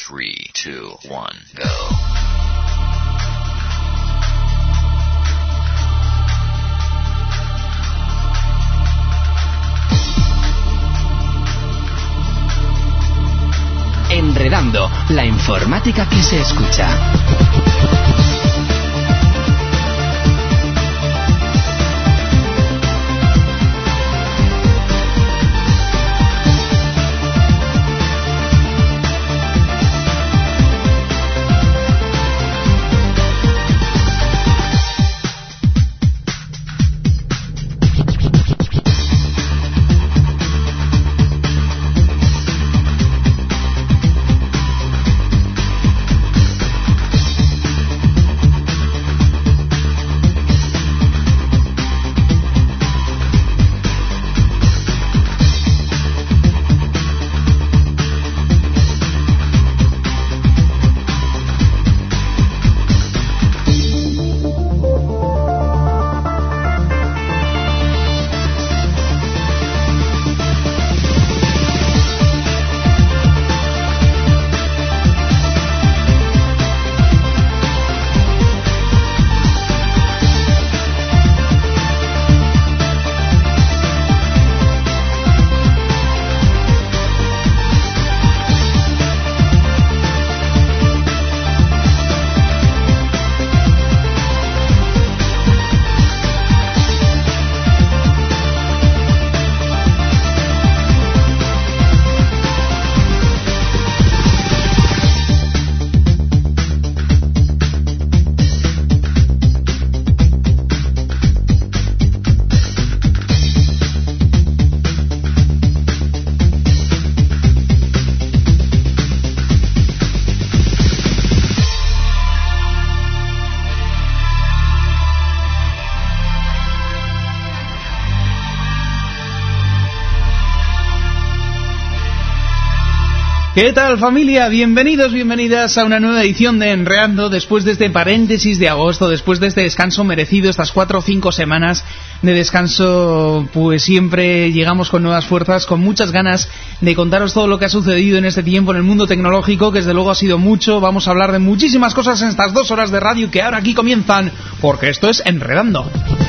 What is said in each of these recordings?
3, 2, 1, go. Enredando, la informática que se escucha. ¿Qué tal, familia? Bienvenidos, bienvenidas a una nueva edición de Enredando, después de este paréntesis de agosto, después de este descanso merecido, estas 4 o 5 semanas de descanso. Pues siempre llegamos con nuevas fuerzas, con muchas ganas de contaros todo lo que ha sucedido en este tiempo en el mundo tecnológico, que desde luego ha sido mucho. Vamos a hablar de muchísimas cosas en estas 2 horas de radio que ahora aquí comienzan, porque esto es Enredando.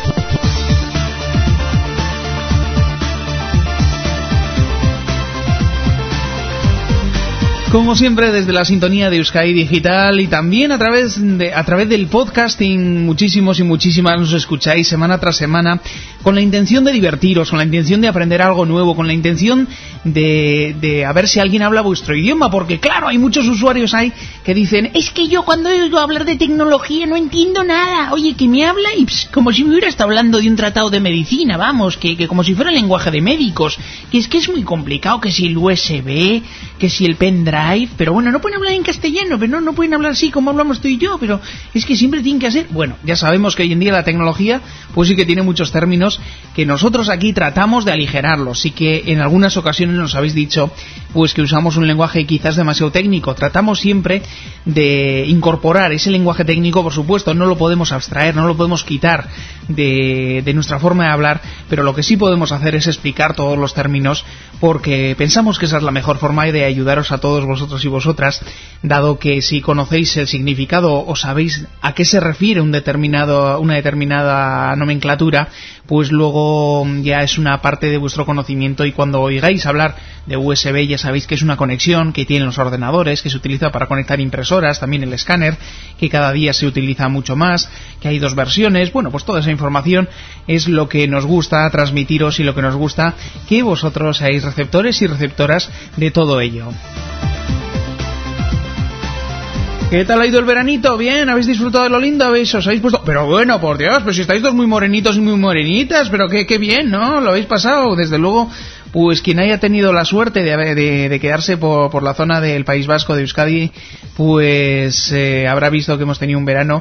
Como siempre, desde la sintonía de Euskadi Digital y también a través del podcasting, muchísimos y muchísimas nos escucháis semana tras semana con la intención de divertiros, con la intención de aprender algo nuevo, con la intención de a ver si alguien habla vuestro idioma, porque claro, hay muchos usuarios ahí que dicen, es que yo cuando oigo hablar de tecnología no entiendo nada, oye, que me habla y como si me hubiera estado hablando de un tratado de medicina, vamos, que como si fuera el lenguaje de médicos, que es muy complicado, que si el USB, que si el pendrive. Pero bueno, no pueden hablar en castellano, pero no pueden hablar así como hablamos tú y yo, pero es que siempre tienen que hacer... Bueno, ya sabemos que hoy en día la tecnología pues sí que tiene muchos términos que nosotros aquí tratamos de aligerarlos, y que en algunas ocasiones nos habéis dicho pues que usamos un lenguaje quizás demasiado técnico. Tratamos siempre de incorporar ese lenguaje técnico, por supuesto, no lo podemos abstraer, no lo podemos quitar de nuestra forma de hablar, pero lo que sí podemos hacer es explicar todos los términos, porque pensamos que esa es la mejor forma de ayudaros a todos vosotros y vosotras, dado que si conocéis el significado o sabéis a qué se refiere una determinada nomenclatura, pues luego ya es una parte de vuestro conocimiento, y cuando oigáis hablar de USB ya sabéis que es una conexión que tienen los ordenadores, que se utiliza para conectar impresoras, también el escáner, que cada día se utiliza mucho más, que hay 2 versiones. Bueno, pues toda esa información es lo que nos gusta transmitiros y lo que nos gusta que vosotros seáis receptores y receptoras de todo ello. ¿Qué tal ha ido el veranito? ¿Bien? ¿Habéis disfrutado de lo lindo? ¿Os habéis puesto...? Pero bueno, por Dios, pero si estáis todos muy morenitos y muy morenitas, pero qué bien, ¿no? ¿Lo habéis pasado? Desde luego, pues quien haya tenido la suerte de quedarse por la zona del País Vasco, de Euskadi, pues habrá visto que hemos tenido un verano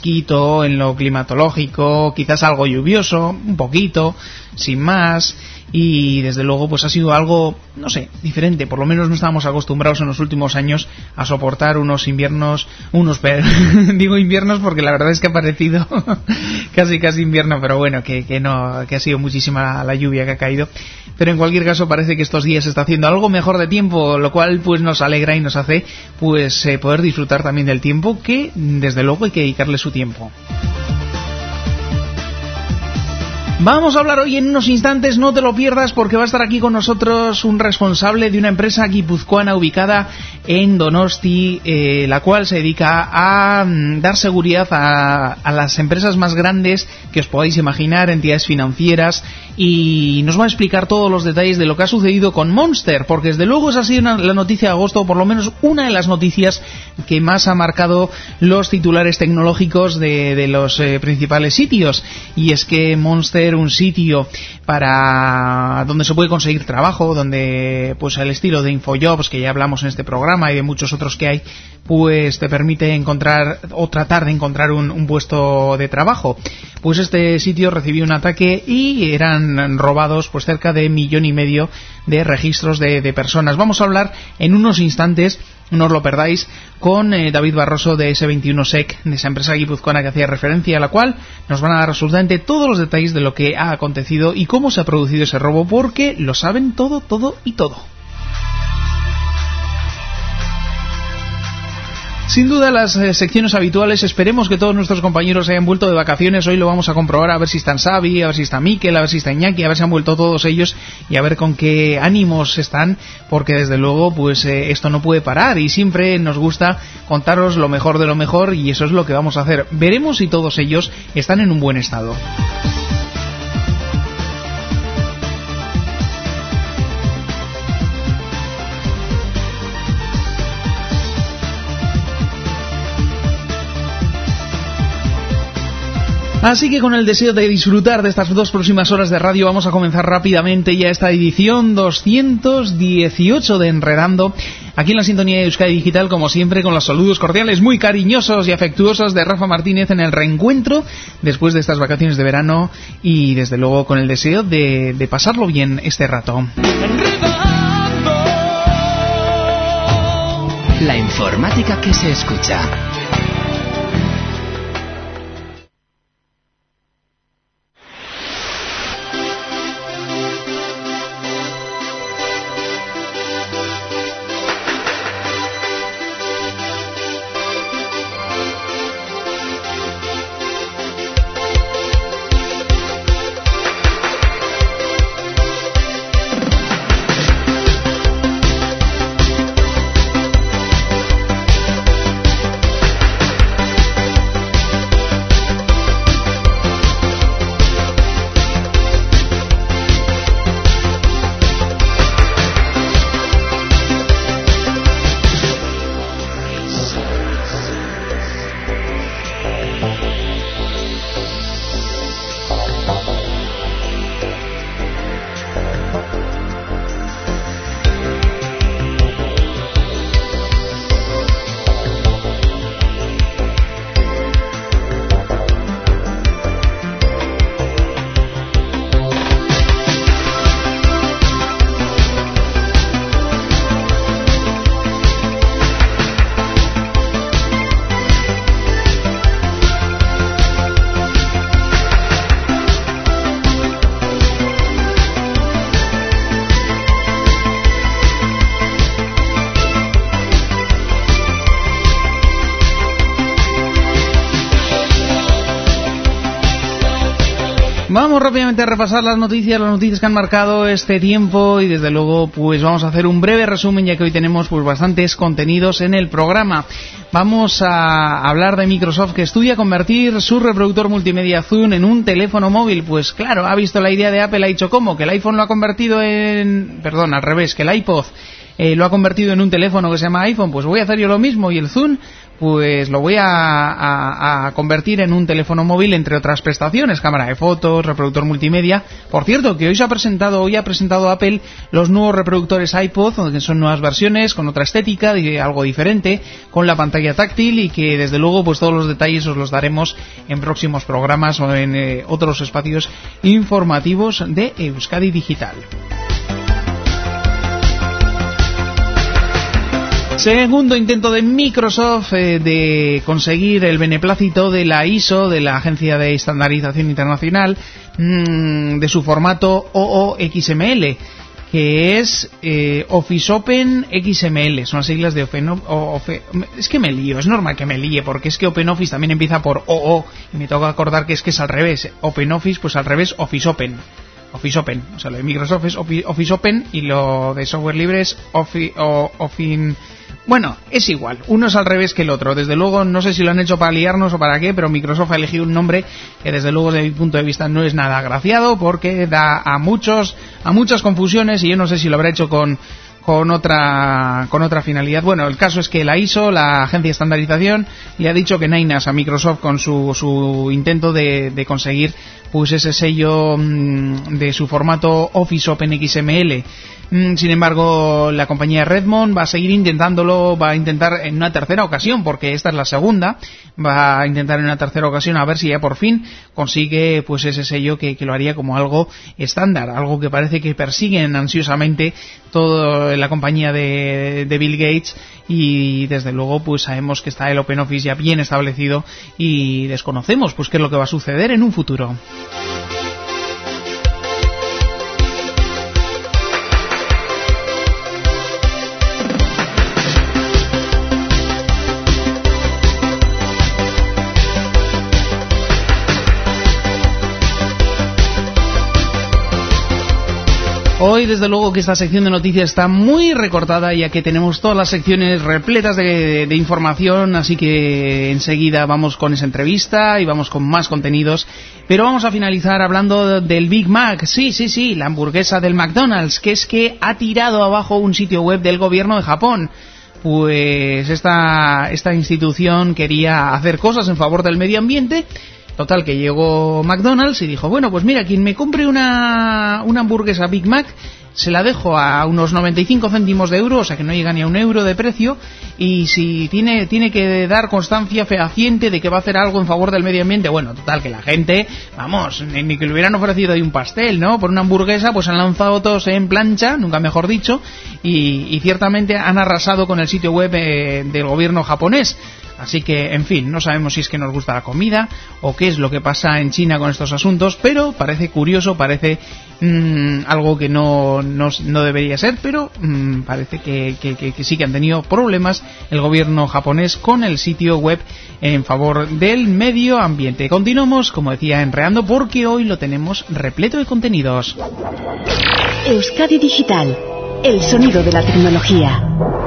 fresquito en lo climatológico, quizás algo lluvioso, un poquito, sin más... y desde luego pues ha sido algo, no sé, diferente. Por lo menos no estábamos acostumbrados en los últimos años a soportar unos inviernos, digo inviernos porque la verdad es que ha parecido casi invierno, pero bueno, que ha sido muchísima la lluvia que ha caído. Pero en cualquier caso parece que estos días se está haciendo algo mejor de tiempo, lo cual pues nos alegra y nos hace pues poder disfrutar también del tiempo, que desde luego hay que dedicarle su tiempo. Vamos a hablar hoy en unos instantes, no te lo pierdas, porque va a estar aquí con nosotros un responsable de una empresa guipuzcoana ubicada en Donosti, la cual se dedica a dar seguridad a las empresas más grandes que os podáis imaginar, entidades financieras, y nos va a explicar todos los detalles de lo que ha sucedido con Monster, porque desde luego esa ha sido la noticia de agosto, o por lo menos una de las noticias que más ha marcado los titulares tecnológicos de los principales sitios, y es que Monster, un sitio para donde se puede conseguir trabajo, donde pues el estilo de InfoJobs que ya hablamos en este programa y de muchos otros que hay, pues te permite encontrar o tratar de encontrar un puesto de trabajo. Pues este sitio recibió un ataque y eran robados pues cerca de 1,5 millones de registros de personas. Vamos a hablar en unos instantes, no os lo perdáis, con David Barroso de S21Sec, de esa empresa guipuzcoana que hacía referencia, a la cual nos van a dar absolutamente todos los detalles de lo que ha acontecido y cómo se ha producido ese robo, porque lo saben todo y todo. Sin duda las secciones habituales, esperemos que todos nuestros compañeros hayan vuelto de vacaciones. Hoy lo vamos a comprobar, a ver si están Xavi, a ver si está Mikel, a ver si está Iñaki, a ver si han vuelto todos ellos y a ver con qué ánimos están, porque desde luego pues esto no puede parar y siempre nos gusta contaros lo mejor de lo mejor, y eso es lo que vamos a hacer. Veremos si todos ellos están en un buen estado. Así que con el deseo de disfrutar de estas 2 próximas horas de radio, vamos a comenzar rápidamente ya esta edición 218 de Enredando, aquí en la sintonía de Euskadi Digital, como siempre, con los saludos cordiales, muy cariñosos y afectuosos de Rafa Martínez en el reencuentro después de estas vacaciones de verano, y desde luego con el deseo de pasarlo bien este rato. La informática que se escucha. Vamos rápidamente a repasar las noticias que han marcado este tiempo, y desde luego pues vamos a hacer un breve resumen, ya que hoy tenemos pues bastantes contenidos en el programa. Vamos a hablar de Microsoft, que estudia convertir su reproductor multimedia Zune en un teléfono móvil. Pues claro, ha visto la idea de Apple, ha dicho ¿cómo? Que el iPhone lo ha convertido en... Perdón, al revés, que el iPod lo ha convertido en un teléfono que se llama iPhone, pues voy a hacer yo lo mismo, y el Zune pues lo voy a convertir en un teléfono móvil, entre otras prestaciones, cámara de fotos, reproductor multimedia. Por cierto, que hoy ha presentado Apple los nuevos reproductores iPod, que son nuevas versiones, con otra estética, algo diferente, con la pantalla táctil, y que desde luego pues todos los detalles os los daremos en próximos programas o en otros espacios informativos de Euskadi Digital. Segundo intento de Microsoft de conseguir el beneplácito de la ISO, de la Agencia de Estandarización Internacional, de su formato OOXML, que es Office Open XML, son las siglas de es que me lío, es normal que me líe, porque es que OpenOffice también empieza por OO, y me toca acordar que es al revés, OpenOffice, pues al revés, Office Open, o sea, lo de Microsoft es Office Open, y lo de software libre es Office. Bueno, es igual, uno es al revés que el otro. Desde luego, no sé si lo han hecho para liarnos o para qué, pero Microsoft ha elegido un nombre que desde luego desde mi punto de vista no es nada agraciado, porque da a muchas confusiones, y yo no sé si lo habrá hecho con otra finalidad. Bueno, el caso es que la ISO, la Agencia de Estandarización, le ha dicho que nainas a Microsoft con su intento de conseguir pues ese sello de su formato Office Open XML. Sin embargo, la compañía Redmond va a seguir intentándolo, va a intentar en una tercera ocasión, porque esta es la segunda, va a intentar en una tercera ocasión a ver si ya por fin consigue pues ese sello que lo haría como algo estándar, algo que parece que persiguen ansiosamente toda la compañía de Bill Gates, y desde luego pues sabemos que está el OpenOffice ya bien establecido, y desconocemos pues qué es lo que va a suceder en un futuro. Hoy, desde luego, que esta sección de noticias está muy recortada, ya que tenemos todas las secciones repletas de información, así que enseguida vamos con esa entrevista y vamos con más contenidos. Pero vamos a finalizar hablando del Big Mac. Sí, la hamburguesa del McDonald's, que es que ha tirado abajo un sitio web del gobierno de Japón. Pues esta institución quería hacer cosas en favor del medio ambiente. Total, que llegó McDonald's y dijo, bueno, pues mira, quien me compre una hamburguesa Big Mac, se la dejo a unos 95 céntimos de euro, o sea que no llega ni a €1 de precio, y si tiene que dar constancia fehaciente de que va a hacer algo en favor del medio ambiente. Bueno, total, que la gente, vamos, ni que le hubieran ofrecido ahí un pastel, ¿no? Por una hamburguesa, pues han lanzado todos en plancha, nunca mejor dicho, y ciertamente han arrasado con el sitio web del gobierno japonés. Así que, en fin, no sabemos si es que nos gusta la comida o qué es lo que pasa en China con estos asuntos, pero parece curioso, parece algo que no debería ser, pero parece que sí que han tenido problemas el gobierno japonés con el sitio web en favor del medio ambiente. Continuamos, como decía, enreando, porque hoy lo tenemos repleto de contenidos. Euskadi Digital, el sonido de la tecnología.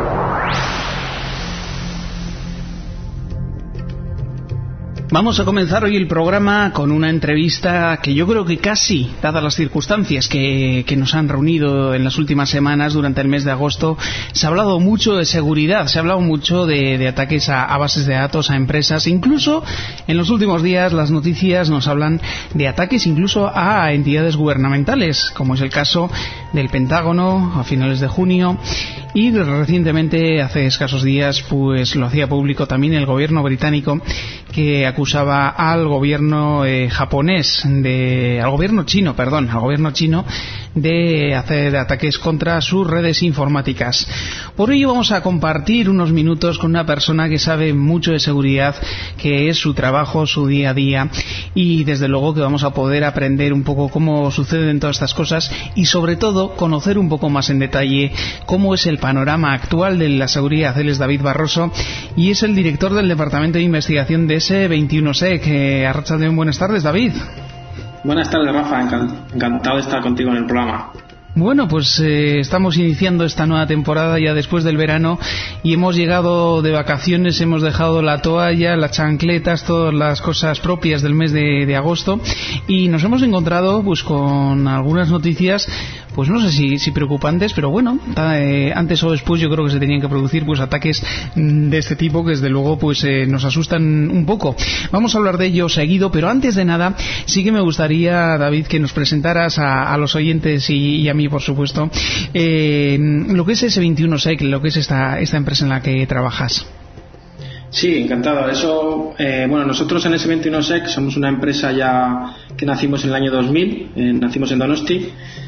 Vamos a comenzar hoy el programa con una entrevista que yo creo que casi, dadas las circunstancias que nos han reunido en las últimas semanas durante el mes de agosto, se ha hablado mucho de seguridad, se ha hablado mucho de ataques a bases de datos, a empresas, incluso en los últimos días las noticias nos hablan de ataques incluso a entidades gubernamentales, como es el caso del Pentágono a finales de junio, y recientemente, hace escasos días, pues lo hacía público también el gobierno británico, que acusaba al gobierno al gobierno chino de hacer ataques contra sus redes informáticas. Por ello vamos a compartir unos minutos con una persona que sabe mucho de seguridad, que es su trabajo, su día a día, y desde luego que vamos a poder aprender un poco cómo suceden todas estas cosas y sobre todo conocer un poco más en detalle cómo es el panorama actual de la seguridad. Él es David Barroso y es el director del Departamento de Investigación de S21SEC. Arratsaldeon, buenas tardes, David. Buenas tardes, Rafa. Encantado de estar contigo en el programa. Bueno, pues estamos iniciando esta nueva temporada ya después del verano y hemos llegado de vacaciones, hemos dejado la toalla, las chancletas, todas las cosas propias del mes de agosto y nos hemos encontrado pues con algunas noticias, pues no sé si preocupantes, pero bueno, antes o después yo creo que se tenían que producir pues ataques de este tipo que desde luego pues nos asustan un poco. Vamos a hablar de ello seguido, pero antes de nada sí que me gustaría, David, que nos presentaras a los oyentes y a mí, por supuesto, lo que es S21sec, lo que es esta empresa en la que trabajas. Sí, encantado. Eso, bueno, nosotros en S21sec somos una empresa ya que nacimos en el año 2000, nacimos en Donosti.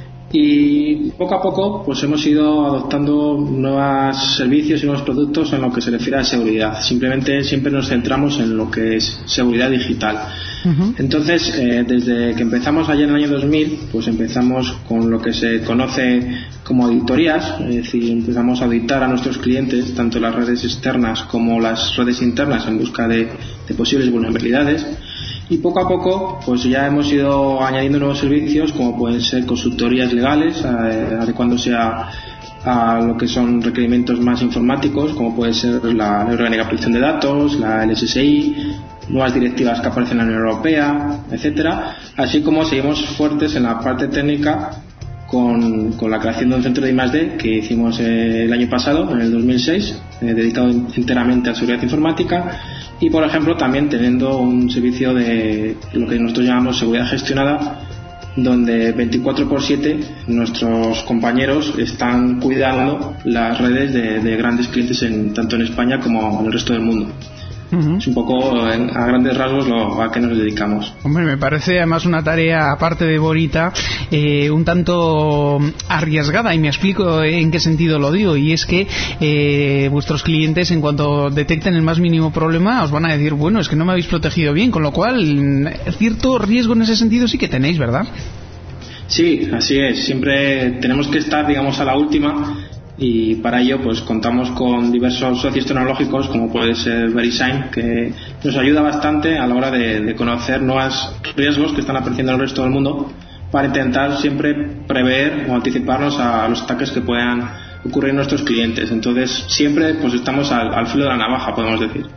Y poco a poco pues hemos ido adoptando nuevos servicios y nuevos productos en lo que se refiere a seguridad. Simplemente siempre nos centramos en lo que es seguridad digital. Entonces, desde que empezamos allá en el año 2000, pues empezamos con lo que se conoce como auditorías, es decir, empezamos a auditar a nuestros clientes, tanto las redes externas como las redes internas, en busca de posibles vulnerabilidades. Y poco a poco pues ya hemos ido añadiendo nuevos servicios, como pueden ser consultorías legales, adecuándose a lo que son requerimientos más informáticos, como puede ser la orgánica protección de datos, la LSSI, nuevas directivas que aparecen en la Unión Europea, etcétera. Así como seguimos fuertes en la parte técnica con la creación de un centro de I+D que hicimos el año pasado, en el 2006, dedicado enteramente a seguridad informática. Y, por ejemplo, también teniendo un servicio de lo que nosotros llamamos seguridad gestionada, donde 24/7 nuestros compañeros están cuidando las redes de grandes clientes tanto en España como en el resto del mundo. Es un poco a grandes rasgos a qué nos dedicamos. Hombre, me parece además una tarea, aparte de bonita, un tanto arriesgada, y me explico en qué sentido lo digo, y es que vuestros clientes, en cuanto detecten el más mínimo problema, os van a decir, bueno, es que no me habéis protegido bien, con lo cual cierto riesgo en ese sentido sí que tenéis, ¿verdad? Sí, así es. Siempre tenemos que estar, digamos, a la última. Y para ello pues contamos con diversos socios tecnológicos, como puede ser VeriSign, que nos ayuda bastante a la hora de conocer nuevos riesgos que están apareciendo en el resto del mundo, para intentar siempre prever o anticiparnos a los ataques que puedan ocurrir en nuestros clientes. Entonces siempre pues estamos al filo de la navaja, podemos decir.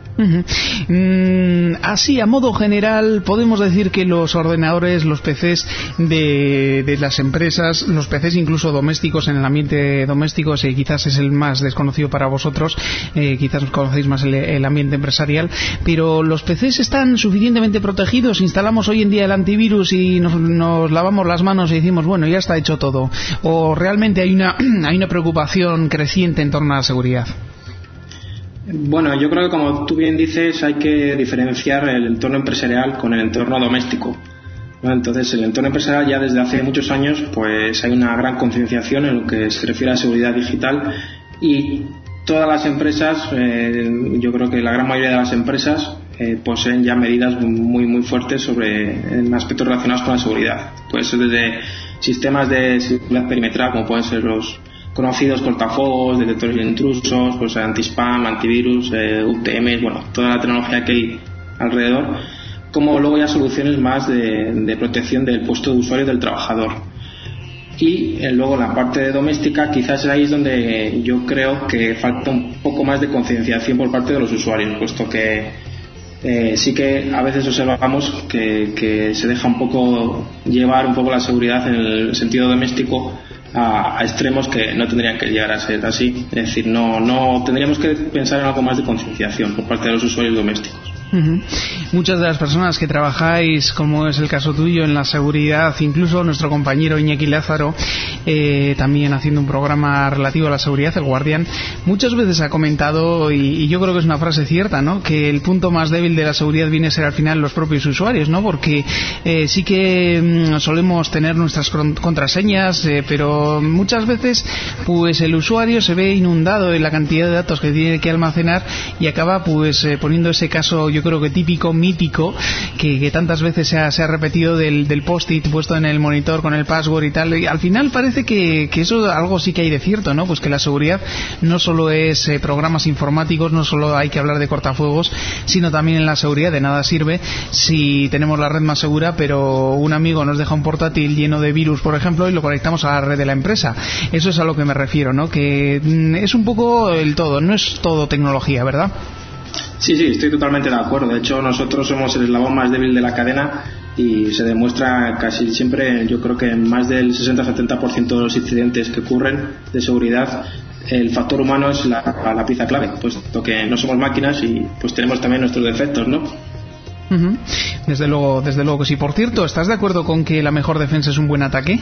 Así, a modo general, podemos decir que los ordenadores, los PCs de las empresas, los PCs incluso domésticos, en el ambiente doméstico, quizás es el más desconocido para vosotros, quizás conocéis más el ambiente empresarial, pero los PCs están suficientemente protegidos. Instalamos hoy en día el antivirus y nos lavamos las manos y decimos, bueno, ya está hecho todo, o realmente hay una preocupación creciente en torno a la seguridad. Bueno, yo creo que, como tú bien dices, hay que diferenciar el entorno empresarial con el entorno doméstico, ¿no? Entonces, el entorno empresarial ya desde hace muchos años pues hay una gran concienciación en lo que se refiere a seguridad digital, y todas las empresas, yo creo que la gran mayoría de las empresas poseen ya medidas muy muy fuertes sobre aspectos relacionados con la seguridad. Puede ser desde sistemas de seguridad perimetral, como pueden ser los conocidos cortafuegos, detectores de intrusos, pues anti-spam, antivirus, UTM, bueno, toda la tecnología que hay alrededor, como luego ya soluciones más de protección del puesto de usuario del trabajador. Y luego la parte doméstica, quizás ahí es donde yo creo que falta un poco más de concienciación por parte de los usuarios, puesto que sí que a veces observamos que se deja un poco llevar un poco la seguridad en el sentido doméstico a extremos que no tendrían que llegar a ser así. Es decir, no tendríamos que pensar en algo más de concienciación por parte de los usuarios domésticos. Muchas de las personas que trabajáis, como es el caso tuyo, en la seguridad, incluso nuestro compañero Iñaki Lázaro, también haciendo un programa relativo a la seguridad, El Guardián, muchas veces ha comentado, y yo creo que es una frase cierta, ¿no?, que el punto más débil de la seguridad viene a ser al final los propios usuarios, ¿no?, porque sí que solemos tener nuestras contraseñas, pero muchas veces pues el usuario se ve inundado en la cantidad de datos que tiene que almacenar y acaba pues poniendo ese caso, yo yo creo que típico, mítico, que tantas veces se ha repetido del post-it puesto en el monitor con el password y tal. Y al final parece que eso algo sí que hay de cierto, ¿no? Pues que la seguridad no solo es programas informáticos, no solo hay que hablar de cortafuegos, sino también en la seguridad. De nada sirve si tenemos la red más segura, pero un amigo nos deja un portátil lleno de virus, por ejemplo, y lo conectamos a la red de la empresa. Eso es a lo que me refiero, ¿no? Que es un poco el todo, no es todo tecnología, ¿verdad? Sí, estoy totalmente de acuerdo. De hecho, nosotros somos el eslabón más débil de la cadena y se demuestra casi siempre, yo creo que en más del 60-70% de los incidentes que ocurren de seguridad, el factor humano es la pieza clave, puesto que no somos máquinas y pues tenemos también nuestros defectos, ¿no? Uh-huh. Desde luego que sí. Por cierto, ¿estás de acuerdo con que la mejor defensa es un buen ataque?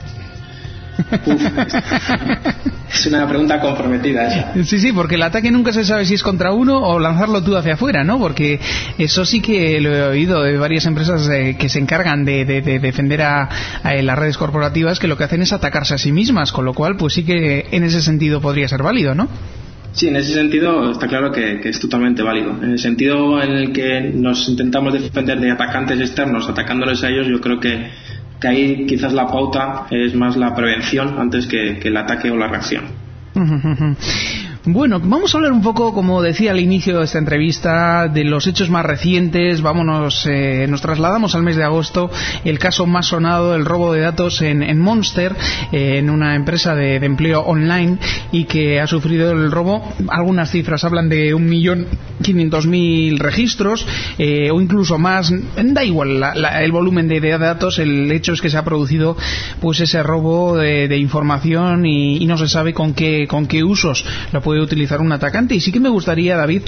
Es una pregunta comprometida esa. Sí, porque el ataque nunca se sabe si es contra uno o lanzarlo tú hacia afuera, ¿no? Porque eso sí que lo he oído de varias empresas que se encargan de defender a las redes corporativas, que lo que hacen es atacarse a sí mismas, con lo cual pues sí que en ese sentido podría ser válido, ¿no? Sí, en ese sentido está claro que es totalmente válido. En el sentido en el que nos intentamos defender de atacantes externos atacándoles a ellos, yo creo que ahí quizás la pauta es más la prevención antes que el ataque o la reacción. Bueno, vamos a hablar un poco, como decía al inicio de esta entrevista, de los hechos más recientes. Vámonos, nos trasladamos al mes de agosto. El caso más sonado, el robo de datos en Monster, en una empresa de empleo online, y que ha sufrido el robo. Algunas cifras hablan de 1.500.000 registros, o incluso más. Da igual el volumen de datos. El hecho es que se ha producido pues ese robo de información y no se sabe con qué usos lo puede utilizar un atacante. Y sí que me gustaría, David,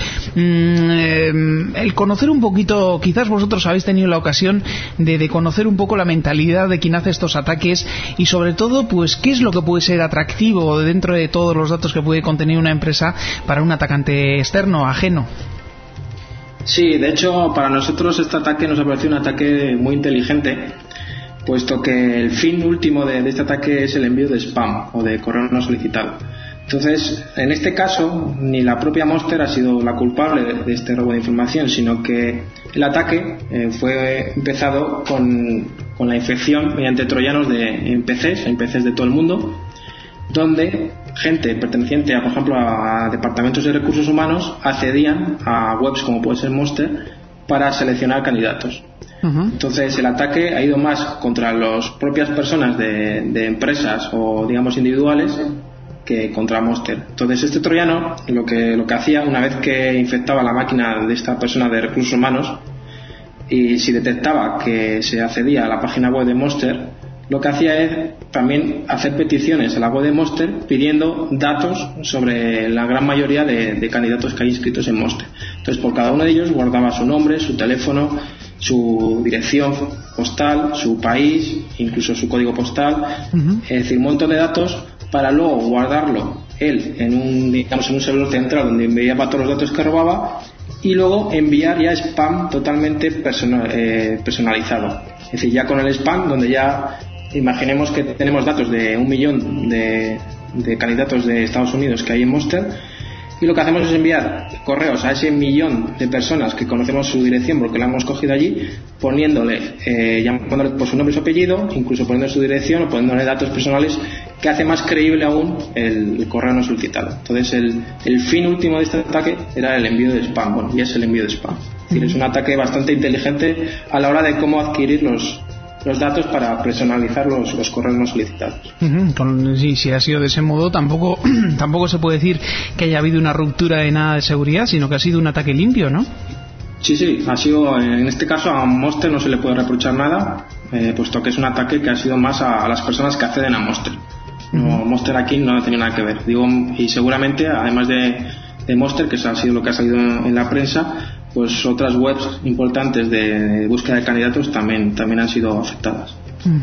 el conocer un poquito, quizás vosotros habéis tenido la ocasión de conocer un poco la mentalidad de quien hace estos ataques y sobre todo, pues, qué es lo que puede ser atractivo dentro de todos los datos que puede contener una empresa para un atacante externo, ajeno. Sí, de hecho, para nosotros este ataque nos ha parecido un ataque muy inteligente, puesto que el fin último de este ataque es el envío de spam o de correo no solicitado. Entonces, en este caso, ni la propia Monster ha sido la culpable de este robo de información, sino que el ataque fue empezado con la infección mediante troyanos en PCs de todo el mundo, donde gente perteneciente, por ejemplo, a departamentos de recursos humanos accedían a webs como puede ser Monster para seleccionar candidatos. Uh-huh. Entonces, el ataque ha ido más contra las propias personas de empresas o, digamos, individuales que contra Monster. Entonces, este troyano lo que hacía, una vez que infectaba la máquina de esta persona de recursos humanos, y si detectaba que se accedía a la página web de Monster, lo que hacía es también hacer peticiones a la web de Monster pidiendo datos sobre la gran mayoría de candidatos que hay inscritos en Monster. Entonces, por cada uno de ellos guardaba su nombre, su teléfono, su dirección postal, su país, incluso su código postal, uh-huh. Es decir, un montón de datos para luego guardarlo él en un servidor central donde enviaba todos los datos que robaba y luego enviar ya spam totalmente personalizado. Es decir, ya con el spam, donde ya imaginemos que tenemos datos de 1 millón de candidatos de Estados Unidos que hay en Monster, y lo que hacemos es enviar correos a ese 1 millón de personas que conocemos su dirección porque la hemos cogido allí, llamándole por su nombre y su apellido, incluso poniendo su dirección o poniéndole datos personales, que hace más creíble aún el correo no solicitado. Entonces, el fin último de este ataque era el envío de spam, y es el envío de spam. Es decir, es un ataque bastante inteligente a la hora de cómo adquirir los datos para personalizar los correos no solicitados. Uh-huh. Sí, si ha sido de ese modo, tampoco se puede decir que haya habido una ruptura de nada de seguridad, sino que ha sido un ataque limpio, ¿no? Sí, ha sido, en este caso a Monster no se le puede reprochar nada, puesto que es un ataque que ha sido más a las personas que acceden a Monster. No, Monster aquí no ha tenido nada que ver. Y seguramente, además de Monster, que ha sido lo que ha salido en la prensa, pues otras webs importantes de búsqueda de candidatos también han sido afectadas.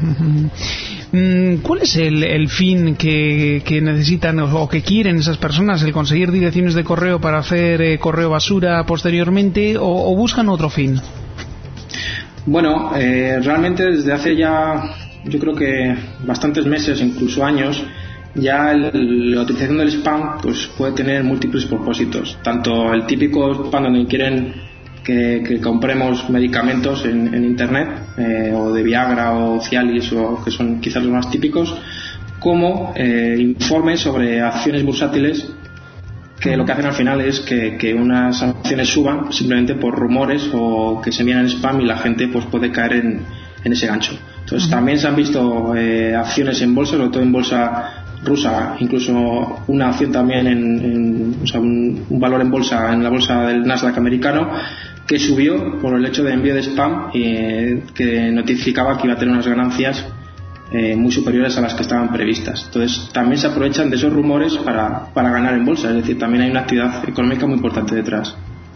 ¿Cuál es el fin que necesitan o que quieren esas personas? ¿El conseguir direcciones de correo para hacer correo basura posteriormente o buscan otro fin? Bueno, realmente desde hace ya, yo creo que bastantes meses, incluso años, ya la utilización del spam pues puede tener múltiples propósitos. Tanto el típico spam donde quieren que compremos medicamentos en internet, o de Viagra o Cialis, o que son quizás los más típicos, como informes sobre acciones bursátiles, que lo que hacen al final es que unas acciones suban simplemente por rumores o que se envían en spam, y la gente pues puede caer en ese gancho. Entonces también se han visto acciones en bolsa, sobre todo en bolsa rusa, incluso una acción también o sea, un valor en bolsa, en la bolsa del Nasdaq americano, que subió por el hecho de envío de spam, que notificaba que iba a tener unas ganancias muy superiores a las que estaban previstas. Entonces también se aprovechan de esos rumores para ganar en bolsa, es decir, también hay una actividad económica muy importante detrás.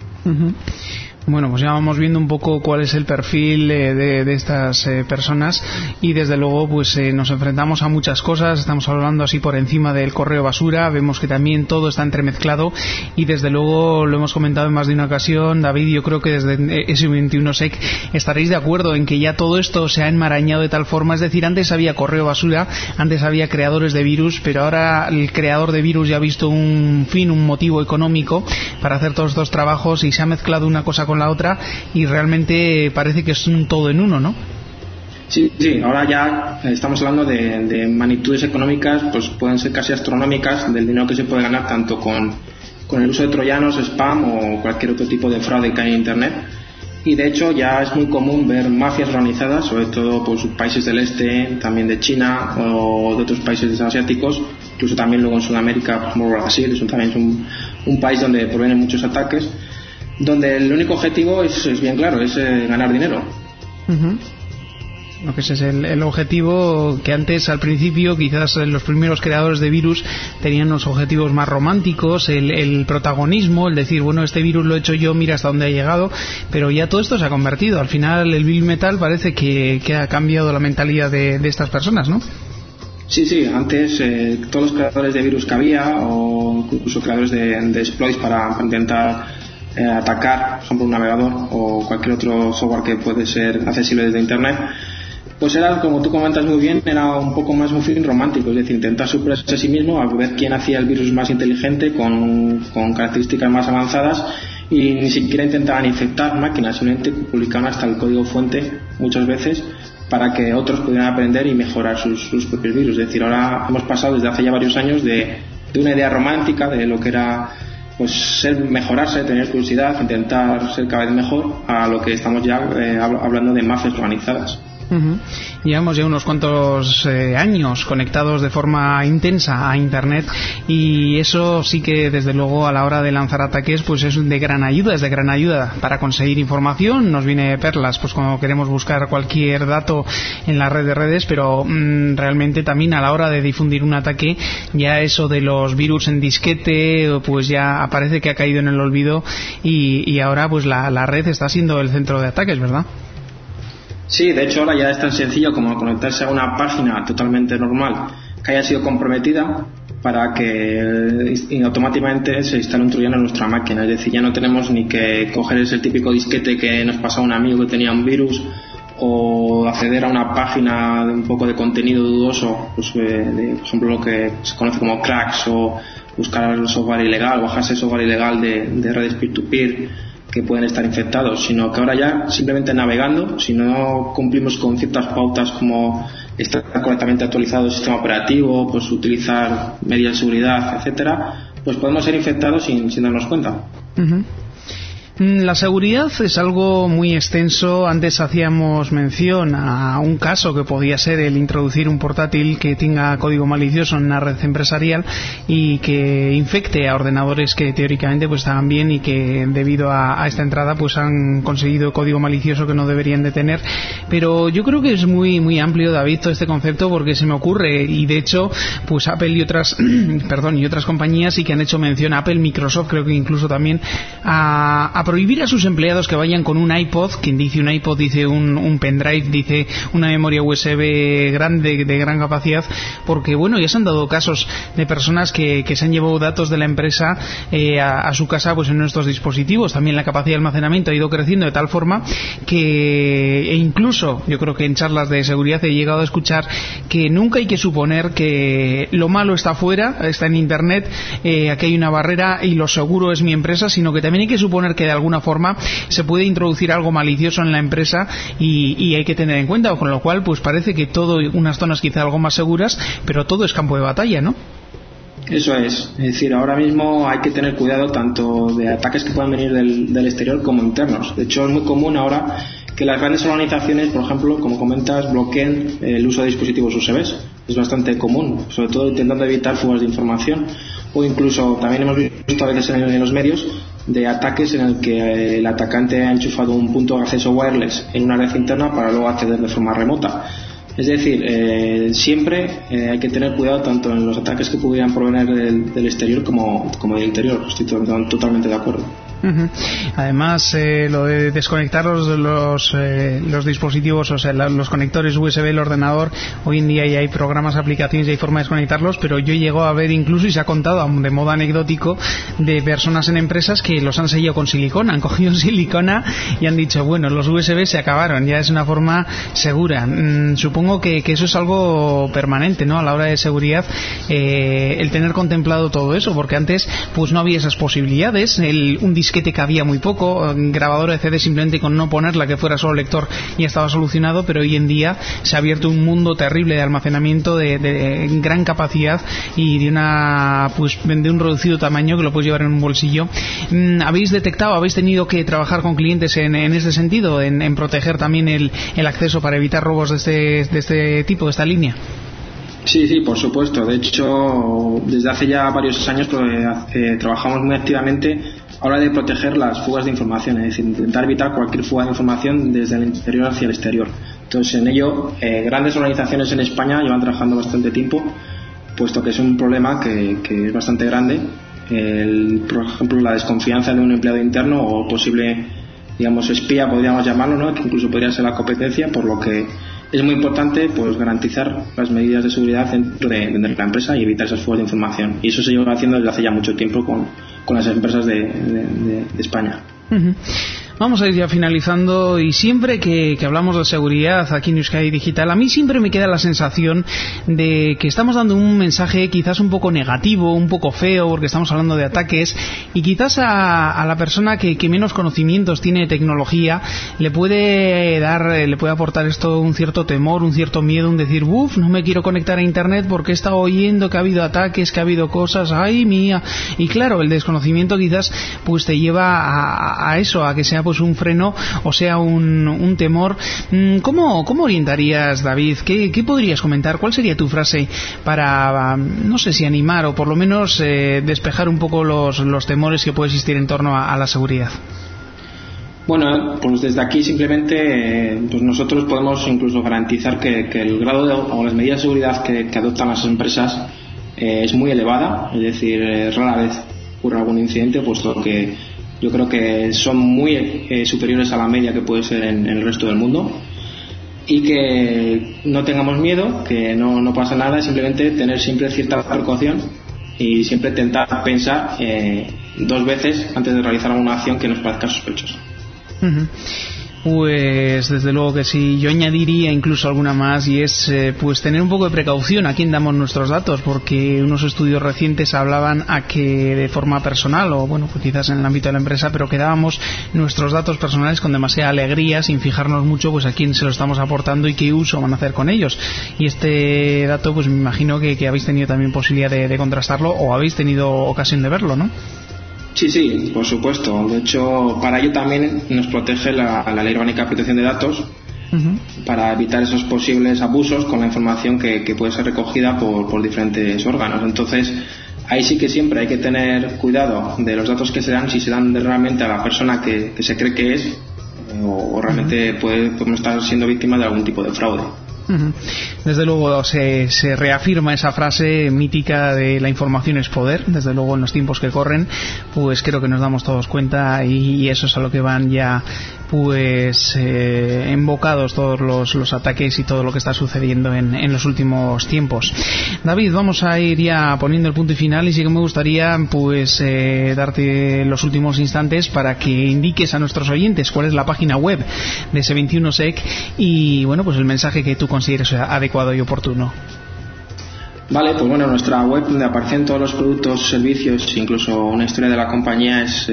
Bueno, pues ya vamos viendo un poco cuál es el perfil de estas personas, y desde luego pues nos enfrentamos a muchas cosas. Estamos hablando así por encima del correo basura, vemos que también todo está entremezclado, y desde luego lo hemos comentado en más de una ocasión. David, yo creo que desde S21Sec estaréis de acuerdo en que ya todo esto se ha enmarañado de tal forma, es decir, antes había correo basura, antes había creadores de virus, pero ahora el creador de virus ya ha visto un motivo económico para hacer todos estos trabajos, y se ha mezclado una cosa con la otra, y realmente parece que es un todo en uno, ¿no? Sí, ahora ya estamos hablando de magnitudes económicas, pues pueden ser casi astronómicas, del dinero que se puede ganar tanto con el uso de troyanos, spam o cualquier otro tipo de fraude que hay en internet. Y de hecho ya es muy común ver mafias organizadas, sobre todo pues países del este, también de China o de otros países asiáticos, incluso también luego en Sudamérica, como Brasil, también es un país donde provienen muchos ataques, donde el único objetivo es bien claro, es ganar dinero. Lo que ese es el objetivo, que antes, al principio, quizás los primeros creadores de virus tenían unos objetivos más románticos, el protagonismo, el decir, bueno, este virus lo he hecho yo, mira hasta dónde ha llegado, pero ya todo esto se ha convertido. Al final el Bill Metal parece que ha cambiado la mentalidad de estas personas, ¿no? Sí, antes todos los creadores de virus que había, o incluso creadores de exploits para intentar atacar, por ejemplo, un navegador o cualquier otro software que puede ser accesible desde internet, pues era, como tú comentas muy bien, era un poco más un fin romántico, es decir, intentar superarse a sí mismo, a ver quién hacía el virus más inteligente, con características más avanzadas, y ni siquiera intentaban infectar máquinas, simplemente publicaban hasta el código fuente muchas veces para que otros pudieran aprender y mejorar sus propios virus. Es decir, ahora hemos pasado desde hace ya varios años de una idea romántica de lo que era pues mejorarse, tener curiosidad, intentar ser cada vez mejor, a lo que estamos ya hablando de mafias organizadas. Llevamos ya unos cuantos años conectados de forma intensa a internet, y eso sí que desde luego a la hora de lanzar ataques pues es de gran ayuda para conseguir información. Nos viene perlas pues cuando queremos buscar cualquier dato en la red de redes, pero realmente también a la hora de difundir un ataque, ya eso de los virus en disquete pues ya parece que ha caído en el olvido, y ahora pues la red está siendo el centro de ataques, ¿verdad? Sí, de hecho ahora ya es tan sencillo como conectarse a una página totalmente normal que haya sido comprometida para que automáticamente se instale un troyano en nuestra máquina. Es decir, ya no tenemos ni que coger ese típico disquete que nos pasaba un amigo que tenía un virus, o acceder a una página de un poco de contenido dudoso, pues por ejemplo lo que se conoce como cracks, o buscar software ilegal, bajarse software ilegal de redes peer-to-peer que pueden estar infectados, sino que ahora ya simplemente navegando, si no cumplimos con ciertas pautas como estar correctamente actualizado el sistema operativo, pues utilizar medidas de seguridad, etcétera, pues podemos ser infectados sin darnos cuenta. La seguridad es algo muy extenso. Antes hacíamos mención a un caso que podía ser el introducir un portátil que tenga código malicioso en una red empresarial y que infecte a ordenadores que teóricamente pues estaban bien, y que debido a esta entrada pues han conseguido código malicioso que no deberían de tener. Pero yo creo que es muy muy amplio, David, todo este concepto, porque se me ocurre, y de hecho pues Apple y otras compañías sí que han hecho mención, Apple, Microsoft creo que incluso también, a prohibir a sus empleados que vayan con un iPod. Quien dice un iPod dice un pendrive, dice una memoria USB grande, de gran capacidad, porque bueno, ya se han dado casos de personas que se han llevado datos de la empresa a su casa pues en nuestros dispositivos. También la capacidad de almacenamiento ha ido creciendo de tal forma que, e incluso yo creo que en charlas de seguridad he llegado a escuchar que nunca hay que suponer que lo malo está afuera, está en internet, aquí hay una barrera y lo seguro es mi empresa, sino que también hay que suponer que de alguna forma se puede introducir algo malicioso en la empresa y hay que tener en cuenta, con lo cual pues parece que todo, unas zonas quizá algo más seguras, pero todo es campo de batalla, ¿no? Eso es decir, ahora mismo hay que tener cuidado tanto de ataques que puedan venir del exterior como internos. De hecho, es muy común ahora que las grandes organizaciones, por ejemplo, como comentas, bloqueen el uso de dispositivos USBs. Es bastante común, sobre todo intentando evitar fugas de información, o incluso también hemos visto a veces en los medios de ataques en el que el atacante ha enchufado un punto de acceso wireless en una red interna para luego acceder de forma remota. Es decir, siempre hay que tener cuidado tanto en los ataques que pudieran provenir del exterior como del interior. Estoy totalmente de acuerdo. Además, lo de desconectar los dispositivos, o sea, los conectores USB del ordenador, hoy en día ya hay programas, aplicaciones y hay forma de desconectarlos, pero yo llego a ver incluso, y se ha contado de modo anecdótico, de personas en empresas que los han sellado con silicona, han cogido silicona y han dicho, bueno, los USB se acabaron, ya es una forma segura. Supongo que eso es algo permanente, ¿no? A la hora de seguridad, el tener contemplado todo eso, porque antes pues no había esas posibilidades, un disquete cabía muy poco, grabadora de CD simplemente con no ponerla, que fuera solo lector, y estaba solucionado, pero hoy en día se ha abierto un mundo terrible de almacenamiento de gran capacidad y de un reducido tamaño que lo puedes llevar en un bolsillo. ¿Habéis detectado, habéis tenido que trabajar con clientes en este sentido, en proteger también el acceso para evitar robos de este tipo, de esta línea? Sí, por supuesto. De hecho, desde hace ya varios años trabajamos muy activamente a la hora de proteger las fugas de información, es decir, intentar evitar cualquier fuga de información desde el interior hacia el exterior. Entonces, en ello, grandes organizaciones en España llevan trabajando bastante tiempo, puesto que es un problema que es bastante grande. Por ejemplo, la desconfianza de un empleado interno o posible, digamos, espía, podríamos llamarlo, ¿no? Que incluso podría ser la competencia, por lo que es muy importante pues garantizar las medidas de seguridad dentro de la empresa y evitar esas fugas de información. Y eso se lleva haciendo desde hace ya mucho tiempo con las empresas de España. Uh-huh. Vamos a ir ya finalizando, y siempre que hablamos de seguridad aquí en Euskadi Digital, a mí siempre me queda la sensación de que estamos dando un mensaje quizás un poco negativo, un poco feo, porque estamos hablando de ataques, y quizás a la persona que menos conocimientos tiene de tecnología le puede aportar esto un cierto temor, un cierto miedo, un decir, no me quiero conectar a internet porque he estado oyendo que ha habido ataques, que ha habido cosas, ¡ay mía! Y claro, el desconocimiento quizás pues te lleva a eso, a que sea pues un freno, o sea un temor. ¿Cómo orientarías, David? ¿Qué podrías comentar? ¿Cuál sería tu frase para, no sé si animar o por lo menos despejar un poco los temores que puede existir en torno a la seguridad? Bueno, pues desde aquí simplemente pues nosotros podemos incluso garantizar que el grado o las medidas de seguridad que adoptan las empresas es muy elevada, es decir, rara vez ocurre algún incidente, puesto que yo creo que son muy superiores a la media que puede ser en el resto del mundo, y que no tengamos miedo, que no pasa nada, simplemente tener siempre cierta precaución y siempre intentar pensar 2 veces antes de realizar alguna acción que nos parezca sospechosa. Uh-huh. Pues desde luego que sí. Yo añadiría incluso alguna más, y es pues tener un poco de precaución a quién damos nuestros datos, porque unos estudios recientes hablaban a que de forma personal, o bueno, pues quizás en el ámbito de la empresa, pero que dábamos nuestros datos personales con demasiada alegría, sin fijarnos mucho pues a quién se lo estamos aportando y qué uso van a hacer con ellos. Y este dato pues me imagino que habéis tenido también posibilidad de contrastarlo, o habéis tenido ocasión de verlo, ¿no? Sí, por supuesto. De hecho, para ello también nos protege la Ley Orgánica de Protección de Datos, uh-huh, para evitar esos posibles abusos con la información que puede ser recogida por diferentes órganos. Entonces, ahí sí que siempre hay que tener cuidado de los datos que se dan, si se dan realmente a la persona que se cree que es, o realmente podemos estar siendo víctimas de algún tipo de fraude. Desde luego se reafirma esa frase mítica de la información es poder. Desde luego en los tiempos que corren pues creo que nos damos todos cuenta, y eso es a lo que van ya pues embocados todos los ataques y todo lo que está sucediendo en los últimos tiempos. David, vamos a ir ya poniendo el punto y final, y sí que me gustaría pues darte los últimos instantes para que indiques a nuestros oyentes cuál es la página web de S21sec y bueno, pues el mensaje que tú consideres adecuado y oportuno. Vale, pues bueno, nuestra web donde aparecen todos los productos, servicios, incluso una historia de la compañía es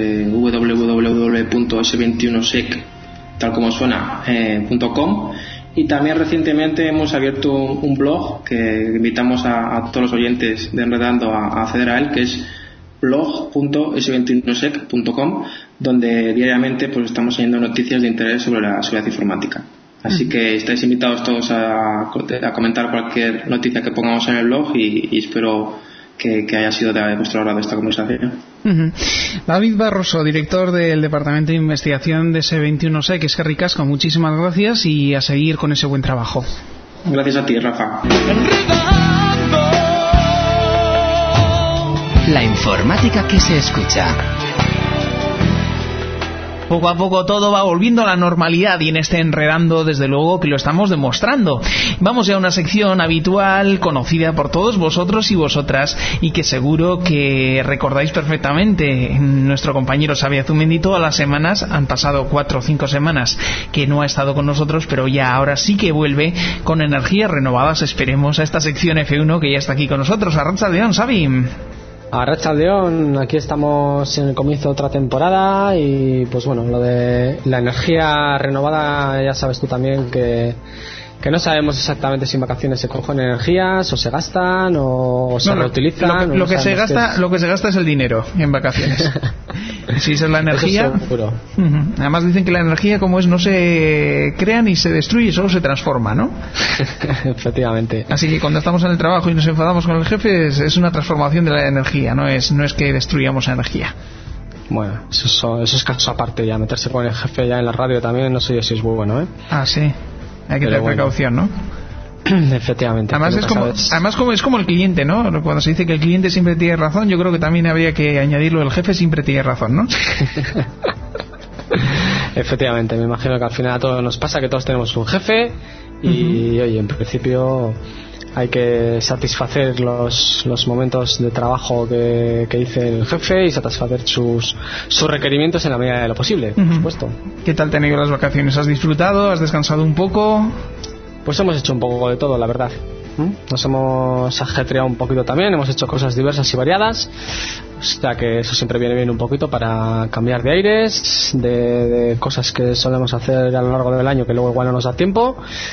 www.s21sec, tal como suena, .com. Y también recientemente hemos abierto un blog que invitamos a todos los oyentes de Enredando a acceder a él, que es blog.s21sec.com, donde diariamente pues estamos añadiendo noticias de interés sobre la seguridad informática. Así que estáis invitados todos a comentar cualquier noticia que pongamos en el blog y espero que haya sido de vuestro agrado esta conversación. David Barroso, director del Departamento de Investigación de S21sec, es que ricasco, muchísimas gracias y a seguir con ese buen trabajo. Gracias a ti, Rafa. La informática que se escucha. Poco a poco todo va volviendo a la normalidad y en este Enredando desde luego que lo estamos demostrando. Vamos ya a una sección habitual, conocida por todos vosotros y vosotras y que seguro que recordáis perfectamente. Nuestro compañero Xavi Azúmendi todas las semanas, han pasado 4 o 5 semanas que no ha estado con nosotros, pero ya ahora sí que vuelve con energías renovadas, esperemos, a esta sección F1 que ya está aquí con nosotros. Arratsaldeon, Xavi. Arratsaldeon, aquí estamos en el comienzo de otra temporada y pues bueno, lo de la energía renovada ya sabes tú también que no sabemos exactamente si en vacaciones se cogen energías o se gastan o se reutilizan. Lo que se gasta es el dinero en vacaciones. Si esa es la energía. Eso seguro. Además dicen que la energía como es no se crea ni se destruye, solo se transforma, ¿no? Efectivamente. Así que cuando estamos en el trabajo y nos enfadamos con el jefe es una transformación de la energía, no es que destruyamos energía. Bueno, eso es caso aparte ya, meterse con el jefe ya en la radio también no sé yo si es muy bueno, ¿eh? Ah, sí. Hay que tener precaución, ¿no? Efectivamente. Además es como el cliente, ¿no? Cuando se dice que el cliente siempre tiene razón, yo creo que también habría que añadirlo, el jefe siempre tiene razón, ¿no? Efectivamente, me imagino que al final a todos nos pasa que todos tenemos un jefe y oye, en principio hay que satisfacer los momentos de trabajo que dice el jefe y satisfacer sus requerimientos en la medida de lo posible, por supuesto. ¿Qué tal te han ido las vacaciones? ¿Has disfrutado? ¿Has descansado un poco? Pues hemos hecho un poco de todo, la verdad. Nos hemos ajetreado un poquito también, hemos hecho cosas diversas y variadas, o sea que eso siempre viene bien un poquito para cambiar de aires, de cosas que solemos hacer a lo largo del año que luego igual no nos da tiempo,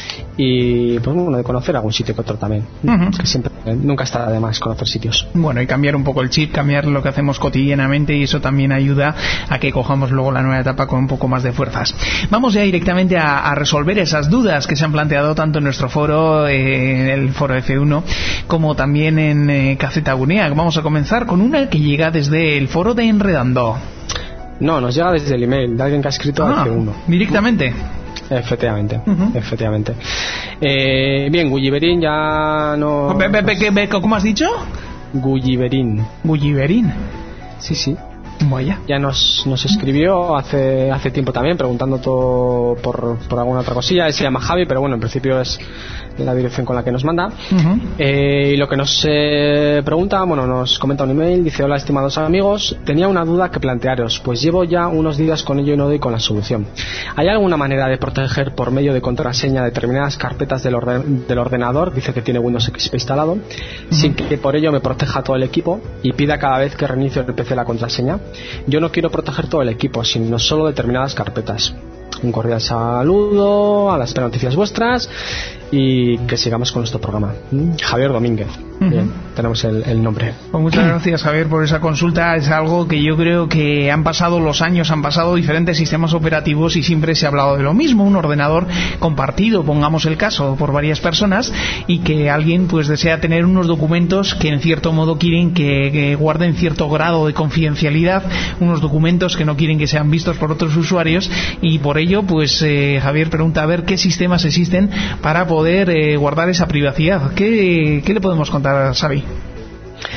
y pues bueno, de conocer algún sitio que otro también, que siempre, nunca está de más conocer sitios. Bueno, y cambiar un poco el chip, cambiar lo que hacemos cotidianamente, y eso también ayuda a que cojamos luego la nueva etapa con un poco más de fuerzas. Vamos ya directamente a resolver esas dudas que se han planteado tanto en nuestro foro, en el foro F1, como también en Caceta Gunea. Vamos a comenzar con una que llega desde el foro de Enredando. No, nos llega desde el email de alguien que ha escrito a F1. ¿Directamente? Efectivamente, efectivamente. Bien, Gulliverín ya no... ¿Cómo has dicho? Gulliverín. Gulliverín. Sí. Vaya. Ya nos escribió hace tiempo también preguntando todo por alguna otra cosilla. Él se llama Javi, pero bueno, en principio es la dirección con la que nos manda. Y lo que nos pregunta, bueno, nos comenta un email, dice: hola estimados amigos, tenía una duda que plantearos, pues llevo ya unos días con ello y no doy con la solución. ¿Hay alguna manera de proteger por medio de contraseña determinadas carpetas del ordenador? Dice que tiene Windows XP instalado, sin que por ello me proteja todo el equipo y pida cada vez que reinicio el PC la contraseña. Yo no quiero proteger todo el equipo, sino solo determinadas carpetas. Un cordial saludo, a las noticias vuestras y que sigamos con nuestro programa. Javier Domínguez. Bien, tenemos el nombre. Pues muchas gracias, Javier, por esa consulta. Es algo que yo creo que han pasado los años, han pasado diferentes sistemas operativos y siempre se ha hablado de lo mismo. Un ordenador compartido, pongamos el caso, por varias personas, y que alguien pues desea tener unos documentos que en cierto modo quieren que guarden cierto grado de confidencialidad, unos documentos que no quieren que sean vistos por otros usuarios, y por ello pues Javier pregunta a ver qué sistemas existen para poder guardar esa privacidad. ¿Qué le podemos contar a Xavi?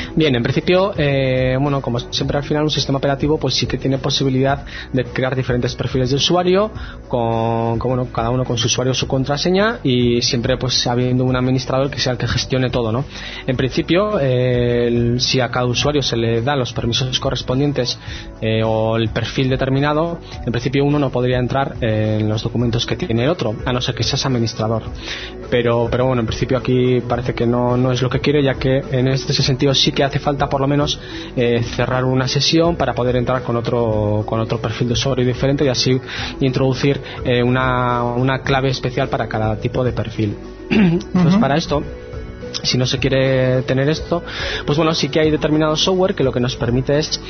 Bien, en principio, bueno, como siempre al final un sistema operativo pues sí que tiene posibilidad de crear diferentes perfiles de usuario bueno, cada uno con su usuario, su contraseña, y siempre pues habiendo un administrador que sea el que gestione todo, ¿no? En principio, si a cada usuario se le da los permisos correspondientes o el perfil determinado, en principio uno no podría entrar en los documentos que tiene el otro, a no ser que seas administrador. Pero bueno, en principio aquí parece que no es lo que quiere, ya que en este sentido sí que hace falta por lo menos cerrar una sesión para poder entrar con otro perfil de usuario diferente y así introducir una clave especial para cada tipo de perfil. Entonces, para esto, si no se quiere tener esto, pues bueno, sí que hay determinados software que lo que nos permite es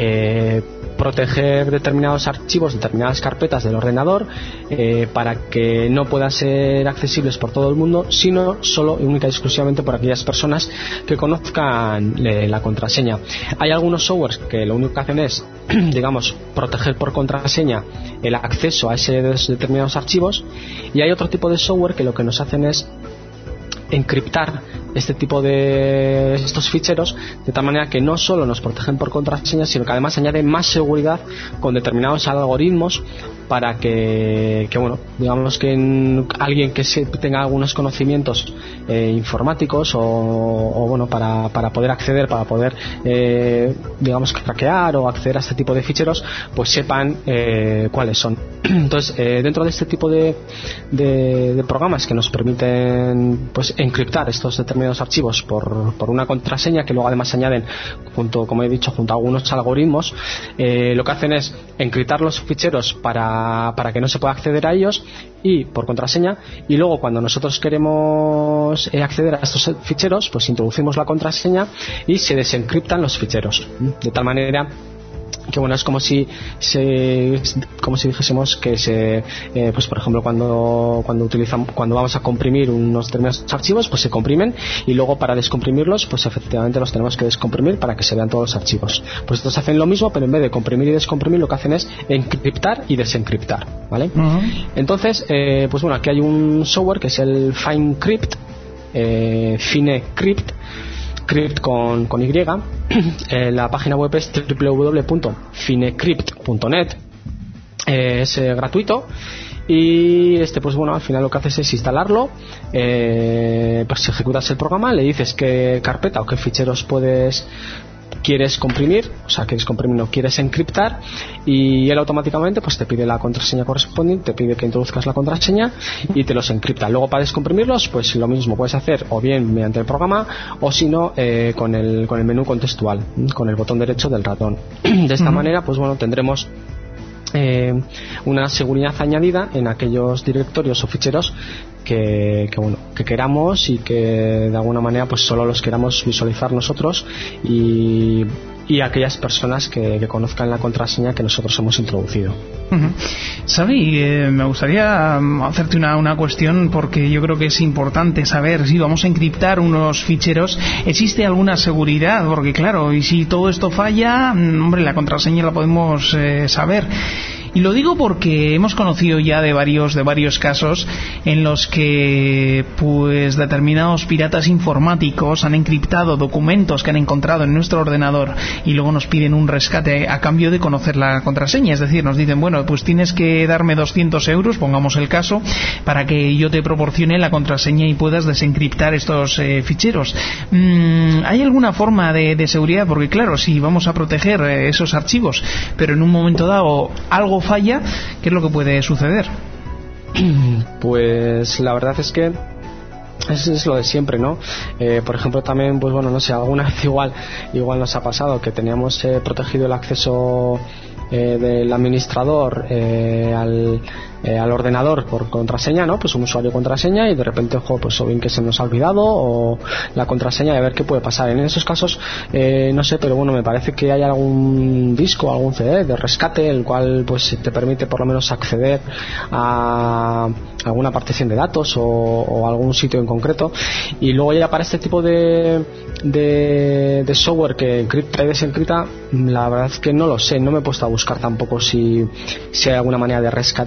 proteger determinados archivos, determinadas carpetas del ordenador para que no puedan ser accesibles por todo el mundo, sino solo y única y exclusivamente por aquellas personas que conozcan la contraseña. Hay algunos softwares que lo único que hacen es, digamos, proteger por contraseña el acceso a esos determinados archivos, y hay otro tipo de software que lo que nos hacen es encriptar este tipo de estos ficheros de tal manera que no solo nos protegen por contraseña, sino que además añaden más seguridad con determinados algoritmos para que bueno, digamos que alguien que tenga algunos conocimientos informáticos o bueno, para poder acceder, para poder digamos craquear o acceder a este tipo de ficheros, pues sepan cuáles son. Entonces, dentro de este tipo de programas que nos permiten pues encriptar estos determinados archivos por una contraseña, que luego además añaden como he dicho, junto a algunos algoritmos, lo que hacen es encriptar los ficheros para que no se pueda acceder a ellos y por contraseña, y luego cuando nosotros queremos acceder a estos ficheros, pues introducimos la contraseña y se desencriptan los ficheros, de tal manera que bueno, es como si dijésemos que pues por ejemplo cuando vamos a comprimir unos determinados archivos, pues se comprimen, y luego para descomprimirlos pues efectivamente los tenemos que descomprimir para que se vean todos los archivos. Pues estos hacen lo mismo, pero en vez de comprimir y descomprimir lo que hacen es encriptar y desencriptar, ¿vale? Entonces pues bueno, aquí hay un software que es el FineCrypt, FineCrypt, Crypt con Y. La página web es www.finecrypt.net. Es gratuito, y pues bueno, al final lo que haces es instalarlo, pues ejecutas el programa, le dices qué carpeta o qué ficheros quieres comprimir, no quieres encriptar, y él automáticamente pues te pide la contraseña correspondiente, te pide que introduzcas la contraseña y te los encripta. Luego, para descomprimirlos, pues lo mismo puedes hacer o bien mediante el programa, o si no con el menú contextual, con el botón derecho del ratón. De esta manera pues bueno, tendremos una seguridad añadida en aquellos directorios o ficheros que queramos, y que de alguna manera pues solo los queramos visualizar nosotros y aquellas personas que conozcan la contraseña que nosotros hemos introducido. Xavi, me gustaría hacerte una cuestión, porque yo creo que es importante saber si vamos a encriptar unos ficheros, ¿existe alguna seguridad? Porque claro, y si todo esto falla, hombre, la contraseña la podemos saber. Y lo digo porque hemos conocido ya de varios casos en los que pues determinados piratas informáticos han encriptado documentos que han encontrado en nuestro ordenador y luego nos piden un rescate a cambio de conocer la contraseña. Es decir, nos dicen, bueno, pues tienes que darme 200 euros, pongamos el caso, para que yo te proporcione la contraseña y puedas desencriptar estos ficheros. ¿Hay alguna forma de seguridad? Porque claro, si vamos a proteger esos archivos, pero en un momento dado algo falla, ¿qué es lo que puede suceder? Pues la verdad es que es lo de siempre, ¿no? Por ejemplo, también, pues bueno, no sé, alguna vez igual nos ha pasado que teníamos protegido el acceso del administrador al ordenador por contraseña, ¿no? Pues un usuario contraseña, y de repente, pues o bien que se nos ha olvidado o la contraseña, y a ver qué puede pasar. En esos casos, no sé, pero bueno, me parece que hay algún disco, algún CD de rescate, el cual pues te permite por lo menos acceder a alguna partición de datos o algún sitio en concreto. Y luego ya para este tipo de software que encripta y desencripta, la verdad es que no lo sé, no me he puesto a buscar tampoco si hay alguna manera de rescatar este tipo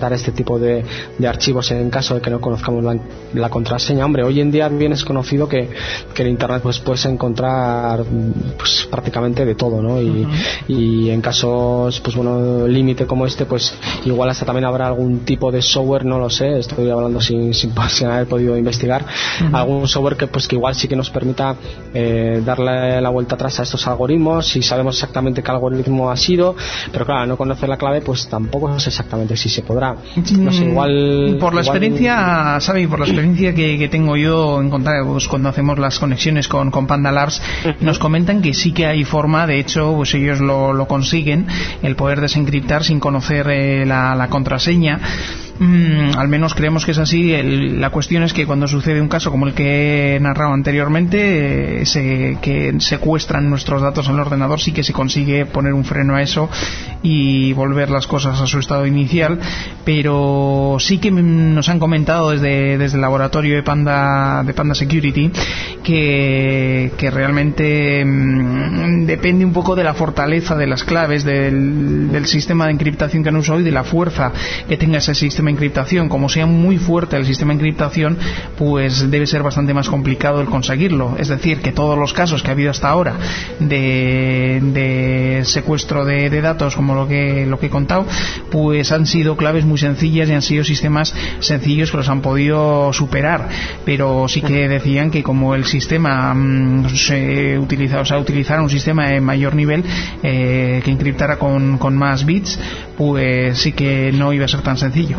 tipo de archivos en caso de que no conozcamos la contraseña. Hombre, hoy en día bien es conocido que en internet pues puedes encontrar pues prácticamente de todo, ¿no? Y en casos pues bueno, límite como este, pues igual hasta también habrá algún tipo de software, no lo sé, estoy hablando sin haber podido investigar, algún software que pues que igual sí que nos permita darle la vuelta atrás a estos algoritmos, si sabemos exactamente qué algoritmo ha sido, pero claro, no conocer la clave pues tampoco sé exactamente si se podrá, no sé, igual por la experiencia, Xavi, por la experiencia que tengo yo en contar, pues, cuando hacemos las conexiones con Panda Labs, nos comentan que sí que hay forma, de hecho pues ellos lo consiguen, el poder desencriptar sin conocer la contraseña. Al menos creemos que es así. La cuestión es que cuando sucede un caso como el que he narrado anteriormente, que secuestran nuestros datos en el ordenador, sí que se consigue poner un freno a eso y volver las cosas a su estado inicial, pero sí que nos han comentado desde el laboratorio de Panda Security que realmente depende un poco de la fortaleza de las claves del sistema de encriptación que han usado y de la fuerza que tenga ese sistema de encriptación. Como sea muy fuerte el sistema de encriptación, pues debe ser bastante más complicado el conseguirlo. Es decir, que todos los casos que ha habido hasta ahora de secuestro de datos, como lo que he contado, pues han sido claves muy sencillas y han sido sistemas sencillos que los han podido superar, pero sí que decían que como el sistema utilizara un sistema de mayor nivel que encriptara con más bits, pues sí que no iba a ser tan sencillo.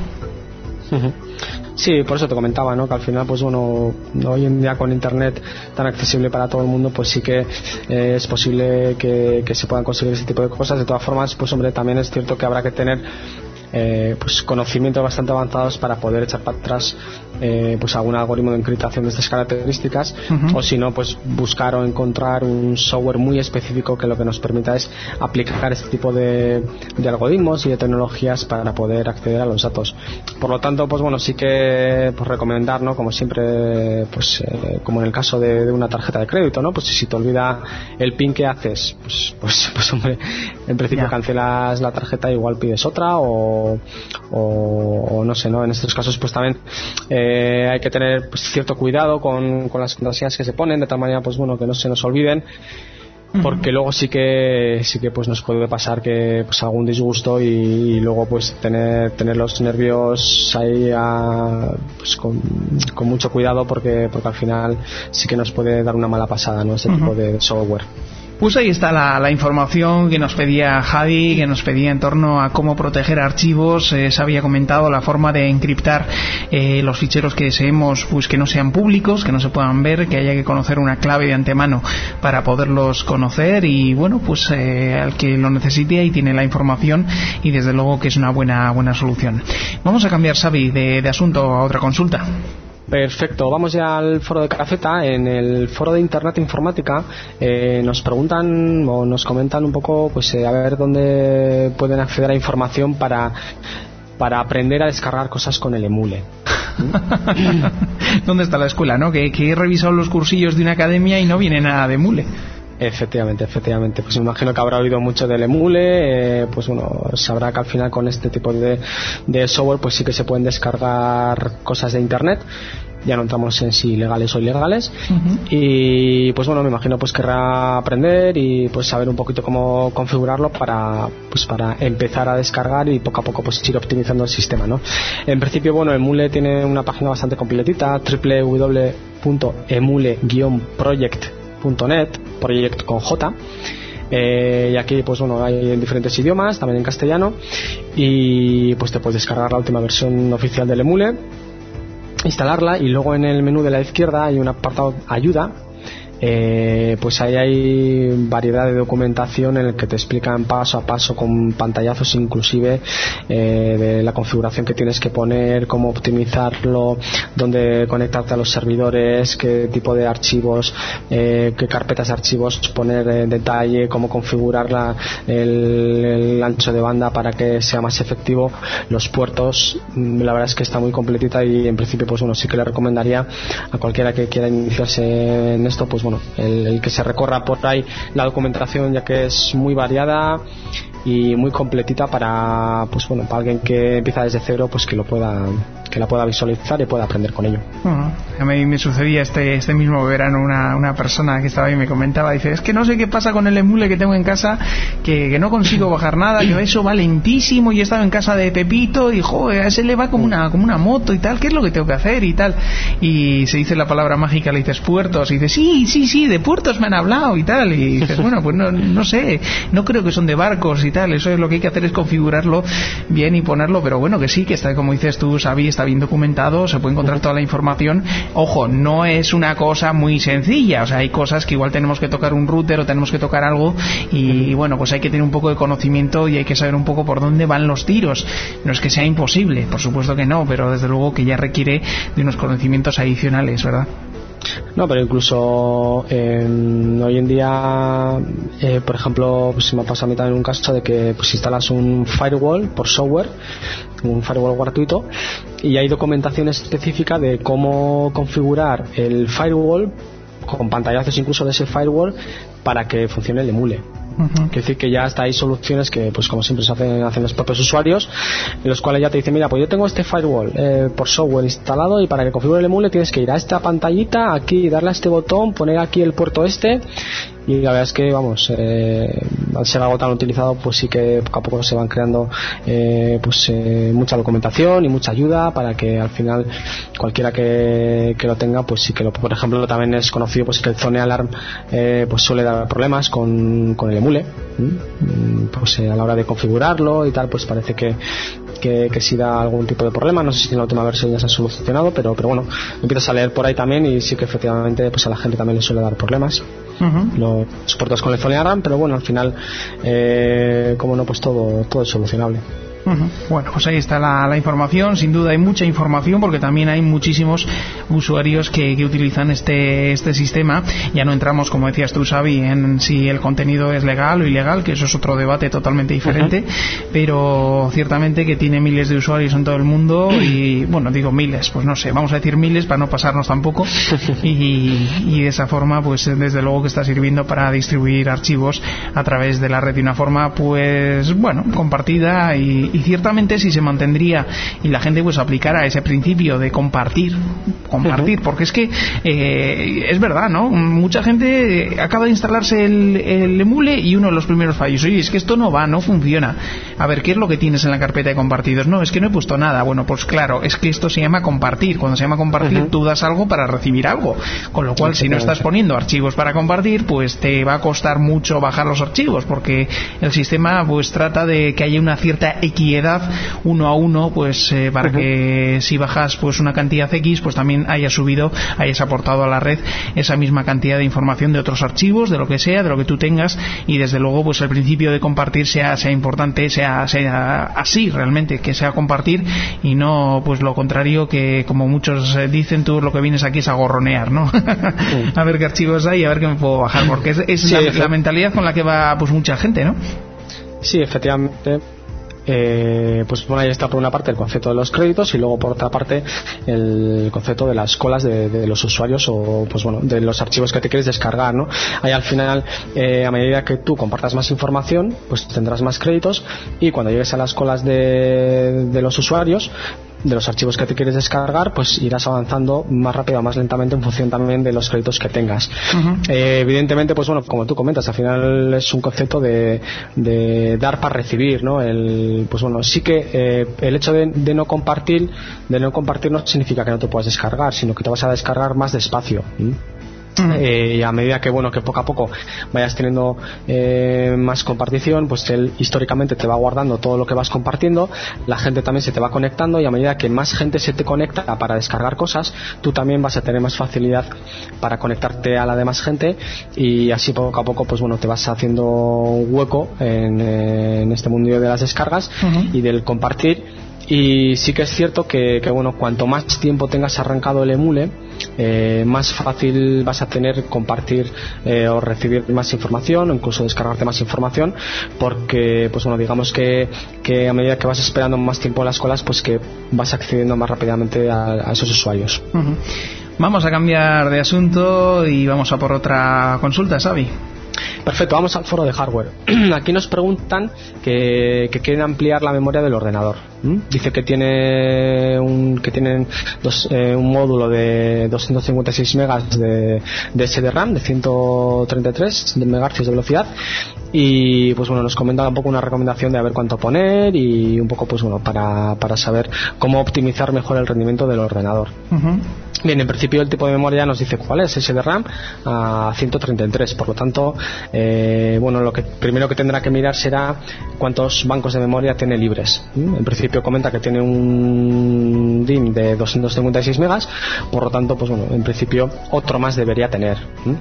Sí, por eso te comentaba, ¿no? Que al final, pues bueno, hoy en día con internet tan accesible para todo el mundo, pues sí que es posible que se puedan conseguir ese tipo de cosas. De todas formas, pues hombre, también es cierto que habrá que tener pues conocimientos bastante avanzados para poder echar para atrás pues algún algoritmo de encriptación de estas características, o si no, pues buscar o encontrar un software muy específico que lo que nos permita es aplicar este tipo de algoritmos y de tecnologías para poder acceder a los datos. Por lo tanto, pues bueno, sí que pues recomendar, ¿no? Como siempre, pues como en el caso de una tarjeta de crédito, ¿no? Pues si te olvida el PIN que haces, pues hombre, en principio cancelas la tarjeta, igual pides otra o no sé, ¿no? En estos casos pues también hay que tener pues cierto cuidado con las contraseñas que se ponen, de tal manera pues bueno, que no se nos olviden, porque luego sí que pues nos puede pasar que pues algún disgusto y luego pues tener los nervios ahí pues con mucho cuidado, porque al final sí que nos puede dar una mala pasada, ¿no? Este tipo de software. Pues ahí está la información que nos pedía Javi, que nos pedía en torno a cómo proteger archivos. Se había comentado la forma de encriptar los ficheros que deseemos, pues que no sean públicos, que no se puedan ver, que haya que conocer una clave de antemano para poderlos conocer, y bueno, pues al que lo necesite ahí tiene la información, y desde luego que es una buena solución. Vamos a cambiar, Xavi, de asunto a otra consulta. Perfecto, vamos ya al foro de Carafeta. En el foro de Internet Informática nos preguntan o nos comentan un poco, pues a ver dónde pueden acceder a información para aprender a descargar cosas con el Emule. ¿Dónde está la escuela, no? Que he revisado los cursillos de una academia y no viene nada de Emule. Efectivamente, pues me imagino que habrá oído mucho del Emule, pues bueno, sabrá que al final con este tipo de software pues sí que se pueden descargar cosas de internet. Ya no entramos en si legales o ilegales. Y pues bueno, me imagino pues querrá aprender y pues saber un poquito cómo configurarlo para empezar a descargar y poco a poco pues ir optimizando el sistema, ¿no? En principio, bueno, Emule tiene una página bastante completita, www.emule-project.net, project con J, y aquí pues bueno, hay en diferentes idiomas, también en castellano, y pues te puedes descargar la última versión oficial del Emule, instalarla, y luego en el menú de la izquierda hay un apartado ayuda. Pues ahí hay variedad de documentación en el que te explican paso a paso con pantallazos inclusive de la configuración que tienes que poner, cómo optimizarlo, dónde conectarte a los servidores, qué tipo de archivos, qué carpetas de archivos poner en detalle, cómo configurar el ancho de banda para que sea más efectivo, los puertos. La verdad es que está muy completita, y en principio pues bueno, sí que le recomendaría a cualquiera que quiera iniciarse en esto, pues bueno, el que se recorra por ahí la documentación, ya que es muy variada y muy completita para, pues bueno, para alguien que empieza desde cero, pues que la pueda visualizar y pueda aprender con ello. A mí me sucedía este mismo verano una persona que estaba ahí me comentaba, dice, es que no sé qué pasa con el emule que tengo en casa, que no consigo bajar nada, que eso va lentísimo, y he estado en casa de Pepito y joder, a ese le va como una moto y tal, ¿qué es lo que tengo que hacer y tal? Y se dice la palabra mágica, le dices puertos, y dices, sí, de puertos me han hablado y tal, y dices, bueno, pues no sé, no creo que son de barcos y tal, eso es lo que hay que hacer, es configurarlo bien y ponerlo, pero bueno, que sí, que está, como dices tú, Xavi, está bien documentado, se puede encontrar toda la información. Ojo, no es una cosa muy sencilla, o sea, hay cosas que igual tenemos que tocar un router o tenemos que tocar algo, y bueno, pues hay que tener un poco de conocimiento y hay que saber un poco por dónde van los tiros. No es que sea imposible, por supuesto que no, pero desde luego que ya requiere de unos conocimientos adicionales, ¿verdad? No, pero incluso hoy en día, por ejemplo, pues me ha pasado a mí también un caso de que pues instalas un firewall por software, un firewall gratuito, y hay documentación específica de cómo configurar el firewall con pantallazos incluso de ese firewall para que funcione el emule. Quiere decir que ya hasta hay soluciones que, pues como siempre se hacen los propios usuarios, en los cuales ya te dicen, mira, pues yo tengo este firewall por software instalado, y para que configure el emule tienes que ir a esta pantallita, aquí, darle a este botón, poner aquí el puerto este. Y la verdad es que, vamos, al ser algo tan utilizado, pues sí que poco a poco se van creando mucha documentación y mucha ayuda para que al final cualquiera que lo tenga, pues sí que por ejemplo, también es conocido pues que el Zone Alarm pues suele dar problemas con el emule, pues a la hora de configurarlo y tal, pues parece que sí da algún tipo de problema. No sé si en la última versión ya se ha solucionado, pero bueno, empiezas a leer por ahí también y sí que efectivamente pues a la gente también le suele dar problemas. Los puertos con el Zone Alarm, pero bueno, al final como no, pues todo es solucionable. Bueno, pues ahí está la información. Sin duda hay mucha información, porque también hay muchísimos usuarios que utilizan este sistema. Ya no entramos, como decías tú, Xavi, en si el contenido es legal o ilegal, que eso es otro debate totalmente diferente, pero ciertamente que tiene miles de usuarios en todo el mundo. Y bueno, digo miles, pues no sé, vamos a decir miles para no pasarnos tampoco, y de esa forma pues desde luego que está sirviendo para distribuir archivos a través de la red de una forma pues bueno, compartida, y ciertamente si se mantendría y la gente pues aplicara ese principio de compartir, porque es que es verdad, ¿no? Mucha gente acaba de instalarse el emule y uno de los primeros fallos, oye, es que esto no va, no funciona. A ver, ¿qué es lo que tienes en la carpeta de compartidos? No, es que no he puesto nada. Bueno, pues claro, es que esto se llama compartir. Cuando se llama compartir, tú das algo para recibir algo, con lo cual si no estás poniendo archivos para compartir, pues te va a costar mucho bajar los archivos, porque el sistema pues trata de que haya una cierta equidad uno a uno, pues para que si bajas pues una cantidad X, pues también hayas aportado a la red esa misma cantidad de información de otros archivos, de lo que sea, de lo que tú tengas, y desde luego pues el principio de compartir sea importante, sea así realmente, que sea compartir y no pues lo contrario, que como muchos dicen, tú lo que vienes aquí es a gorronear, ¿no? A ver qué archivos hay, a ver qué me puedo bajar, porque es sí, la mentalidad con la que va pues mucha gente, ¿no? Sí, efectivamente. Pues bueno, ahí está por una parte el concepto de los créditos, y luego por otra parte el concepto de las colas de los usuarios, o pues bueno, de los archivos que te quieres descargar, ¿no? Ahí al final, a medida que tú compartas más información, pues tendrás más créditos, y cuando llegues a las colas de los usuarios, de los archivos que te quieres descargar, pues irás avanzando más rápido o más lentamente en función también de los créditos que tengas. Evidentemente, pues bueno, como tú comentas, al final es un concepto de dar para recibir, ¿no? Pues bueno, sí que el hecho de no compartir no significa que no te puedas descargar, sino que te vas a descargar más despacio. Y a medida que que poco a poco vayas teniendo más compartición, pues él históricamente te va guardando todo lo que vas compartiendo, la gente también se te va conectando, y a medida que más gente se te conecta para descargar cosas, tú también vas a tener más facilidad para conectarte a la demás gente, y así poco a poco pues bueno, te vas haciendo un hueco en este mundo de las descargas y del compartir. Y sí que es cierto que bueno, cuanto más tiempo tengas arrancado el emule, más fácil vas a tener compartir o recibir más información, o incluso descargarte más información, porque pues bueno, digamos que a medida que vas esperando más tiempo en las colas, pues que vas accediendo más rápidamente a esos usuarios. Vamos a cambiar de asunto y vamos a por otra consulta, Xavi. Perfecto, vamos al foro de hardware. Aquí nos preguntan que quieren ampliar la memoria del ordenador. Dice que tienen un módulo de 256 megas de SDRAM, de 133 MHz de velocidad, y pues bueno, nos comenta un poco una recomendación de a ver cuánto poner y un poco pues bueno para saber cómo optimizar mejor el rendimiento del ordenador. Bien, en principio el tipo de memoria nos dice cuál es, SDRAM a 133, por lo tanto bueno, lo que primero que tendrá que mirar será cuántos bancos de memoria tiene libres. En principio comenta que tiene un DIMM de 256 megas, por lo tanto pues bueno, en principio otro más debería tener.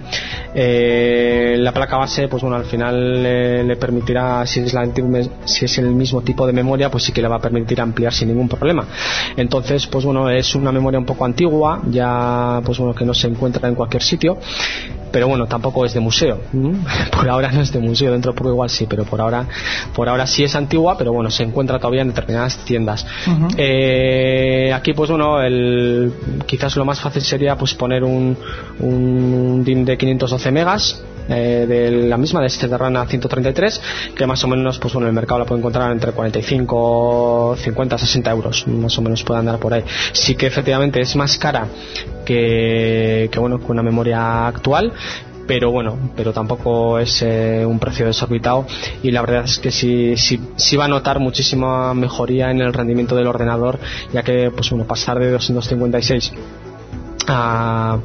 La placa base pues bueno, al final le permitirá, si es el mismo tipo de memoria, pues sí que le va a permitir ampliar sin ningún problema. Entonces pues bueno, es una memoria un poco antigua, ya pues bueno, que no se encuentra en cualquier sitio, pero bueno, tampoco es de museo. Por ahora no es de museo, dentro de poco igual sí, pero por ahora sí es antigua, pero bueno, se encuentra todavía en determinadas tiendas. Aquí pues bueno, quizás lo más fácil sería pues poner un DIMM de 512 megas de la misma, de SDRAM a 133, que más o menos pues bueno, en el mercado la puede encontrar entre 45, 50, 60 euros, más o menos puede andar por ahí. Sí que efectivamente es más cara que bueno, que una memoria actual, pero bueno, pero tampoco es un precio desorbitado, y la verdad es que sí va a notar muchísima mejoría en el rendimiento del ordenador, ya que pues bueno, pasar de 256 a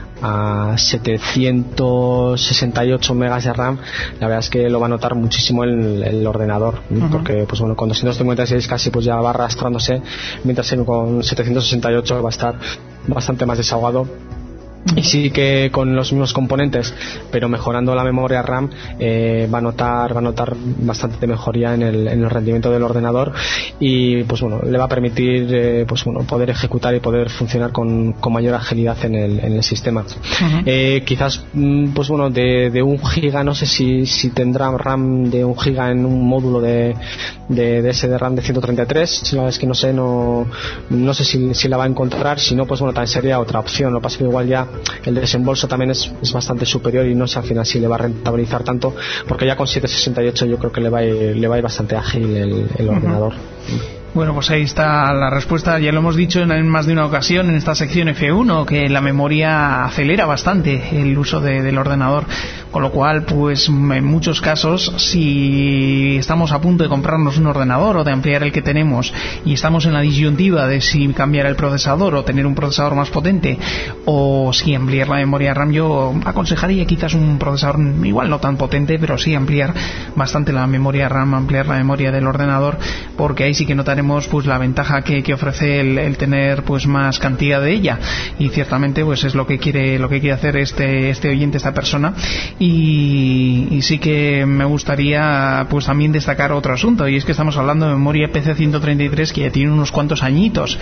768 megas de RAM, la verdad es que lo va a notar muchísimo el ordenador, porque pues bueno, con 256 casi pues ya va arrastrándose, mientras con 768 va a estar bastante más desahogado. Y sí que con los mismos componentes, pero mejorando la memoria RAM, va a notar bastante mejoría en el rendimiento del ordenador, y pues bueno, le va a permitir pues bueno, poder ejecutar y poder funcionar con mayor agilidad en el sistema. Quizás pues bueno, de 1 giga, no sé si tendrá RAM de 1 giga en un módulo de SDRAM de 133, la verdad es que no sé si la va a encontrar. Si no, pues bueno, también sería otra opción. Lo que pasa es que igual ya el desembolso también es bastante superior, y no sé al final si le va a rentabilizar tanto, porque ya con 768 yo creo que le va a ir bastante ágil el ordenador. Bueno, pues ahí está la respuesta. Ya lo hemos dicho en más de una ocasión en esta sección F1, que la memoria acelera bastante el uso del ordenador, con lo cual pues en muchos casos, si estamos a punto de comprarnos un ordenador o de ampliar el que tenemos, y estamos en la disyuntiva de si cambiar el procesador o tener un procesador más potente, o si ampliar la memoria RAM, yo aconsejaría quizás un procesador igual no tan potente, pero sí ampliar bastante la memoria RAM, ampliar la memoria del ordenador, porque ahí sí que notaremos pues la ventaja que ofrece el tener pues más cantidad de ella, y ciertamente pues es lo que quiere hacer este oyente, esta persona. Y sí que me gustaría pues también destacar otro asunto, y es que estamos hablando de memoria PC 133 que ya tiene unos cuantos añitos,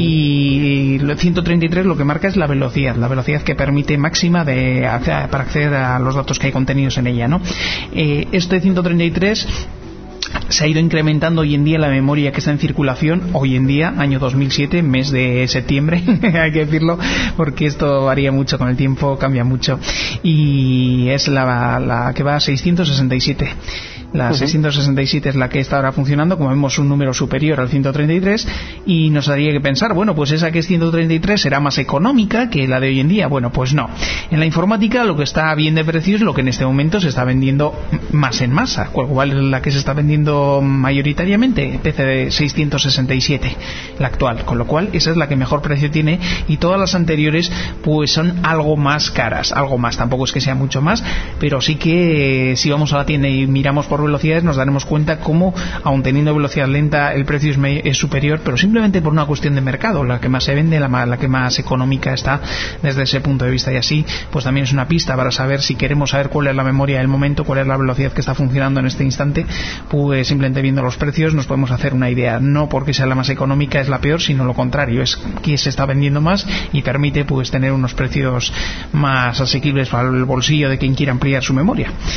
y el 133 lo que marca es la velocidad que permite máxima para acceder a los datos que hay contenidos en ella, ¿no? Este 133 se ha ido incrementando hoy en día la memoria que está en circulación, hoy en día, año 2007, mes de septiembre, hay que decirlo, porque esto varía mucho con el tiempo, cambia mucho, y es la que va a 667. La 667 es la que está ahora funcionando, como vemos, un número superior al 133, y nos haría que pensar, bueno, pues esa que es 133 será más económica que la de hoy en día. Bueno, pues no. En la informática lo que está bien de precio es lo que en este momento se está vendiendo más en masa. ¿Cuál es la que se está vendiendo mayoritariamente? PC de 667, la actual, con lo cual esa es la que mejor precio tiene, y todas las anteriores pues son algo más caras, algo más, tampoco es que sea mucho más, pero sí que si vamos a la tienda y miramos por velocidades nos daremos cuenta cómo, aun teniendo velocidad lenta, el precio es superior, pero simplemente por una cuestión de mercado. La que más se vende, la que más económica está desde ese punto de vista, y así pues también es una pista para saber, si queremos saber cuál es la memoria del momento, cuál es la velocidad que está funcionando en este instante, pues simplemente viendo los precios nos podemos hacer una idea. No porque sea la más económica es la peor, sino lo contrario, es que se está vendiendo más y permite pues tener unos precios más asequibles para el bolsillo de quien quiera ampliar su memoria.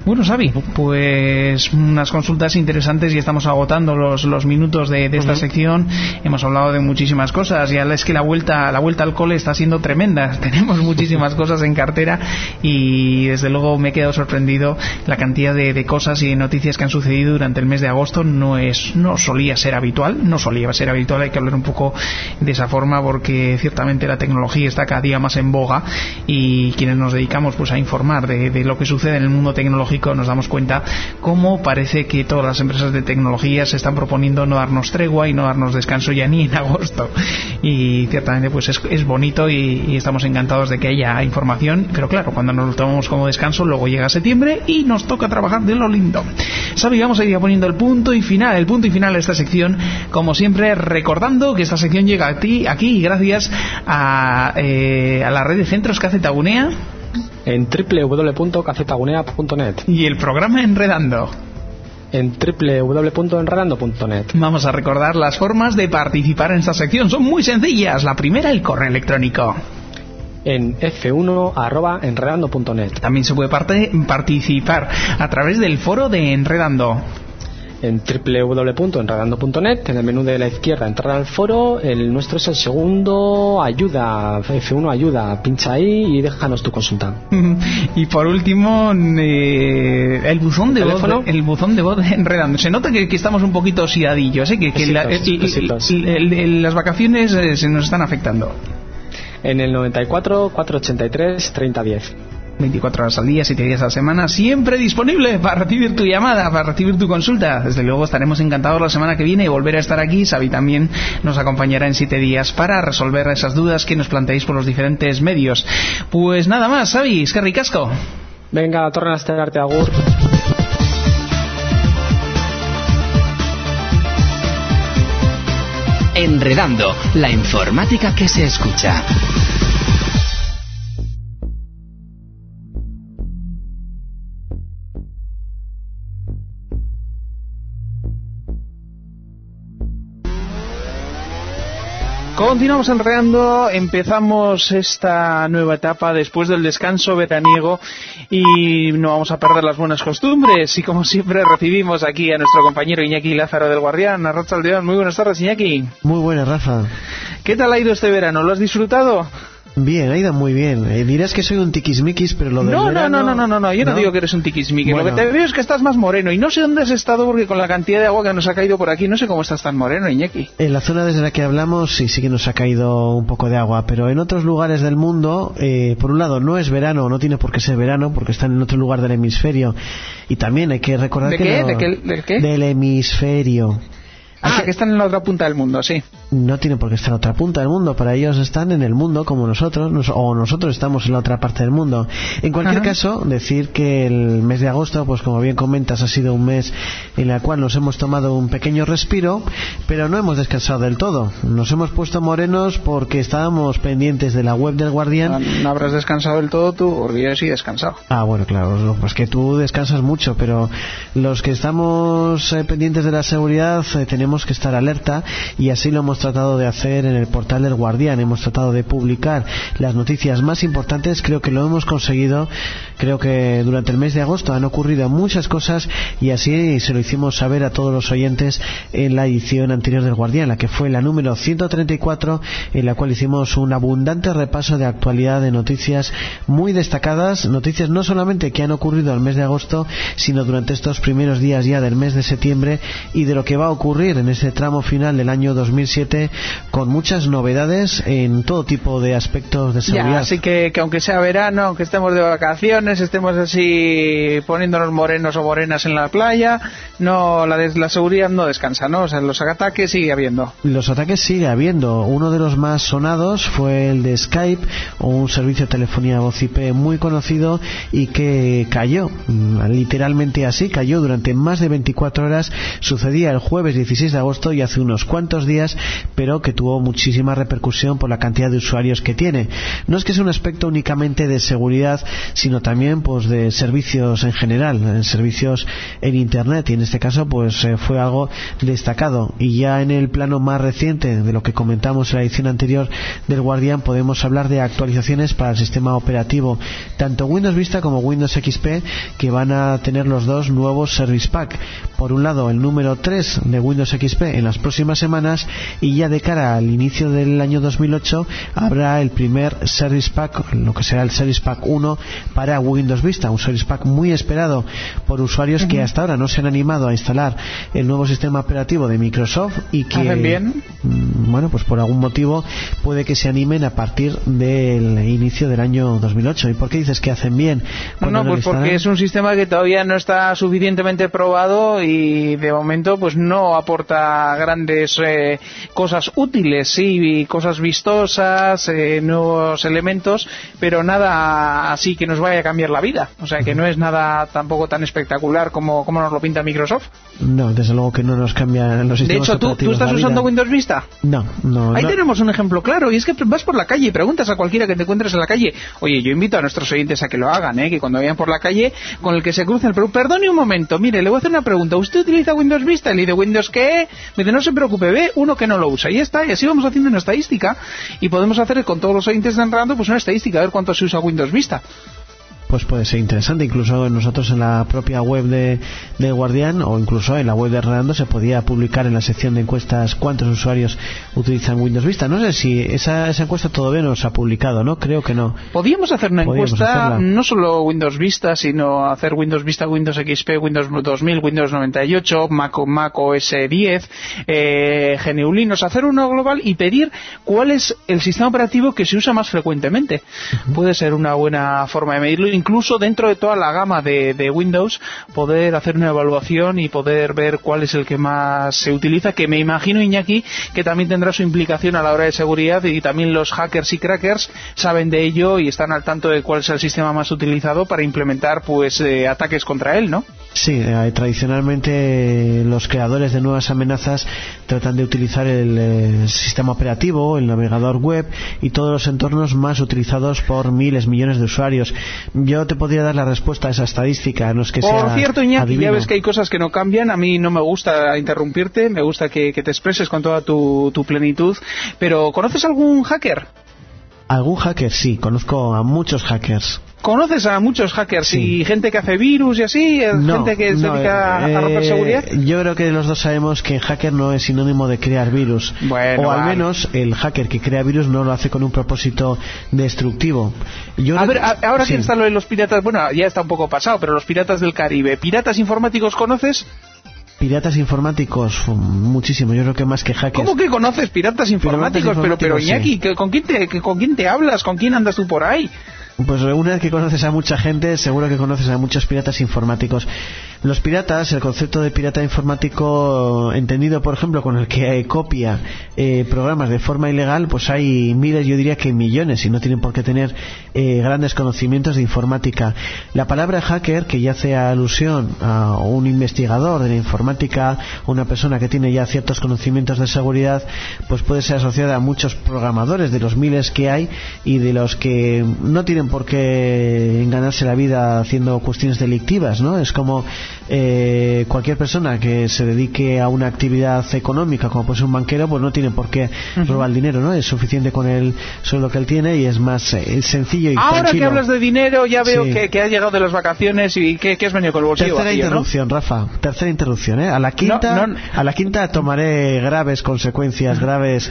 Bueno, Xavi, pues unas consultas interesantes y estamos agotando los minutos de esta sección. Hemos hablado de muchísimas cosas y es que la vuelta al cole está siendo tremenda. Tenemos muchísimas cosas en cartera y desde luego me he quedado sorprendido la cantidad de cosas y de noticias que han sucedido durante el mes de agosto. No solía ser habitual, hay que hablar un poco de esa forma porque ciertamente la tecnología está cada día más en boga y quienes nos dedicamos pues a informar de lo que sucede en el mundo tecnológico nos damos cuenta cómo parece que todas las empresas de tecnología se están proponiendo no darnos tregua y no darnos descanso ya ni en agosto, y ciertamente pues es bonito y estamos encantados de que haya información, pero claro, cuando nos lo tomamos como descanso luego llega septiembre y nos toca trabajar de lo lindo. Xavi, vamos a ir poniendo el punto y final de esta sección, como siempre recordando que esta sección llega a ti aquí gracias a la red de centros Kacetagunea en www.kacetagunea.net y el programa Enredando en www.enredando.net. Vamos a recordar las formas de participar en esta sección, son muy sencillas. La primera, el correo electrónico en f1@enredando.net. También se puede participar a través del foro de Enredando en www.enredando.net. En el menú de la izquierda entrar al foro, el nuestro es el segundo, ayuda, F1 ayuda, pincha ahí y déjanos tu consulta. Y por último el buzón de voz de Enredando. Se nota que estamos un poquito oxidadillos, las vacaciones se nos están afectando. En el 94 483 3010. 24 horas al día, 7 días a la semana, siempre disponible para recibir tu llamada, para recibir tu consulta. Desde luego estaremos encantados la semana que viene de volver a estar aquí. Xavi también nos acompañará en 7 días para resolver esas dudas que nos planteáis por los diferentes medios. Pues nada más, Xavi, eskerrik asko. Venga, torna a estararte, agur. Enredando, la informática que se escucha. Continuamos enredando, empezamos esta nueva etapa después del descanso veraniego y no vamos a perder las buenas costumbres y como siempre recibimos aquí a nuestro compañero Iñaki Lázaro del Guardián. Arratsaldeon, muy buenas tardes, Iñaki. Muy buenas, Rafa. ¿Qué tal ha ido este verano? ¿Lo has disfrutado? Bien, ha ido muy bien. Dirás que soy un tiquismiquis, pero lo del verano... No, yo no digo que eres un tiquismiquis. Bueno. Lo que te veo es que estás más moreno y no sé dónde has estado porque con la cantidad de agua que nos ha caído por aquí, no sé cómo estás tan moreno, Iñaki. En la zona desde la que hablamos sí que nos ha caído un poco de agua, pero en otros lugares del mundo, por un lado no es verano, no tiene por qué ser verano porque están en otro lugar del hemisferio y también hay que recordar ¿De qué? Del hemisferio. Que están en la otra punta del mundo, sí. No tienen por qué estar en la otra punta del mundo. Para ellos están en el mundo como nosotros, o nosotros estamos en la otra parte del mundo. En cualquier caso, decir que el mes de agosto, pues como bien comentas, ha sido un mes en el cual nos hemos tomado un pequeño respiro, pero no hemos descansado del todo. Nos hemos puesto morenos porque estábamos pendientes de la web del Guardián. No habrás descansado del todo tú, porque yo sí he descansado. Bueno, claro, pues que tú descansas mucho, pero los que estamos pendientes de la seguridad tenemos que estar alerta y así lo hemos tratado de hacer en el portal del Guardián. Hemos tratado de publicar las noticias más importantes. Creo que lo hemos conseguido. Creo que durante el mes de agosto han ocurrido muchas cosas y así se lo hicimos saber a todos los oyentes en la edición anterior del Guardián, la que fue la número 134, en la cual hicimos un abundante repaso de actualidad, de noticias muy destacadas, noticias no solamente que han ocurrido el mes de agosto, sino durante estos primeros días ya del mes de septiembre y de lo que va a ocurrir en ese tramo final del año 2007 con muchas novedades en todo tipo de aspectos de seguridad. Así que aunque sea verano, aunque estemos de vacaciones, estemos así poniéndonos morenos o morenas en la playa, no, la seguridad no descansa, ¿no? O sea, los ataques sigue habiendo. Los ataques sigue habiendo. Uno de los más sonados fue el de Skype, o un servicio de telefonía voz IP muy conocido y que cayó, literalmente así, cayó durante más de 24 horas. Sucedía el jueves 16 de agosto y hace unos cuantos días pero que tuvo muchísima repercusión por la cantidad de usuarios que tiene. No es que sea un aspecto únicamente de seguridad, sino también pues de servicios en general, en servicios en Internet, y en este caso pues fue algo destacado. Y ya en el plano más reciente de lo que comentamos en la edición anterior del Guardián, podemos hablar de actualizaciones para el sistema operativo, tanto Windows Vista como Windows XP, que van a tener los dos nuevos Service Pack. Por un lado el número 3 de Windows XP en las próximas semanas, y ya de cara al inicio del año 2008 habrá el primer Service Pack, lo que será el Service Pack 1 para Windows Vista, un Service Pack muy esperado por usuarios que hasta ahora no se han animado a instalar el nuevo sistema operativo de Microsoft, y que ¿hacen bien? Bueno, pues por algún motivo puede que se animen a partir del inicio del año 2008. ¿Y por qué dices que hacen bien? No, pues porque es un sistema que todavía no está suficientemente probado y de momento pues no aporta grandes cosas útiles, sí, cosas vistosas, nuevos elementos, pero nada así que nos vaya a cambiar la vida. O sea, que no es nada tampoco tan espectacular como nos lo pinta Microsoft. No, desde luego que no nos cambian los sistemas operativos. De hecho, ¿tú estás usando Windows Vista? No. Ahí tenemos un ejemplo claro, y es que vas por la calle y preguntas a cualquiera que te encuentres en la calle. Oye, yo invito a nuestros oyentes a que lo hagan, que cuando vayan por la calle, con el que se crucen, perdone un momento, mire, le voy a hacer una pregunta. ¿Usted utiliza Windows Vista? Y le dice, ¿Windows qué? Me dice, no se preocupe, ve uno que no lo usa. Y ya está, y así vamos haciendo una estadística, y podemos hacer con todos los oyentes de Enredando pues una estadística, a ver cuánto se usa Windows Vista. Pues puede ser interesante. Incluso nosotros en la propia web de Guardián, o incluso en la web de Enredando, se podía publicar en la sección de encuestas cuántos usuarios utilizan Windows Vista. No sé si esa encuesta todavía no se ha publicado, ¿no? Creo que no. Podríamos hacer una encuesta, no solo Windows Vista, sino hacer Windows Vista, Windows XP, Windows 2000, Windows 98, Mac OS 10, GNU/Linux, hacer uno global y pedir cuál es el sistema operativo que se usa más frecuentemente. Puede ser una buena forma de medirlo. Incluso dentro de toda la gama de Windows, poder hacer una evaluación y poder ver cuál es el que más se utiliza, que me imagino, Iñaki, que también tendrá su implicación a la hora de seguridad, y también los hackers y crackers saben de ello y están al tanto de cuál es el sistema más utilizado para implementar pues ataques contra él, ¿no? Sí, tradicionalmente los creadores de nuevas amenazas tratan de utilizar el sistema operativo, el navegador web y todos los entornos más utilizados por millones de usuarios. Yo te podría dar la respuesta a esa estadística, no es que sea Por cierto, Iñaki, adivino. ya ves que hay cosas que no cambian. A mí no me gusta interrumpirte, me gusta que te expreses con toda tu plenitud. Pero, ¿conoces algún hacker? ¿Algún hacker? Sí, conozco a muchos hackers. ¿Conoces a muchos hackers? Sí. ¿Y gente que hace virus y así? ¿Gente que se dedica a romper seguridad? Yo creo que los dos sabemos que hacker no es sinónimo de crear virus. Bueno, o al menos el hacker que crea virus no lo hace con un propósito destructivo. Ahora que está lo de los piratas, bueno, ya está un poco pasado, pero los piratas del Caribe, ¿piratas informáticos conoces? Piratas informáticos, muchísimo, yo creo que más que hackers. ¿Cómo que conoces piratas informáticos? Pero Iñaki, sí. ¿con quién te hablas? ¿Con quién andas tú por ahí? Pues una vez que conoces a mucha gente, seguro que conoces a muchos piratas informáticos. Los piratas, el concepto de pirata informático entendido, por ejemplo, con el que copia programas de forma ilegal, pues hay miles, yo diría que millones, y no tienen por qué tener grandes conocimientos de informática. La palabra hacker, que ya hace alusión a un investigador de la informática, una persona que tiene ya ciertos conocimientos de seguridad, pues puede ser asociada a muchos programadores, de los miles que hay y de los que no tienen por qué ganarse la vida haciendo cuestiones delictivas, ¿no? Es como cualquier persona que se dedique a una actividad económica, como puede ser un banquero, pues no tiene por qué robar dinero, ¿no? Es suficiente con el sueldo que él tiene y es más sencillo y ahora tranquilo. Que hablas de dinero, ya veo que has llegado de las vacaciones y que has venido con el bolsillo Tercera vacío, interrupción, ¿no? Rafa, tercera interrupción, ¿eh? A la quinta tomaré graves consecuencias, graves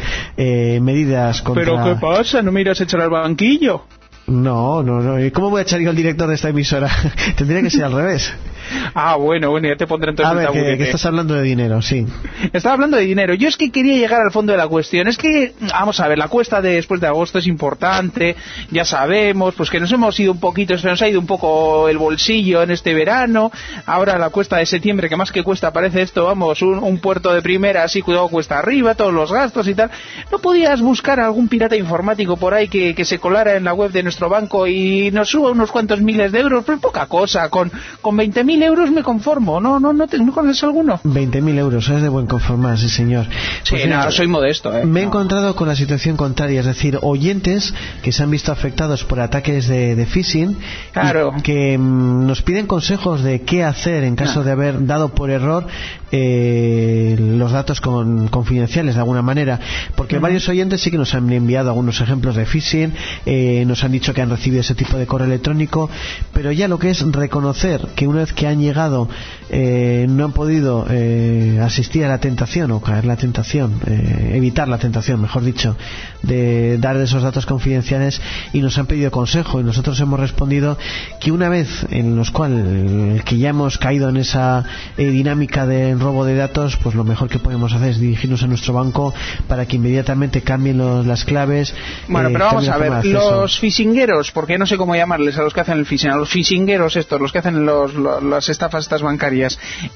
medidas contra... ¿Pero qué pasa? ¿No me irás a echar al banquillo? No. ¿Y cómo voy a echar yo al director de esta emisora? Tendría que ser al revés. Ah, bueno, ya te pondré entonces a ver, que estás hablando de dinero, sí. Estaba hablando de dinero. Yo es que quería llegar al fondo de la cuestión. Es que, vamos a ver, la cuesta después de agosto es importante. Ya sabemos, pues que nos hemos ido un poquito, se nos ha ido un poco el bolsillo en este verano. Ahora la cuesta de septiembre, que más que cuesta parece esto, vamos, un puerto de primera, así cuidado cuesta arriba, todos los gastos y tal. ¿No podías buscar a algún pirata informático por ahí que se colara en la web de nuestro banco y nos suba unos cuantos miles de euros? Pues poca cosa, con 20.000 20.000 euros me conformo. ¿No conoces alguno? 20.000 euros, es de buen conformar, sí señor. Sí, pues, soy modesto. Me he encontrado con la situación contraria, es decir, oyentes que se han visto afectados por ataques de phishing, claro, y que nos piden consejos de qué hacer en caso de haber dado por error los datos confidenciales de alguna manera, porque varios oyentes sí que nos han enviado algunos ejemplos de phishing, nos han dicho que han recibido ese tipo de correo electrónico, pero ya lo que es reconocer que una vez que han llegado no han podido asistir a la tentación o caer la tentación, evitar la tentación, mejor dicho, de dar esos datos confidenciales, y nos han pedido consejo, y nosotros hemos respondido que una vez en los cuales que ya hemos caído en esa dinámica de robo de datos, pues lo mejor que podemos hacer es dirigirnos a nuestro banco para que inmediatamente cambien las claves. Bueno, pero vamos a ver, los phishingueros, porque no sé cómo llamarles a los que hacen el phishing, a los phishingueros estos, los que hacen las estafas estas bancarias,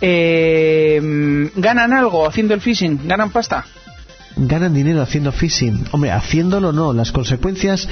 ¿ganan algo haciendo el phishing? ¿Ganan pasta? Ganan dinero haciendo phishing. Hombre, haciéndolo no. Las consecuencias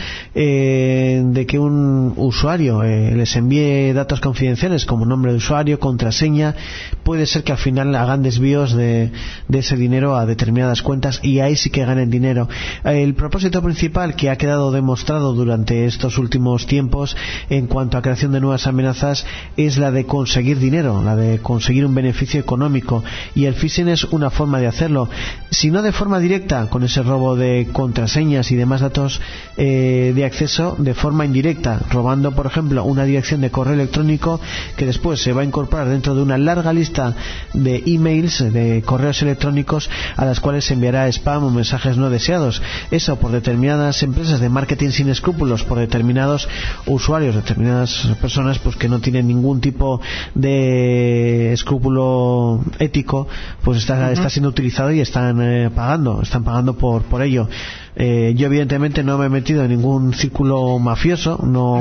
de que un usuario les envíe datos confidenciales como nombre de usuario, contraseña, puede ser que al final hagan desvíos de ese dinero a determinadas cuentas, y ahí sí que ganen dinero. El propósito principal que ha quedado demostrado durante estos últimos tiempos en cuanto a creación de nuevas amenazas es la de conseguir dinero, la de conseguir un beneficio económico, y el phishing es una forma de hacerlo, si no de forma directa con ese robo de contraseñas y demás datos de acceso, de forma indirecta, robando por ejemplo una dirección de correo electrónico que después se va a incorporar dentro de una larga lista de emails, de correos electrónicos a las cuales se enviará spam o mensajes no deseados. Eso por determinadas empresas de marketing sin escrúpulos, por determinados usuarios, determinadas personas pues que no tienen ningún tipo de escrúpulo ético, pues está siendo utilizado y están pagando por ello. Yo evidentemente no me he metido en ningún círculo mafioso,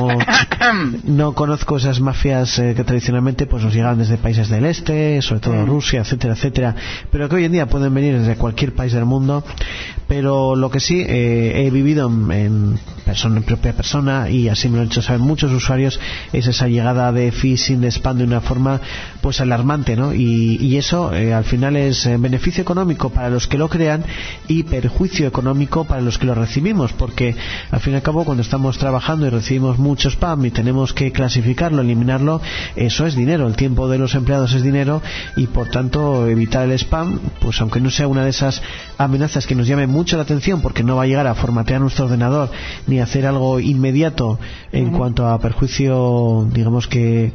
no conozco esas mafias que tradicionalmente pues nos llegan desde países del este, sobre todo Rusia, etcétera, etcétera, pero que hoy en día pueden venir desde cualquier país del mundo. Pero lo que sí he vivido en propia persona, y así me lo han hecho saber muchos usuarios, es esa llegada de phishing, de spam, de una forma pues alarmante, ¿no? Y eso al final es beneficio económico para los que lo crean y perjuicio económico para los que lo recibimos, porque al fin y al cabo cuando estamos trabajando y recibimos mucho spam y tenemos que clasificarlo, eliminarlo, eso es dinero, el tiempo de los empleados es dinero, y por tanto evitar el spam, pues aunque no sea una de esas amenazas que nos llame mucho la atención, porque no va a llegar a formatear nuestro ordenador ni a hacer algo inmediato en cuanto a perjuicio, digamos que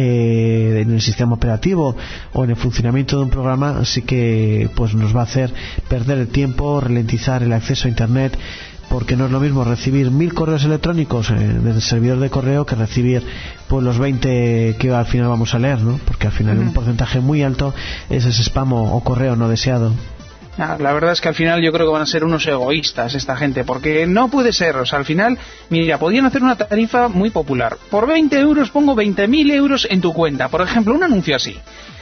en el sistema operativo o en el funcionamiento de un programa, así que pues nos va a hacer perder el tiempo, ralentizar el acceso a internet, porque no es lo mismo recibir 1000 correos electrónicos desde el servidor de correo que recibir pues los 20 que al final vamos a leer, ¿no? Porque al final un porcentaje muy alto es ese spam o correo no deseado. La verdad es que al final yo creo que van a ser unos egoístas esta gente, porque no puede ser, o sea, al final, mira, podían hacer una tarifa muy popular. Por 20 euros pongo 20.000 euros en tu cuenta, por ejemplo, un anuncio así.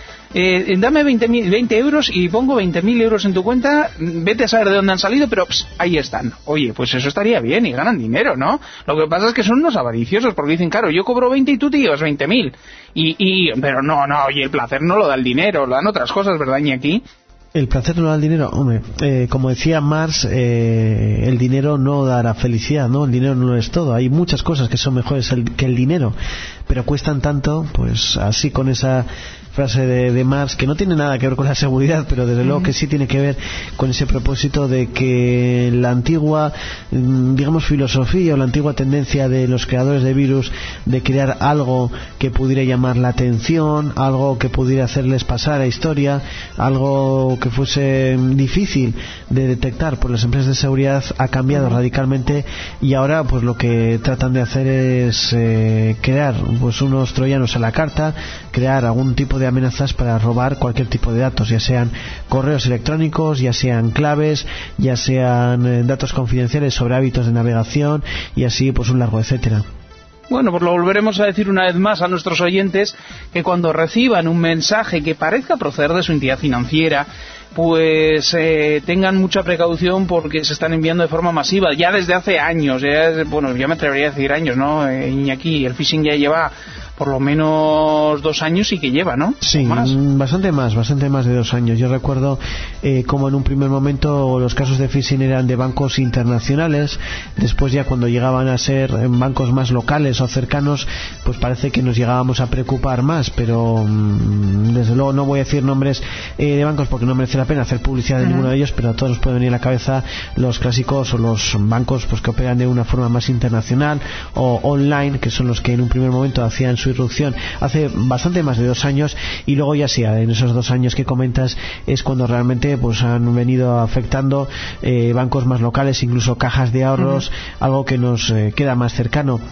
Dame 20 euros y pongo 20.000 euros en tu cuenta, vete a saber de dónde han salido, pero ahí están. Oye, pues eso estaría bien y ganan dinero, ¿no? Lo que pasa es que son unos avariciosos, porque dicen, claro, yo cobro 20 y tú te llevas 20.000. Pero no, oye, el placer no lo da el dinero, lo dan otras cosas, ¿verdad, Iñaki? El placer no da el dinero, hombre, como decía Marx, el dinero no dará felicidad, ¿no? El dinero no lo es todo, hay muchas cosas que son mejores que el dinero, pero cuestan tanto, pues así con esa frase de Marx, que no tiene nada que ver con la seguridad, pero desde luego que sí tiene que ver con ese propósito de que la antigua, digamos, filosofía o la antigua tendencia de los creadores de virus de crear algo que pudiera llamar la atención, algo que pudiera hacerles pasar a historia, algo que fuese difícil de detectar por las empresas de seguridad, ha cambiado radicalmente, y ahora pues lo que tratan de hacer es crear pues unos troyanos a la carta, crear algún tipo de amenazas para robar cualquier tipo de datos, ya sean correos electrónicos, ya sean claves, ya sean datos confidenciales sobre hábitos de navegación, y así pues un largo etcétera. Bueno, pues lo volveremos a decir una vez más a nuestros oyentes, que cuando reciban un mensaje que parezca proceder de su entidad financiera, pues tengan mucha precaución, porque se están enviando de forma masiva, ya desde hace años, yo me atrevería a decir años, ¿no, Iñaki? El phishing ya lleva por lo menos 2 años sí que lleva, ¿no? Sí, bastante más de 2 años. Yo recuerdo como en un primer momento los casos de phishing eran de bancos internacionales, después ya cuando llegaban a ser bancos más locales o cercanos, pues parece que nos llegábamos a preocupar más, pero desde luego no voy a decir nombres de bancos porque no merece la pena hacer publicidad de ninguno de ellos, pero a todos nos puede venir a la cabeza los clásicos o los bancos pues que operan de una forma más internacional o online, que son los que en un primer momento hacían su irrupción hace bastante más de 2 años, y luego ya sí, en esos 2 años que comentas es cuando realmente pues han venido afectando bancos más locales, incluso cajas de ahorros, algo que nos queda más cercano.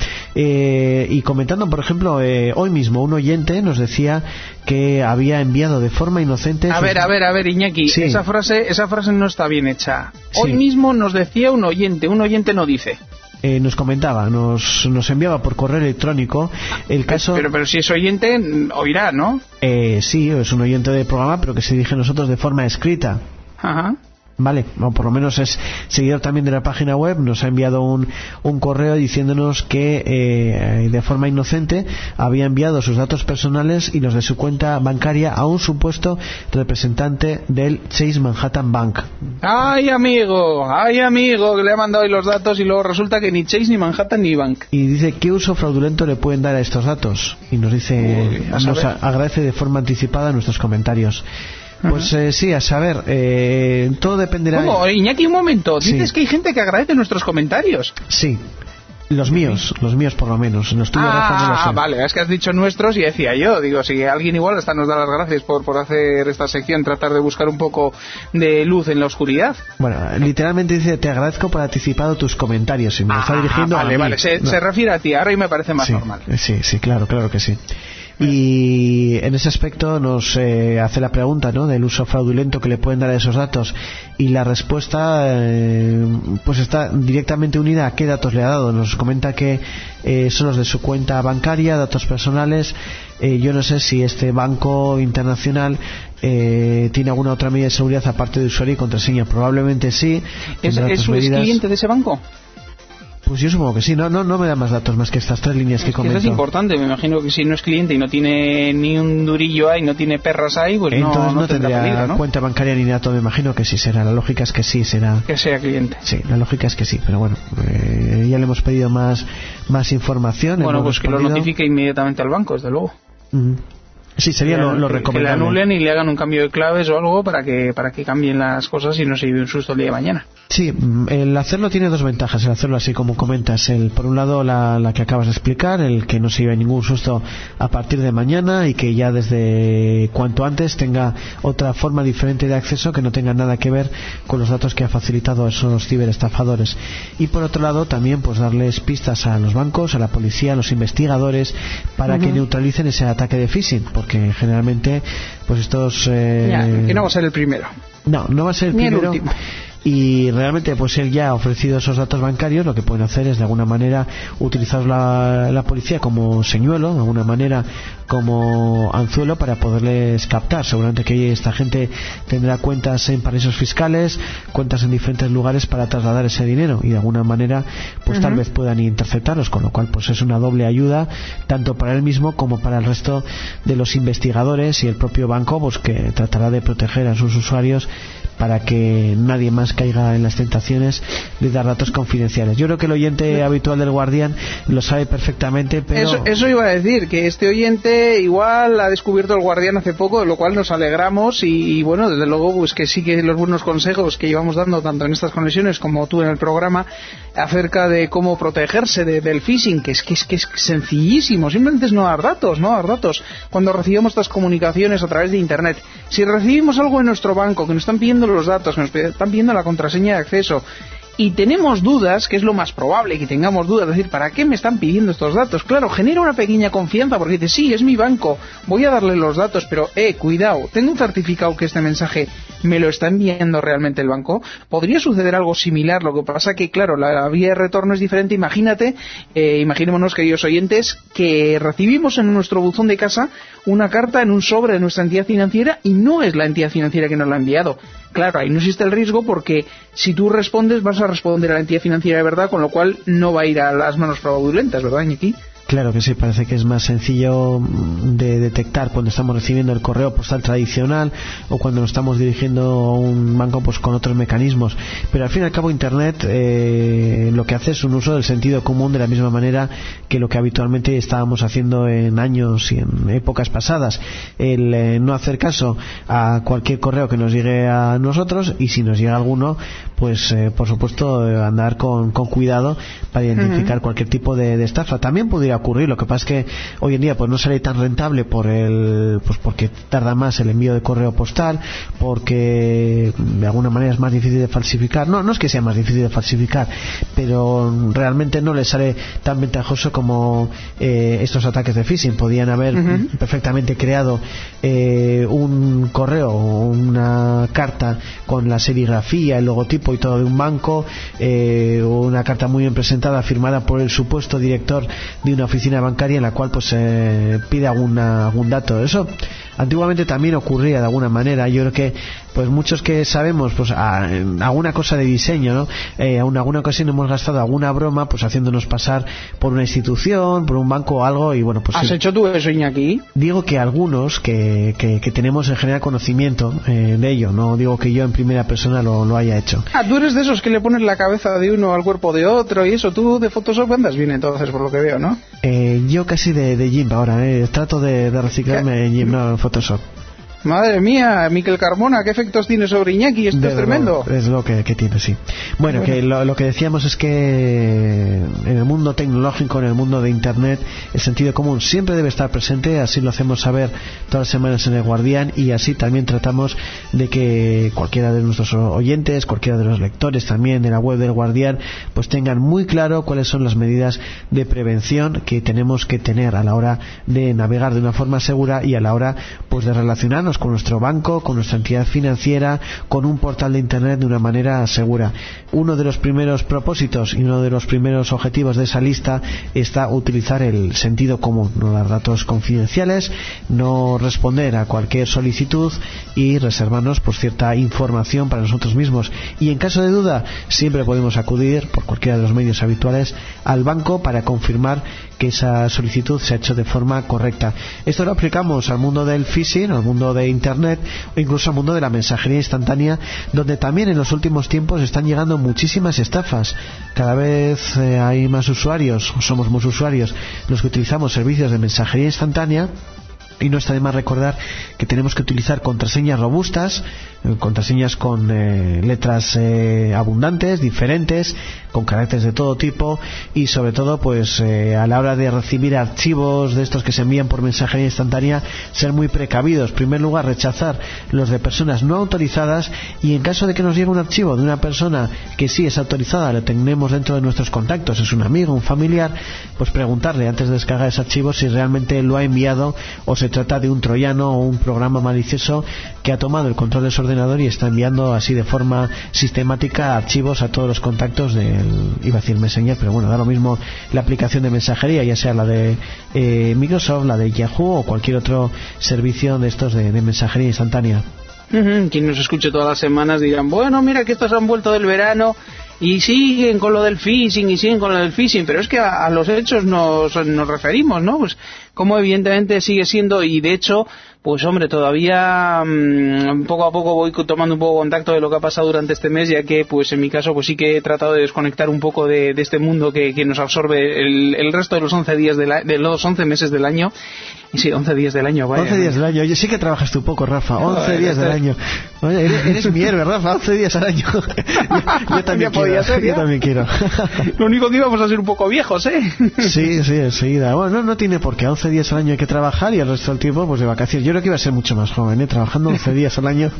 Y comentando, por ejemplo, hoy mismo un oyente nos decía que había enviado de forma inocente... A ver, Iñaki, sí. esa frase no está bien hecha. Hoy mismo nos decía un oyente no dice... nos comentaba, nos enviaba por correo electrónico el caso... Pero si es oyente, oirá, ¿no? Sí, es un oyente del programa, pero que se dirige a nosotros de forma escrita. Ajá. Vale, o por lo menos es seguidor también de la página web, nos ha enviado un correo diciéndonos que de forma inocente había enviado sus datos personales y los de su cuenta bancaria a un supuesto representante del Chase Manhattan Bank. ¡Ay, amigo, que le ha mandado hoy los datos y luego resulta que ni Chase, ni Manhattan, ni Bank! Y dice, ¿qué uso fraudulento le pueden dar a estos datos? Y nos dice, nos agradece de forma anticipada nuestros comentarios. Pues sí, a saber, todo dependerá... ¿Cómo? Iñaki, un momento, dices que hay gente que agradece nuestros comentarios. Sí, los míos por lo menos. Los tuyos, Rafa, no lo sé. Vale, es que has dicho nuestros y decía yo, digo, si alguien igual hasta nos da las gracias por hacer esta sección, tratar de buscar un poco de luz en la oscuridad. Bueno, literalmente dice, te agradezco por anticipado tus comentarios, y me está dirigiendo a mí. Vale, se refiere a ti, ahora y me parece más normal. Sí, claro que sí. Y en ese aspecto nos hace la pregunta, ¿no?, del uso fraudulento que le pueden dar a esos datos, y la respuesta pues está directamente unida a qué datos le ha dado. Nos comenta que son los de su cuenta bancaria, datos personales. Yo no sé si este banco internacional tiene alguna otra medida de seguridad aparte de usuario y contraseña. Probablemente sí. ¿Es cliente de ese banco? Pues yo supongo que sí, no me da más datos más que estas 3 líneas que comento. Eso es importante, me imagino que si no es cliente y no tiene ni un durillo ahí, no tiene perras ahí, pues entonces no tendría peligro, ¿no? Cuenta bancaria ni dato, me imagino que sí será. La lógica es que sí será. Que sea cliente. Sí, la lógica es que sí, pero bueno, ya le hemos pedido más información. Bueno, pues que lo notifique inmediatamente al banco, desde luego. Sí, sería lo recomendable. Que le anulen y le hagan un cambio de claves o algo para que cambien las cosas y no se lleve un susto el día de mañana. Sí, el hacerlo tiene 2 ventajas, el hacerlo así como comentas. Por un lado, la que acabas de explicar, el que no se lleve ningún susto a partir de mañana y que ya desde cuanto antes tenga otra forma diferente de acceso que no tenga nada que ver con los datos que ha facilitado a esos ciberestafadores. Y por otro lado, también pues darles pistas a los bancos, a la policía, a los investigadores, para que neutralicen ese ataque de phishing, porque generalmente pues estos... que no va a ser el primero. No va a ser el primero. El último. Y realmente pues él ya ha ofrecido esos datos bancarios. Lo que pueden hacer es de alguna manera utilizar la policía como señuelo, de alguna manera como anzuelo para poderles captar. Seguramente que esta gente tendrá cuentas en paraísos fiscales, cuentas en diferentes lugares para trasladar ese dinero, y de alguna manera pues tal vez puedan interceptarlos, con lo cual pues es una doble ayuda tanto para él mismo como para el resto de los investigadores y el propio banco, pues que tratará de proteger a sus usuarios para que nadie más caiga en las tentaciones de dar datos confidenciales. Yo creo que el oyente habitual del Guardián lo sabe perfectamente, pero... Eso iba a decir, que este oyente igual ha descubierto el Guardián hace poco, de lo cual nos alegramos, y bueno, desde luego pues que sí que los buenos consejos que llevamos dando tanto en estas conexiones como tú en el programa acerca de cómo protegerse del phishing, que es sencillísimo, simplemente es no dar datos. Cuando recibimos estas comunicaciones a través de internet, si recibimos algo en nuestro banco que nos están pidiendo los datos, que nos están pidiendo la contraseña de acceso, y tenemos dudas, que es lo más probable que tengamos dudas, es decir, ¿para qué me están pidiendo estos datos? Claro, genera una pequeña confianza porque dices, sí, es mi banco, voy a darle los datos, pero cuidado, tengo un certificado que este mensaje me lo está enviando realmente el banco. Podría suceder algo similar, lo que pasa que, claro, la vía de retorno es diferente. Imaginémonos, queridos oyentes, que recibimos en nuestro buzón de casa una carta en un sobre de nuestra entidad financiera y no es la entidad financiera que nos la ha enviado. Claro, ahí no existe el riesgo porque si tú respondes vas a responder a la entidad financiera de verdad, con lo cual no va a ir a las manos fraudulentas, ¿verdad, Iñaki? Claro que sí, parece que es más sencillo de detectar cuando estamos recibiendo el correo postal tradicional o cuando nos estamos dirigiendo a un banco pues con otros mecanismos. Pero al fin y al cabo Internet lo que hace es un uso del sentido común de la misma manera que lo que habitualmente estábamos haciendo en años y en épocas pasadas. El no hacer caso a cualquier correo que nos llegue a nosotros, y si nos llega alguno, pues por supuesto andar con cuidado para identificar cualquier tipo de estafa. También podría ocurrir, lo que pasa es que hoy en día pues no sale tan rentable porque tarda más el envío de correo postal, porque de alguna manera es más difícil de falsificar. No es que sea más difícil de falsificar, pero realmente no le sale tan ventajoso como estos ataques de phishing. Podían haber perfectamente creado un correo o una carta con la serigrafía, el logotipo y todo de un banco, una carta muy bien presentada firmada por el supuesto director de una oficina bancaria en la cual pues pide algún dato. Eso antiguamente también ocurría de alguna manera. Yo creo que pues muchos que sabemos pues alguna cosa de diseño, ¿no? En alguna ocasión hemos gastado alguna broma pues haciéndonos pasar por una institución, por un banco o algo, y bueno, pues ¿has hecho tú eso, Iñaki? Digo que algunos que tenemos en general conocimiento de ello, no digo que yo en primera persona lo haya hecho. Tú eres de esos que le pones la cabeza de uno al cuerpo de otro y eso. Tú de Photoshop andas bien entonces, por lo que veo, ¿no? Yo casi de GIMP ahora, trato de reciclarme en GIMP, no en Photoshop. Madre mía, Miquel Carmona, ¿qué efectos tiene sobre Iñaki? Esto es tremendo. Es lo que tiene, sí. Bueno, que lo que decíamos es que en el mundo tecnológico, en el mundo de Internet, el sentido común siempre debe estar presente. Así lo hacemos saber todas las semanas en El Guardián, y así también tratamos de que cualquiera de nuestros oyentes, cualquiera de los lectores también de la web del Guardián, pues tengan muy claro cuáles son las medidas de prevención que tenemos que tener a la hora de navegar de una forma segura y a la hora pues de relacionarnos con nuestro banco, con nuestra entidad financiera, con un portal de Internet de una manera segura. Uno de los primeros propósitos y uno de los primeros objetivos de esa lista está utilizar el sentido común, no dar datos confidenciales, no responder a cualquier solicitud y reservarnos pues cierta información para nosotros mismos. Y en caso de duda, siempre podemos acudir por cualquiera de los medios habituales al banco para confirmar que esa solicitud se ha hecho de forma correcta. Esto lo aplicamos al mundo del phishing, al mundo de Internet o incluso al mundo de la mensajería instantánea, donde también en los últimos tiempos están llegando muchísimas estafas. Cada vez hay más usuarios, o somos más usuarios los que utilizamos servicios de mensajería instantánea. Y no está de más recordar que tenemos que utilizar contraseñas robustas, contraseñas con letras abundantes, diferentes, con caracteres de todo tipo, y sobre todo pues a la hora de recibir archivos de estos que se envían por mensajería instantánea, ser muy precavidos. En primer lugar, rechazar los de personas no autorizadas, y en caso de que nos llegue un archivo de una persona que sí es autorizada, lo tenemos dentro de nuestros contactos, es un amigo, un familiar, pues preguntarle antes de descargar ese archivo si realmente lo ha enviado o se trata de un troyano o un programa malicioso que ha tomado el control de su ordenador y está enviando así de forma sistemática archivos a todos los contactos iba a decir Messenger, pero bueno, da lo mismo la aplicación de mensajería, ya sea la de Microsoft, la de Yahoo o cualquier otro servicio de estos de mensajería instantánea. Quien nos escuche todas las semanas dirán, bueno, mira que estos han vuelto del verano y siguen con lo del phishing, pero es que a los hechos nos referimos, ¿no? Pues como evidentemente sigue siendo, y de hecho, pues hombre, todavía poco a poco voy tomando un poco contacto de lo que ha pasado durante este mes, ya que pues en mi caso pues sí que he tratado de desconectar un poco de este mundo que nos absorbe el resto de los 11 días de los 11 meses del año. Y sí, 11 días del año, vaya. 11 días del año. Yo sí que trabajas tú poco, Rafa. 11 días del ao. Oye, eres mi héroe, Rafa. 11 días al año. Yo también quiero. Yo también quiero. Lo único que íbamos a ser un poco viejos, ¿eh? Sí, enseguida. Bueno, no tiene por qué. 11 días al año hay que trabajar y el resto del tiempo pues de vacaciones. Yo creo que iba a ser mucho más joven, trabajando 11 días al año.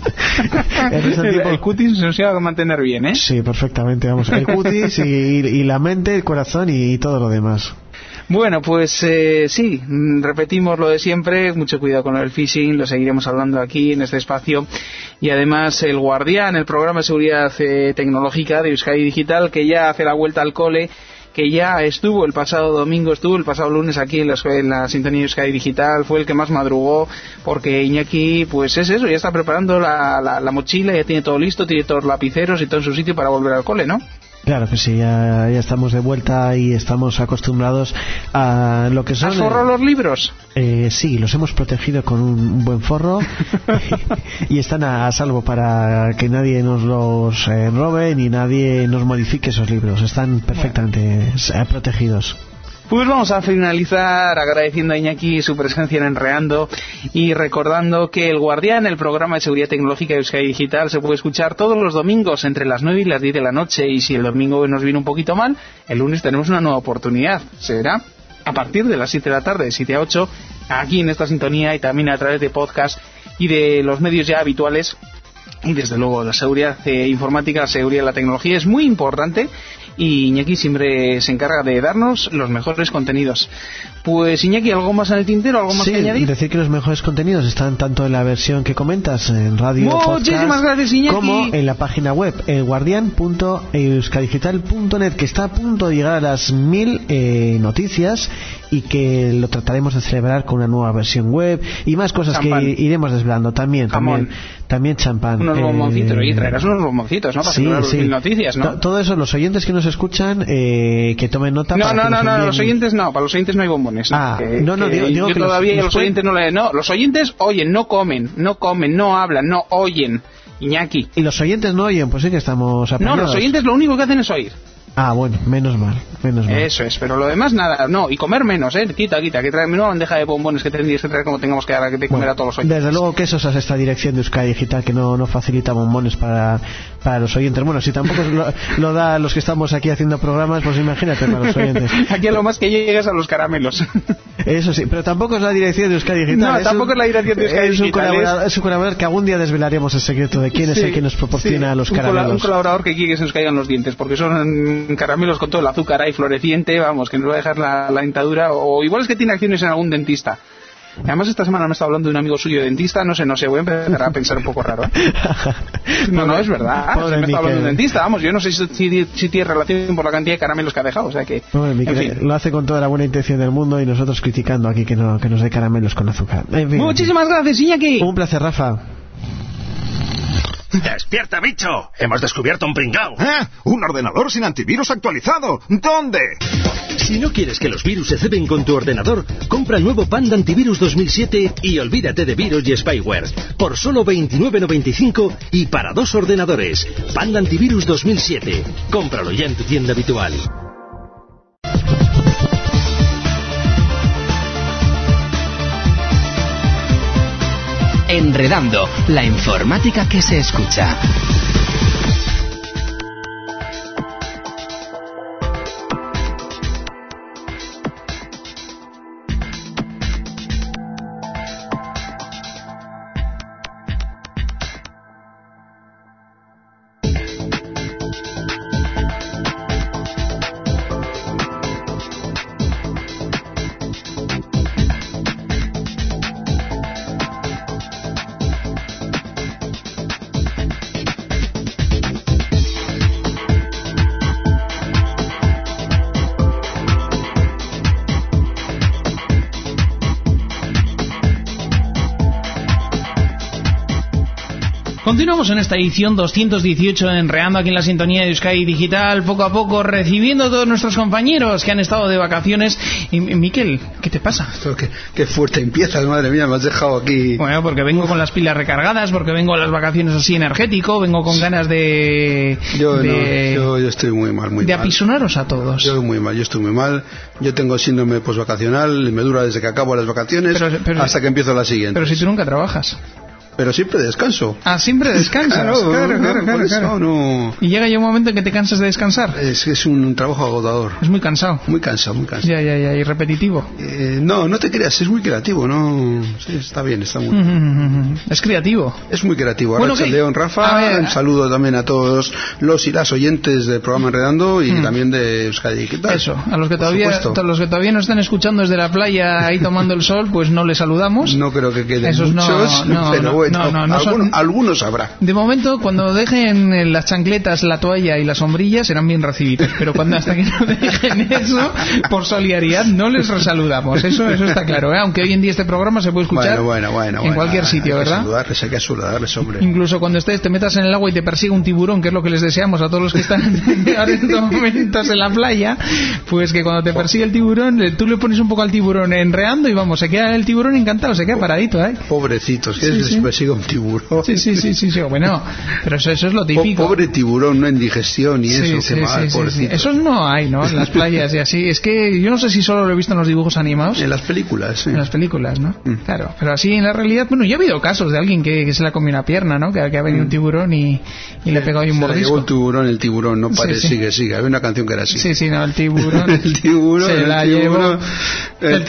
El cutis se iba a mantener bien, ¿eh? Sí, perfectamente. Vamos, el cutis y la mente, el corazón y todo lo demás. Bueno, pues sí, repetimos lo de siempre, mucho cuidado con el phishing, lo seguiremos hablando aquí en este espacio, y además El Guardián, el programa de seguridad tecnológica de Euskadi Digital, que ya hace la vuelta al cole, que ya estuvo el pasado domingo, estuvo el pasado lunes aquí en la sintonía de Euskadi Digital, fue el que más madrugó, porque Iñaki, pues es eso, ya está preparando la mochila, ya tiene todo listo, tiene todos los lapiceros y todo en su sitio para volver al cole, ¿no? Claro que sí, ya estamos de vuelta y estamos acostumbrados a lo que son... ¿Has forrado los libros? Sí, los hemos protegido con un buen forro y están a salvo para que nadie nos los robe ni nadie nos modifique esos libros. Están perfectamente protegidos. Pues vamos a finalizar agradeciendo a Iñaki su presencia en Enredando y recordando que El Guardián, el programa de seguridad tecnológica de Euskadi Digital, se puede escuchar todos los domingos entre las 9 y las 10 de la noche, y si el domingo nos viene un poquito mal, el lunes tenemos una nueva oportunidad. Será a partir de las 7 de la tarde, de 7 a 8, aquí en esta sintonía, y también a través de podcast y de los medios ya habituales. Y desde luego la seguridad informática, la seguridad de la tecnología es muy importante, y Iñaki siempre se encarga de darnos los mejores contenidos. Pues Iñaki, ¿algo más en el tintero? ¿Algo más que añadir? Decir que los mejores contenidos están tanto en la versión que comentas en radio, muchísimas gracias, Iñaki, como en la página web elguardian.euskadigital.net, que está a punto de llegar a las 1000 noticias, y que lo trataremos de celebrar con una nueva versión web y más cosas champán, que iremos desvelando también champán. Unos bomboncitos, oye, traerás unos bomboncitos, ¿no? Para celebrar las 1000 noticias, ¿no? Todo eso, los oyentes que nos escuchan, que tomen nota. No, los oyentes no, para los oyentes no hay bombones. Digo yo que todavía los oyentes no le... No, los oyentes oyen, no comen, no hablan, no oyen, Iñaki. Y los oyentes no oyen, pues sí que estamos apañados. No, los oyentes lo único que hacen es oír. Bueno, menos mal. Eso es, pero lo demás nada, no, y comer menos, quita, que trae una bandeja de bombones que tendrías que traer como tengamos que dar de comer a todos los oyentes. Desde luego que eso es esta dirección de Euskadi Digital, que no facilita bombones para los oyentes. Bueno, si tampoco lo da a los que estamos aquí haciendo programas, pues imagínate para los oyentes. Aquí a lo más que llegas a los caramelos. Eso sí, pero tampoco es la dirección de Euskadi Digital. No, tampoco es la dirección de Euskadi Digital. Es un colaborador que algún día desvelaremos el secreto de quién es el que nos proporciona los caramelos. Un colaborador que quiere que se nos caigan los dientes, porque son caramelos con todo el azúcar ahí floreciente, vamos, que nos va a dejar la dentadura, o igual es que tiene acciones en algún dentista. Además, esta semana me está hablando de un amigo suyo dentista, no sé, voy a empezar a pensar un poco raro, No, es verdad, me está hablando de un dentista, vamos, yo no sé si tiene relación por la cantidad de caramelos que ha dejado, o sea que... En fin. Lo hace con toda la buena intención del mundo, y nosotros criticando aquí que nos dé caramelos con azúcar. En fin. Muchísimas gracias, Iñaki. Un placer, Rafa. ¡Despierta, bicho! ¡Hemos descubierto un pringao! ¡Un ordenador sin antivirus actualizado! ¿Dónde? Si no quieres que los virus se ceben con tu ordenador, compra el nuevo Panda Antivirus 2007 y olvídate de virus y spyware. Por solo 29,95 y para 2 ordenadores. Panda Antivirus 2007. Cómpralo ya en tu tienda habitual. Enredando, la informática que se escucha. Continuamos en esta edición 218 Enredando aquí en la sintonía de Euskadi Digital, poco a poco recibiendo a todos nuestros compañeros que han estado de vacaciones. Y Miquel, ¿qué te pasa? Qué fuerte empiezas, madre mía, me has dejado aquí. Bueno, porque vengo con las pilas recargadas, porque vengo a las vacaciones así energético, vengo con ganas de... Yo estoy muy mal, de apisonaros a todos. Yo estoy muy mal. Yo tengo síndrome posvacacional, me dura desde que acabo las vacaciones hasta que empiezo la siguiente. Pero si tú nunca trabajas. Pero siempre descanso. Siempre descansas. Claro. No. Y llega ya un momento en que te cansas de descansar. Es un trabajo agotador. Es muy cansado. Muy cansado. Ya, y repetitivo. No te creas, es muy creativo, ¿no? Sí, está bien, está muy bien. Es creativo. Es muy creativo. Arantxa León, Rafa, un saludo también a todos los y las oyentes del programa Enredando y también de Euskadi Digital. Eso, a los que todavía no están escuchando desde la playa ahí tomando el sol, pues no les saludamos. No creo que queden muchos, pero bueno. Bueno, algunos habrá. De momento, cuando dejen las chancletas, la toalla y las sombrillas, serán bien recibidos. Pero hasta que no dejen eso, por solidaridad, no les resaludamos. Eso está claro, ¿eh? Aunque hoy en día este programa se puede escuchar en cualquier sitio, ¿verdad? Hay que saludarles, hombre. Incluso cuando te metas en el agua y te persigue un tiburón, que es lo que les deseamos a todos los que están en estos momentos en la playa, pues que cuando te persigue el tiburón, tú le pones un poco al tiburón enreando y vamos, se queda el tiburón encantado, se queda paradito, ¿eh? Pobrecitos, que les persigue un tiburón. Sí, bueno, pero eso es lo típico. Pobre tiburón, no en digestión y eso, qué mal, pobrecito. Esos no hay, ¿no? En las playas y así. Es que yo no sé si solo lo he visto en los dibujos animados. En las películas, sí. En las películas, ¿no? Claro, pero así en la realidad, bueno, yo he habido casos de alguien que se le ha comido una pierna, ¿no? Que ha venido un tiburón y le ha pegado ahí un mordisco. El tiburón, no parece, sigue. Había una canción que era así. Sí, no, el tiburón. El tiburón, se la llevó. El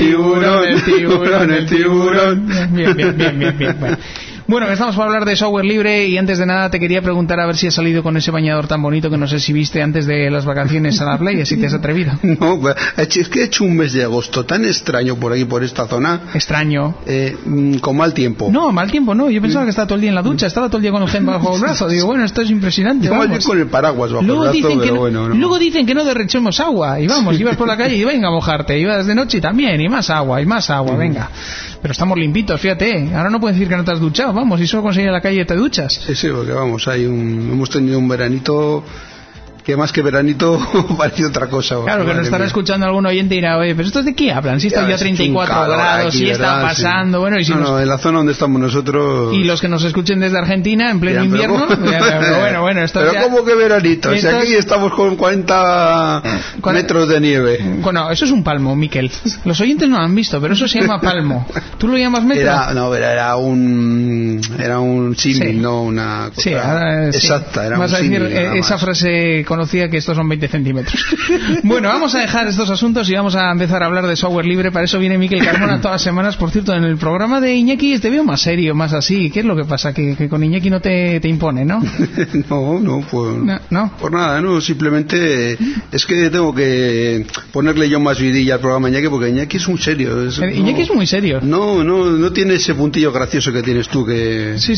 tiburón. Bien. Bueno, estamos para hablar de software libre y antes de nada te quería preguntar a ver si has salido con ese bañador tan bonito que no sé si viste antes de las vacaciones a la playa, si te has atrevido. No, es que he hecho un mes de agosto tan extraño por aquí, por esta zona. Extraño. Con mal tiempo. No, mal tiempo no. Yo pensaba que estaba todo el día en la ducha, estaba todo el día con el gel bajo el brazo. Digo, bueno, esto es impresionante. Yo mal con el paraguas bajo el brazo, pero bueno. Luego dicen que no derrechemos agua y vamos, ibas por la calle y venga a mojarte, ibas de noche y también, y más agua, venga. Pero estamos limpitos, fíjate. Ahora no puedes decir que no te has duchado, vamos, y solo con salir a la calle te duchas. Sí, porque vamos, hemos tenido un veranito que más que veranito parece otra cosa. Claro, que nos estará escuchando algún oyente y dirá, oye, pero ¿estos de qué hablan? Si está ya a 34 grados, si está pasando, sí. Bueno, y si en la zona donde estamos nosotros... Y los que nos escuchen desde Argentina, en pleno invierno, bueno, esto pero ya... ¿cómo que veranito? Si aquí estamos con 40 metros de nieve. Bueno, eso es un palmo, Miquel. Los oyentes no lo han visto, pero eso se llama palmo. ¿Tú lo llamas metro? Era un símil, no una cosa exacta. Era vas un símil, a decir esa frase conocida que estos son 20 centímetros. Bueno, vamos a dejar estos asuntos y vamos a empezar a hablar de software libre. Para eso viene Miquel Carmona todas las semanas. Por cierto, en el programa de Iñaki te veo más serio, más así. ¿Qué es lo que pasa? Que con Iñaki no te impone, ¿no? No, por nada, no. Simplemente es que tengo que ponerle yo más vidilla al programa Iñaki, porque Iñaki es muy serio. Iñaki es muy serio. No tiene ese puntillo gracioso que tienes tú que... Sí.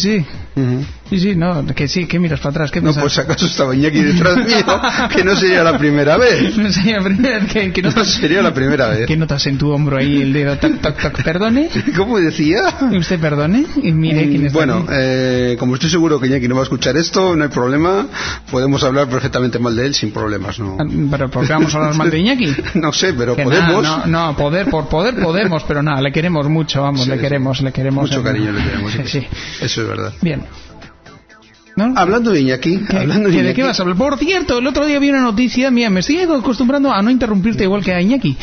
Que miras para atrás. ¿Qué no, pues acaso estaba Iñaki detrás mío, que no sería la primera vez. No sería la primera vez. No sería la primera vez. ¿Qué notas en tu hombro ahí el dedo? Toc, perdone. ¿Cómo decía? ¿Usted perdone? Y mire quién está. Bueno, como estoy seguro que Iñaki no va a escuchar esto, no hay problema. Podemos hablar perfectamente mal de él sin problemas, ¿no? ¿Pero por qué vamos a hablar mal de Iñaki? No sé, pero que podemos. Por poder podemos, pero nada, le queremos mucho, vamos, le queremos. Mucho cariño le tenemos. Sí. Eso es verdad. Bien. ¿No? Hablando de Iñaki, ¿de qué vas a hablar? Por cierto, el otro día vi una noticia, mira, me estoy acostumbrando a no interrumpirte igual que a Iñaki.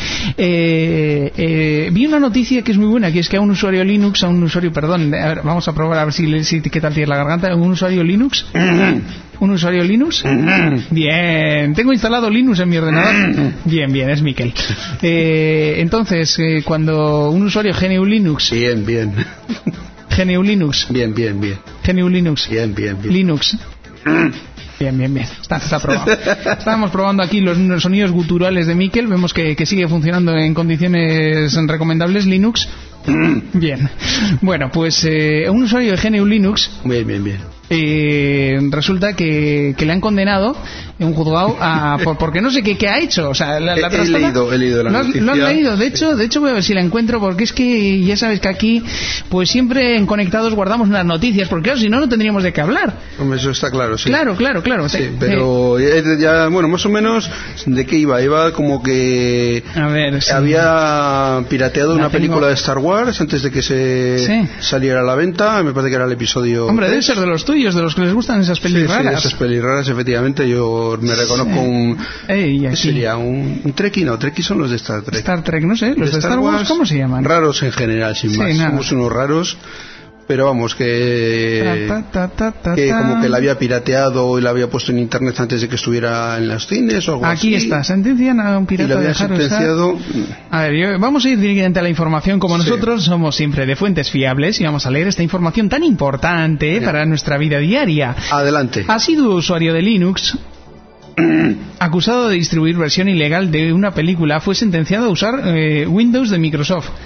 Vi una noticia que es muy buena, que es que a un usuario Linux, a ver, vamos a probar a ver si qué tal tiene la garganta, un usuario Linux. ¿Un usuario Linux? Bien, tengo instalado Linux en mi ordenador. Bien, es Miquel. Entonces, cuando un usuario GNU Linux... Bien. GNU Linux. Bien. GNU Linux. Bien. Linux. Bien. Está probado. Estábamos probando aquí los sonidos guturales de Miquel. Vemos que sigue funcionando en condiciones recomendables Linux. Bien. Bueno, pues un usuario de GNU Linux... Bien. Resulta que le han condenado en un juzgado porque no sé qué ha hecho. O sea, he leído la noticia. ¿Lo has leído? De hecho voy a ver si la encuentro, porque es que ya sabes que aquí pues siempre en Conectados guardamos unas noticias, porque claro, si no tendríamos de qué hablar. Hombre, eso está claro, sí. Claro. Sí, pero ya, bueno, más o menos, ¿de qué iba? Iba como que había pirateado una película de Star Wars antes de que saliera a la venta. Me parece que era el episodio... Hombre, debe ser de los tuyos, de los que les gustan esas pelis raras. Sí, esas pelis raras, efectivamente. Yo me reconozco sería un Trekkie, no, Trekkie son los de Star Trek. Star Trek, no sé, los de Star Wars, ¿cómo se llaman? Raros en general, sin más. Somos unos raros. Pero vamos, que como que la había pirateado y la había puesto en internet antes de que estuviera en las cines o algo así. Aquí está, sentencian a un pirata. Y la había sentenciado... A ver, vamos a ir directamente a la información. Como nosotros somos siempre de fuentes fiables, y vamos a leer esta información tan importante para nuestra vida diaria. Adelante. Ha sido usuario de Linux... acusado de distribuir versión ilegal de una película, fue sentenciado a usar Windows de Microsoft.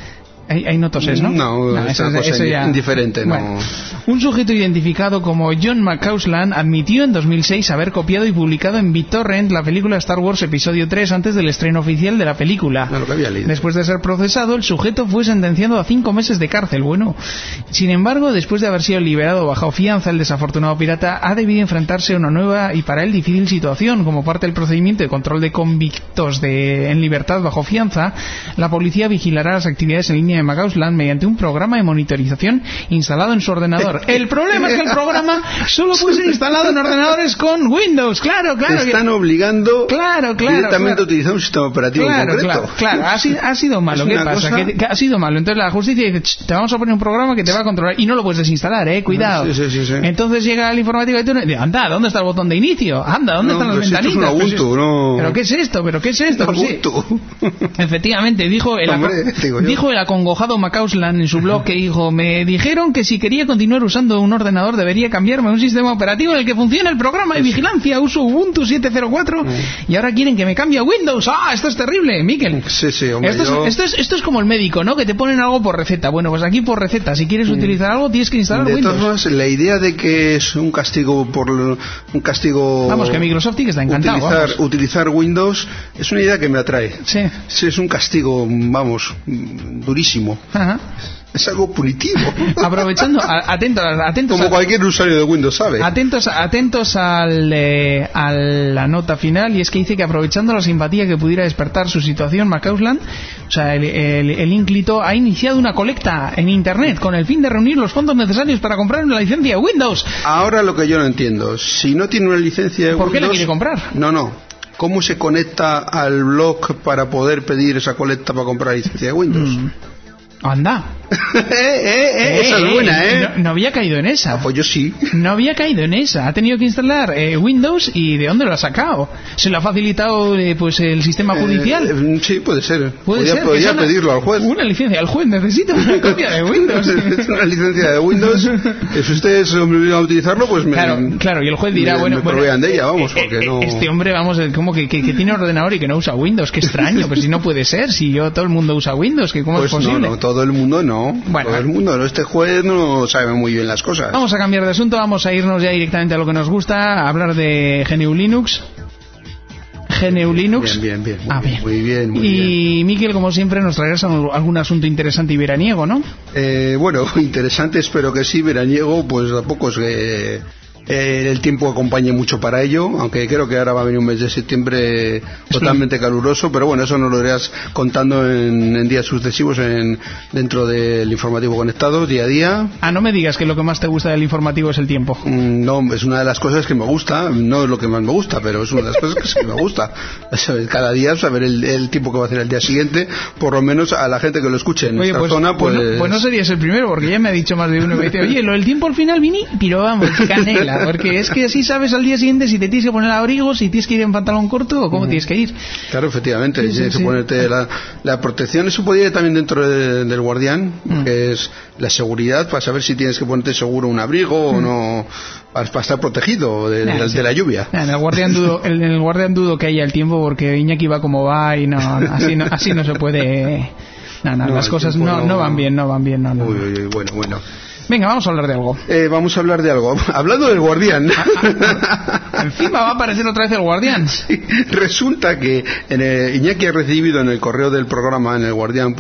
Ahí no toses, ¿no? No, eso ya... indiferente, bueno, un sujeto identificado como John McCausland admitió en 2006 haber copiado y publicado en BitTorrent la película Star Wars Episodio 3 antes del estreno oficial de la película. No, lo que había leído. Después de ser procesado, el sujeto fue sentenciado a 5 meses de cárcel. Bueno, sin embargo, después de haber sido liberado bajo fianza, el desafortunado pirata ha debido enfrentarse a una nueva y para él difícil situación. Como parte del procedimiento de control de convictos en libertad bajo fianza, la policía vigilará las actividades en línea de McCausland mediante un programa de monitorización instalado en su ordenador. El problema es que el programa solo puede ser instalado en ordenadores con Windows. Claro. Te están obligando directamente a utilizar un sistema operativo en concreto. Claro, ha sido malo. ¿Qué pasa? Que ha sido malo. Entonces la justicia dice, te vamos a poner un programa que te va a controlar y no lo puedes desinstalar, cuidado. Sí. Entonces llega el informático y tú dice, anda, ¿dónde está el botón de inicio? Anda, ¿dónde están las ventanitas? Esto es un Ubuntu, no... ¿Pero qué es esto? Pues sí. Efectivamente, dijo el acongojado McCausland en su blog que dijo, me dijeron que si quería continuar usando un ordenador debería cambiarme a un sistema operativo en el que funcione el programa de vigilancia. Uso Ubuntu 7.04 y ahora quieren que me cambie a Windows. Esto es terrible, Miquel. Sí, hombre, esto es como el médico, ¿no? Que te ponen algo por receta. Bueno, pues aquí por receta, si quieres utilizar algo tienes que instalar Windows. De todas formas, la idea de que es un castigo vamos, que Microsoft sí que está encantado. Utilizar Windows es una idea que me atrae. Sí, es un castigo, vamos, durísimo. Ajá. Es algo punitivo. Aprovechando, atentos como cualquier usuario de Windows sabe. Atentos a la nota final, y es que dice que aprovechando la simpatía que pudiera despertar su situación, McCausland, o sea, el ínclito, ha iniciado una colecta en Internet con el fin de reunir los fondos necesarios para comprar una licencia de Windows. Ahora lo que yo no entiendo, si no tiene una licencia de Windows... ¿Por qué la quiere comprar? No. ¿Cómo se conecta al blog para poder pedir esa colecta para comprar la licencia de Windows? Anda. Esa es buena, No había caído en esa. Pues yo sí. No había caído en esa. Ha tenido que instalar Windows. ¿Y de dónde lo ha sacado? ¿Se lo ha facilitado pues el sistema judicial? Sí, puede ser. Podría pedirlo al juez. Una licencia al juez. Necesito una copia de Windows. Una licencia de Windows. Si ustedes me obligan a utilizarlo, pues Claro, y el juez dirá, me provean de ella, vamos, porque no... Este hombre, vamos, como que tiene ordenador y que no usa Windows. Qué extraño, pues si no puede ser. Si todo el mundo usa Windows, ¿cómo es posible? No, todo el mundo no. Bueno, todo el mundo no. Este juez no sabe muy bien las cosas. Vamos a cambiar de asunto, vamos a irnos ya directamente a lo que nos gusta, a hablar de GNU Linux. Bien. Muy bien. Y Miquel, como siempre, nos traerás algún asunto interesante y veraniego, ¿no? Bueno, interesante, espero que sí. Veraniego, pues tampoco es que el tiempo acompañe mucho para ello, aunque creo que ahora va a venir un mes de septiembre totalmente caluroso, pero bueno, eso nos lo irás contando en días sucesivos dentro del informativo conectado, día a día. No me digas que lo que más te gusta del informativo es el tiempo. No, es una de las cosas que me gusta, no es lo que más me gusta, pero es una de las cosas que sí me gusta. Cada día saber el tiempo que va a hacer el día siguiente, por lo menos a la gente que lo escuche en nuestra zona, pues no serías el primero, porque ya me ha dicho más de uno, me dice, oye, lo del tiempo al final vini, pero vamos, canela. Porque es que así sabes al día siguiente si te tienes que poner abrigo, si tienes que ir en pantalón corto o cómo tienes que ir. Claro, efectivamente, tienes que ponerte la protección. Eso podría ir también dentro del Guardián, que es la seguridad, para saber si tienes que ponerte seguro un abrigo o no, para estar protegido de la lluvia. En el Guardián dudo que haya el tiempo, porque Iñaki va como va y así no se puede. Las cosas no van bien. Uy, bueno. Venga, vamos a hablar de algo. Vamos a hablar de algo. Hablando del Guardián. Encima va a aparecer otra vez el Guardián. Sí, resulta que Iñaki ha recibido en el correo del programa, en el guardian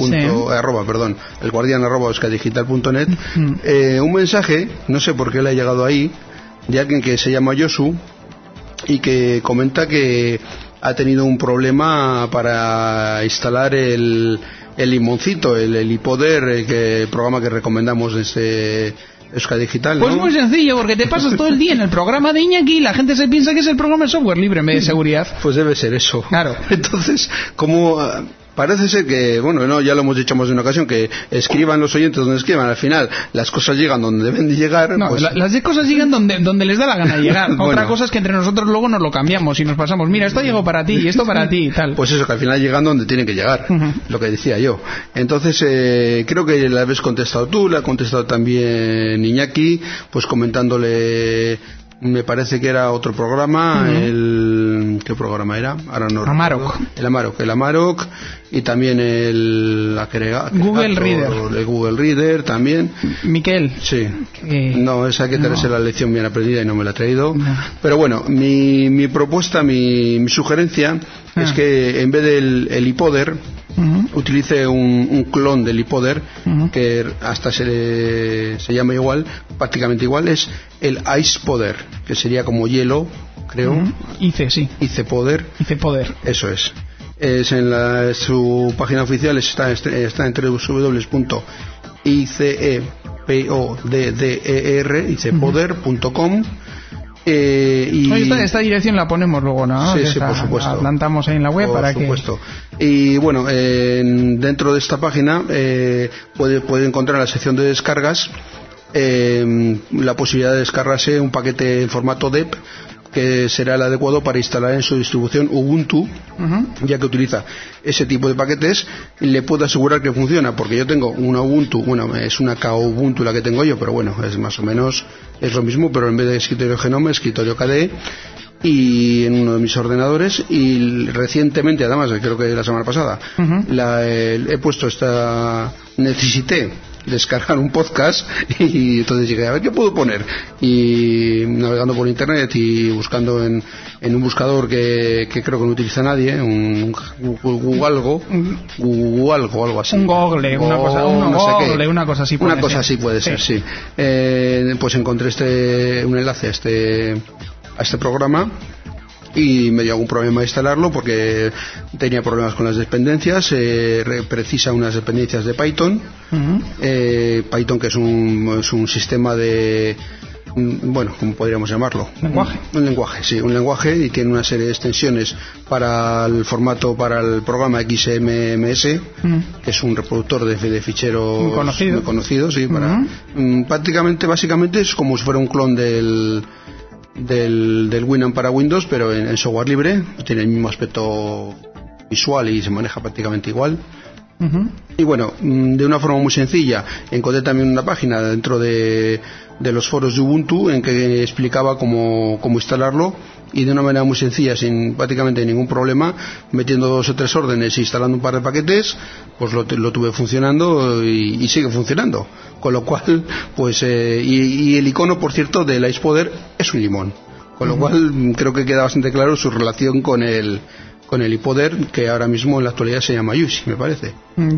@euskadigital.net, un mensaje, no sé por qué le ha llegado ahí, de alguien que se llama Josu y que comenta que ha tenido un problema para instalar el limoncito, el iPoder, el programa que recomendamos desde Euskadi Digital, ¿no? Pues muy sencillo, porque te pasas todo el día en el programa de Iñaki y la gente se piensa que es el programa de software libre en vez de seguridad. Pues debe ser eso. Claro. Entonces, como parece ser que, ya lo hemos dicho más de una ocasión, que escriban los oyentes donde escriban, al final las cosas llegan donde deben de llegar. No, pues... las cosas llegan donde les da la gana de llegar. Otra cosa es que entre nosotros luego nos lo cambiamos y nos pasamos, mira, esto llegó para ti y esto para ti y tal. Pues eso, que al final llegan donde tienen que llegar, lo que decía yo. Entonces, creo que la habéis contestado tú, la ha contestado también Iñaki, pues comentándole, me parece que era otro programa, el ¿qué programa era? Ahora no Amarok. El Amarok y también el Google Reader. El Google Reader también. Miquel. Sí. No, esa hay que tenerse la lección bien aprendida y no me la he traído. No. Pero bueno, mi propuesta, mi sugerencia es que en vez del iPoder utilice un clon del iPoder que hasta se llama igual, prácticamente igual, es el Icepoder, que sería como hielo, creo. Icepoder. Eso es. Es en su página oficial, está en www.icepoder.com. Esta dirección la ponemos luego, ¿no? Sí, por supuesto. La plantamos ahí en la web por supuesto. Y bueno, dentro de esta página puede encontrar en la sección de descargas la posibilidad de descargarse un paquete en formato DEP que será el adecuado para instalar en su distribución Ubuntu, ya que utiliza ese tipo de paquetes. Le puedo asegurar que funciona, porque yo tengo una Ubuntu, bueno, es una KO Ubuntu la que tengo yo, pero bueno, es más o menos es lo mismo, pero en vez de escritorio Genome, escritorio KDE, y en uno de mis ordenadores. Y recientemente, además, creo que la semana pasada, he puesto necesité descargar un podcast, y entonces llegué a ver qué puedo poner, y navegando por internet y buscando en un buscador que creo que no utiliza nadie, un Google algo así, un Google, una cosa así puede ser, sí. Pues encontré un enlace a este programa, y me dio algún problema de instalarlo porque tenía problemas con las dependencias. Precisa unas dependencias de Python. Python, que es un sistema de, bueno, ¿cómo podríamos llamarlo? Un lenguaje, y tiene una serie de extensiones para el formato, para el programa XMMS, que es un reproductor de ficheros muy conocido, sí, básicamente es como si fuera un clon del Winamp para Windows, pero en software libre. Tiene el mismo aspecto visual y se maneja prácticamente igual. Y bueno, de una forma muy sencilla encontré también una página dentro de los foros de Ubuntu en que explicaba cómo instalarlo, y de una manera muy sencilla, sin prácticamente ningún problema, metiendo 2 o 3 órdenes e instalando un par de paquetes, pues lo tuve funcionando y sigue funcionando. Con lo cual, pues, y el icono, por cierto, del Icepoder es un limón. Con lo cual, creo que queda bastante claro su relación con el iPoder, que ahora mismo en la actualidad se llama Juice, me parece.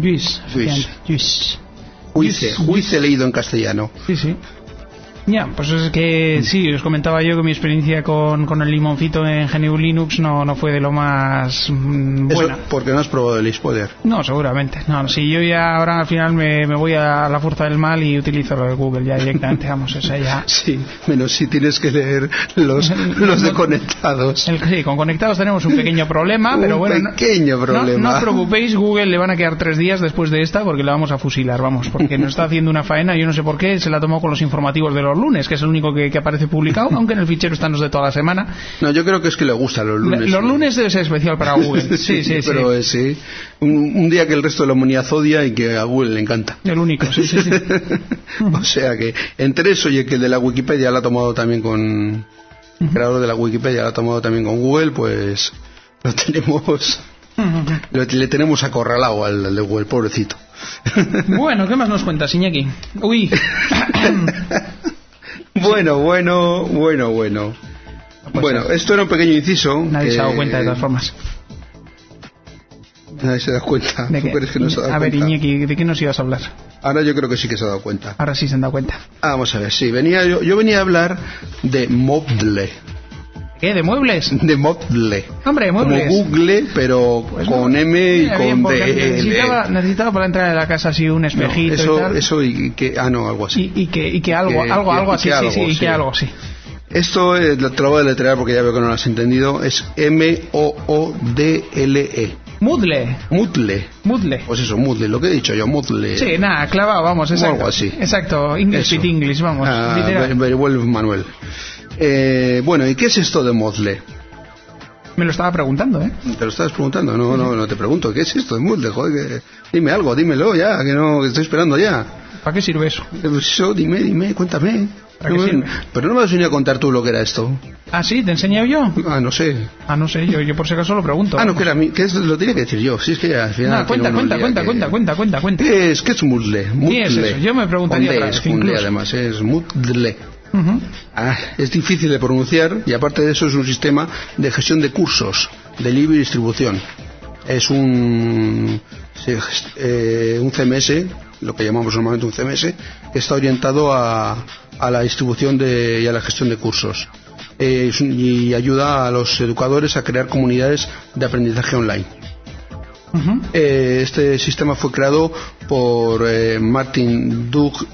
Juice leído en castellano. Sí. Ya, pues es que sí, os comentaba yo que mi experiencia con el limoncito en GNU Linux no fue de lo más buena. Eso porque no has probado el Icepoder. No, seguramente. No, si yo ya ahora al final me voy a la fuerza del mal y utilizo lo de Google ya directamente, vamos, esa ya. Sí, menos si tienes que leer los de conectados. Sí, con conectados tenemos un pequeño problema, pero bueno. No os preocupéis, Google le van a quedar 3 días después de esta porque la vamos a fusilar, vamos, porque nos está haciendo una faena, yo no sé por qué, se la tomó con los informativos de los lunes, que es el único que aparece publicado, aunque en el fichero están los de toda la semana. No, yo creo que es que le gustan los lunes. Los lunes debe ser especial para Google. Sí. Pero sí, un día que el resto de la humanidad odia y que a Google le encanta. El único, sí. O sea que entre eso y el que el de la Wikipedia la ha tomado también con... El creador de la Wikipedia la ha tomado también con Google, pues lo tenemos... Le tenemos acorralado al de Google, pobrecito. Bueno, ¿qué más nos cuentas, Iñaki? Uy. Bueno. Bueno, esto era un pequeño inciso. Nadie se ha dado cuenta, de todas formas. Nadie se da cuenta. ¿Tú crees que no se ha dado cuenta? A ver, Iñaki, ¿de qué nos ibas a hablar? Ahora yo creo que sí que se ha dado cuenta. Ahora sí se han dado cuenta. Vamos a ver, sí. Yo venía a hablar de Moodle. ¿Qué? ¿De muebles? De Moodle. Hombre, muebles. Como Google, pero pues con M y con D. Necesitaba para entrar en la casa así un espejito y tal. Eso y que... no, algo así. Y que algo así. Esto te lo voy a deletrear porque ya veo que no lo has entendido. Es Moodle. Moodle. Pues eso, Moodle, lo que he dicho yo, Moodle. Sí, nada, clavado, vamos, exacto. O algo así. Exacto, English, vamos. Very well, Manuel. Bueno, ¿y qué es esto de Moodle? Me lo estaba preguntando, ¿eh? ¿Te lo estabas preguntando? No te pregunto. ¿Qué es esto de Moodle? Joder, dime algo, dímelo ya, que estoy esperando ya. ¿Para qué sirve eso? Eso, dime, cuéntame. ¿Para qué sirve? Pero no me vas a venir a contar tú lo que era esto. ¿Ah, sí? ¿Te he enseñado yo? No sé. No sé, yo por si acaso lo pregunto. No, que lo tenía que decir yo. Si es que al final... cuenta. ¿Qué es Moodle? ¿Qué es eso? Yo me preguntaría otra vez. Además, es Moodle. Es difícil de pronunciar y aparte de eso es un sistema de gestión de cursos, de libre distribución. Es un CMS, lo que llamamos normalmente un CMS, que está orientado a la distribución y a la gestión de cursos. Y ayuda a los educadores a crear comunidades de aprendizaje online. Este sistema fue creado por Martin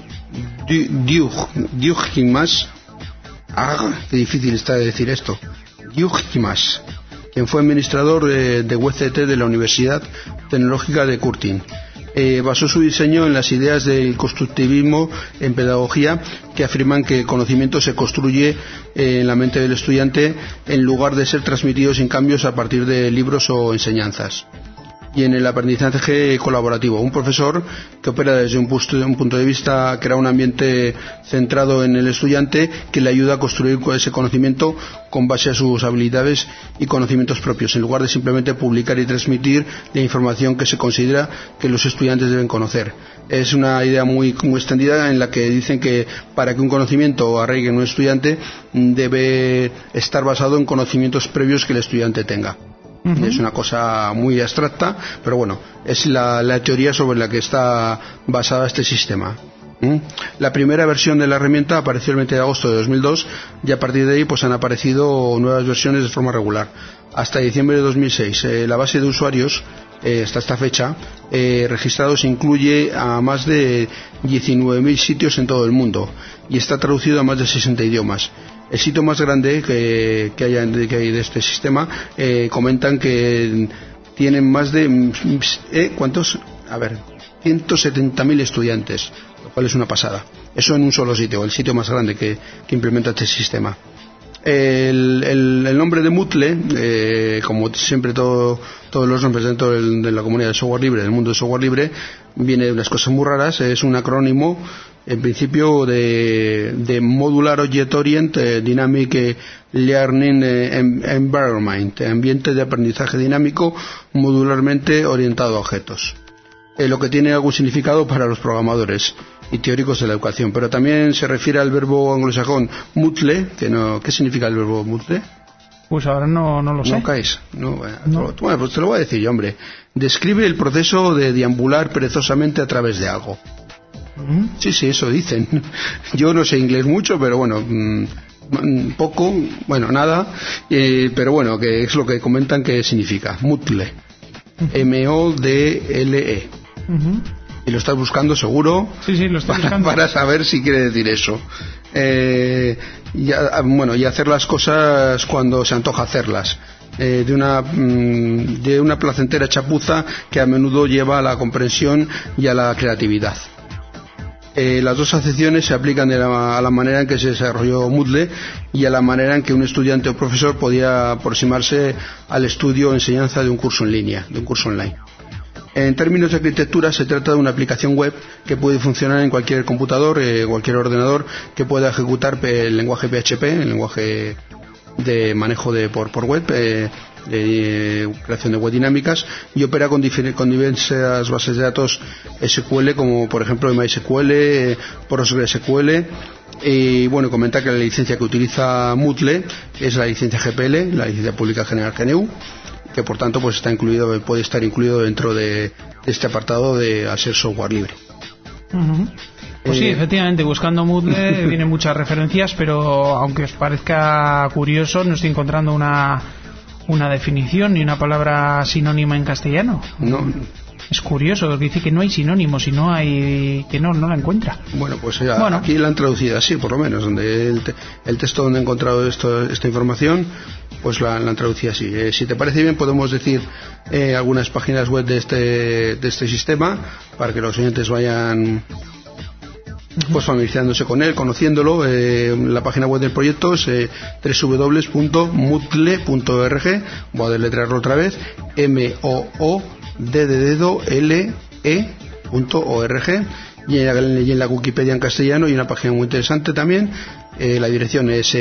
Duhigmas. Qué difícil está de decir esto. Duhigmas, quien fue administrador de UCT de la Universidad Tecnológica de Curtin. Basó su diseño en las ideas del constructivismo en pedagogía, que afirman que el conocimiento se construye en la mente del estudiante en lugar de ser transmitido sin cambios a partir de libros o enseñanzas. Y en el aprendizaje colaborativo, un profesor que opera desde un punto de vista, crea un ambiente centrado en el estudiante que le ayuda a construir ese conocimiento con base a sus habilidades y conocimientos propios, en lugar de simplemente publicar y transmitir la información que se considera que los estudiantes deben conocer. Es una idea muy extendida en la que dicen que para que un conocimiento arraigue en un estudiante debe estar basado en conocimientos previos que el estudiante tenga. Es una cosa muy abstracta, pero bueno, es la teoría sobre la que está basada este sistema. La primera versión de la herramienta apareció el 20 de agosto de 2002 y a partir de ahí pues han aparecido nuevas versiones de forma regular. Hasta diciembre de 2006, la base de usuarios hasta esta fecha registrados incluye a más de 19.000 sitios en todo el mundo y está traducido a más de 60 idiomas. El sitio más grande que hay de este sistema comentan que tienen más de ¿cuántos? 170.000 estudiantes, lo cual es una pasada. Eso en un solo sitio, el sitio más grande que implementa este sistema. El nombre de Moodle, como siempre todos los nombres dentro de la comunidad de software libre, del mundo del software libre, viene de unas cosas muy raras. Es un acrónimo en principio de Modular Object Oriented Dynamic Learning Environment, ambiente de aprendizaje dinámico modularmente orientado a objetos. Lo que tiene algún significado para los programadores y teóricos de la educación, pero también se refiere al verbo anglosajón Moodle, ¿qué significa el verbo Moodle? Pues ahora no lo sé. ¿No caes? Bueno, pues te lo voy a decir yo, hombre. Describe el proceso de deambular perezosamente a través de algo. Sí, eso dicen. Yo no sé inglés mucho, pero bueno, poco, nada, pero bueno, que es lo que comentan que significa Moodle. Modle. Y lo estás buscando seguro. Sí, lo estoy buscando para saber si quiere decir eso. Y hacer las cosas cuando se antoja hacerlas. De una placentera chapuza que a menudo lleva a la comprensión y a la creatividad. Las dos acepciones se aplican a la manera en que se desarrolló Moodle y a la manera en que un estudiante o profesor podía aproximarse al estudio o enseñanza de un curso en línea, de un curso online. En términos de arquitectura, se trata de una aplicación web que puede funcionar en cualquier computador, cualquier ordenador que pueda ejecutar el lenguaje PHP, el lenguaje de manejo por web, de creación de web dinámicas, y opera con diversas bases de datos SQL, como por ejemplo MySQL, PostgreSQL. Y bueno, comenta que la licencia que utiliza Moodle es la licencia GPL, la licencia pública general GNU, que por tanto pues puede estar incluido dentro de este apartado de al ser software libre. Pues sí, efectivamente, buscando Moodle vienen muchas referencias, pero aunque os parezca curioso, no estoy encontrando una definición ni una palabra sinónima en castellano. No. Es curioso, porque dice que no hay sinónimos y no hay, que no la encuentra. Bueno, pues aquí la han traducido así, por lo menos, donde el texto donde he encontrado esta información, pues la han traducido así. Si te parece bien, podemos decir algunas páginas web de este sistema para que los oyentes vayan pues familiarizándose con él, conociéndolo. La página web del proyecto es www.moodle.org. Voy a deletrearlo otra vez: MOODDDLE.org. Y en la Wikipedia en castellano hay una página muy interesante también La dirección es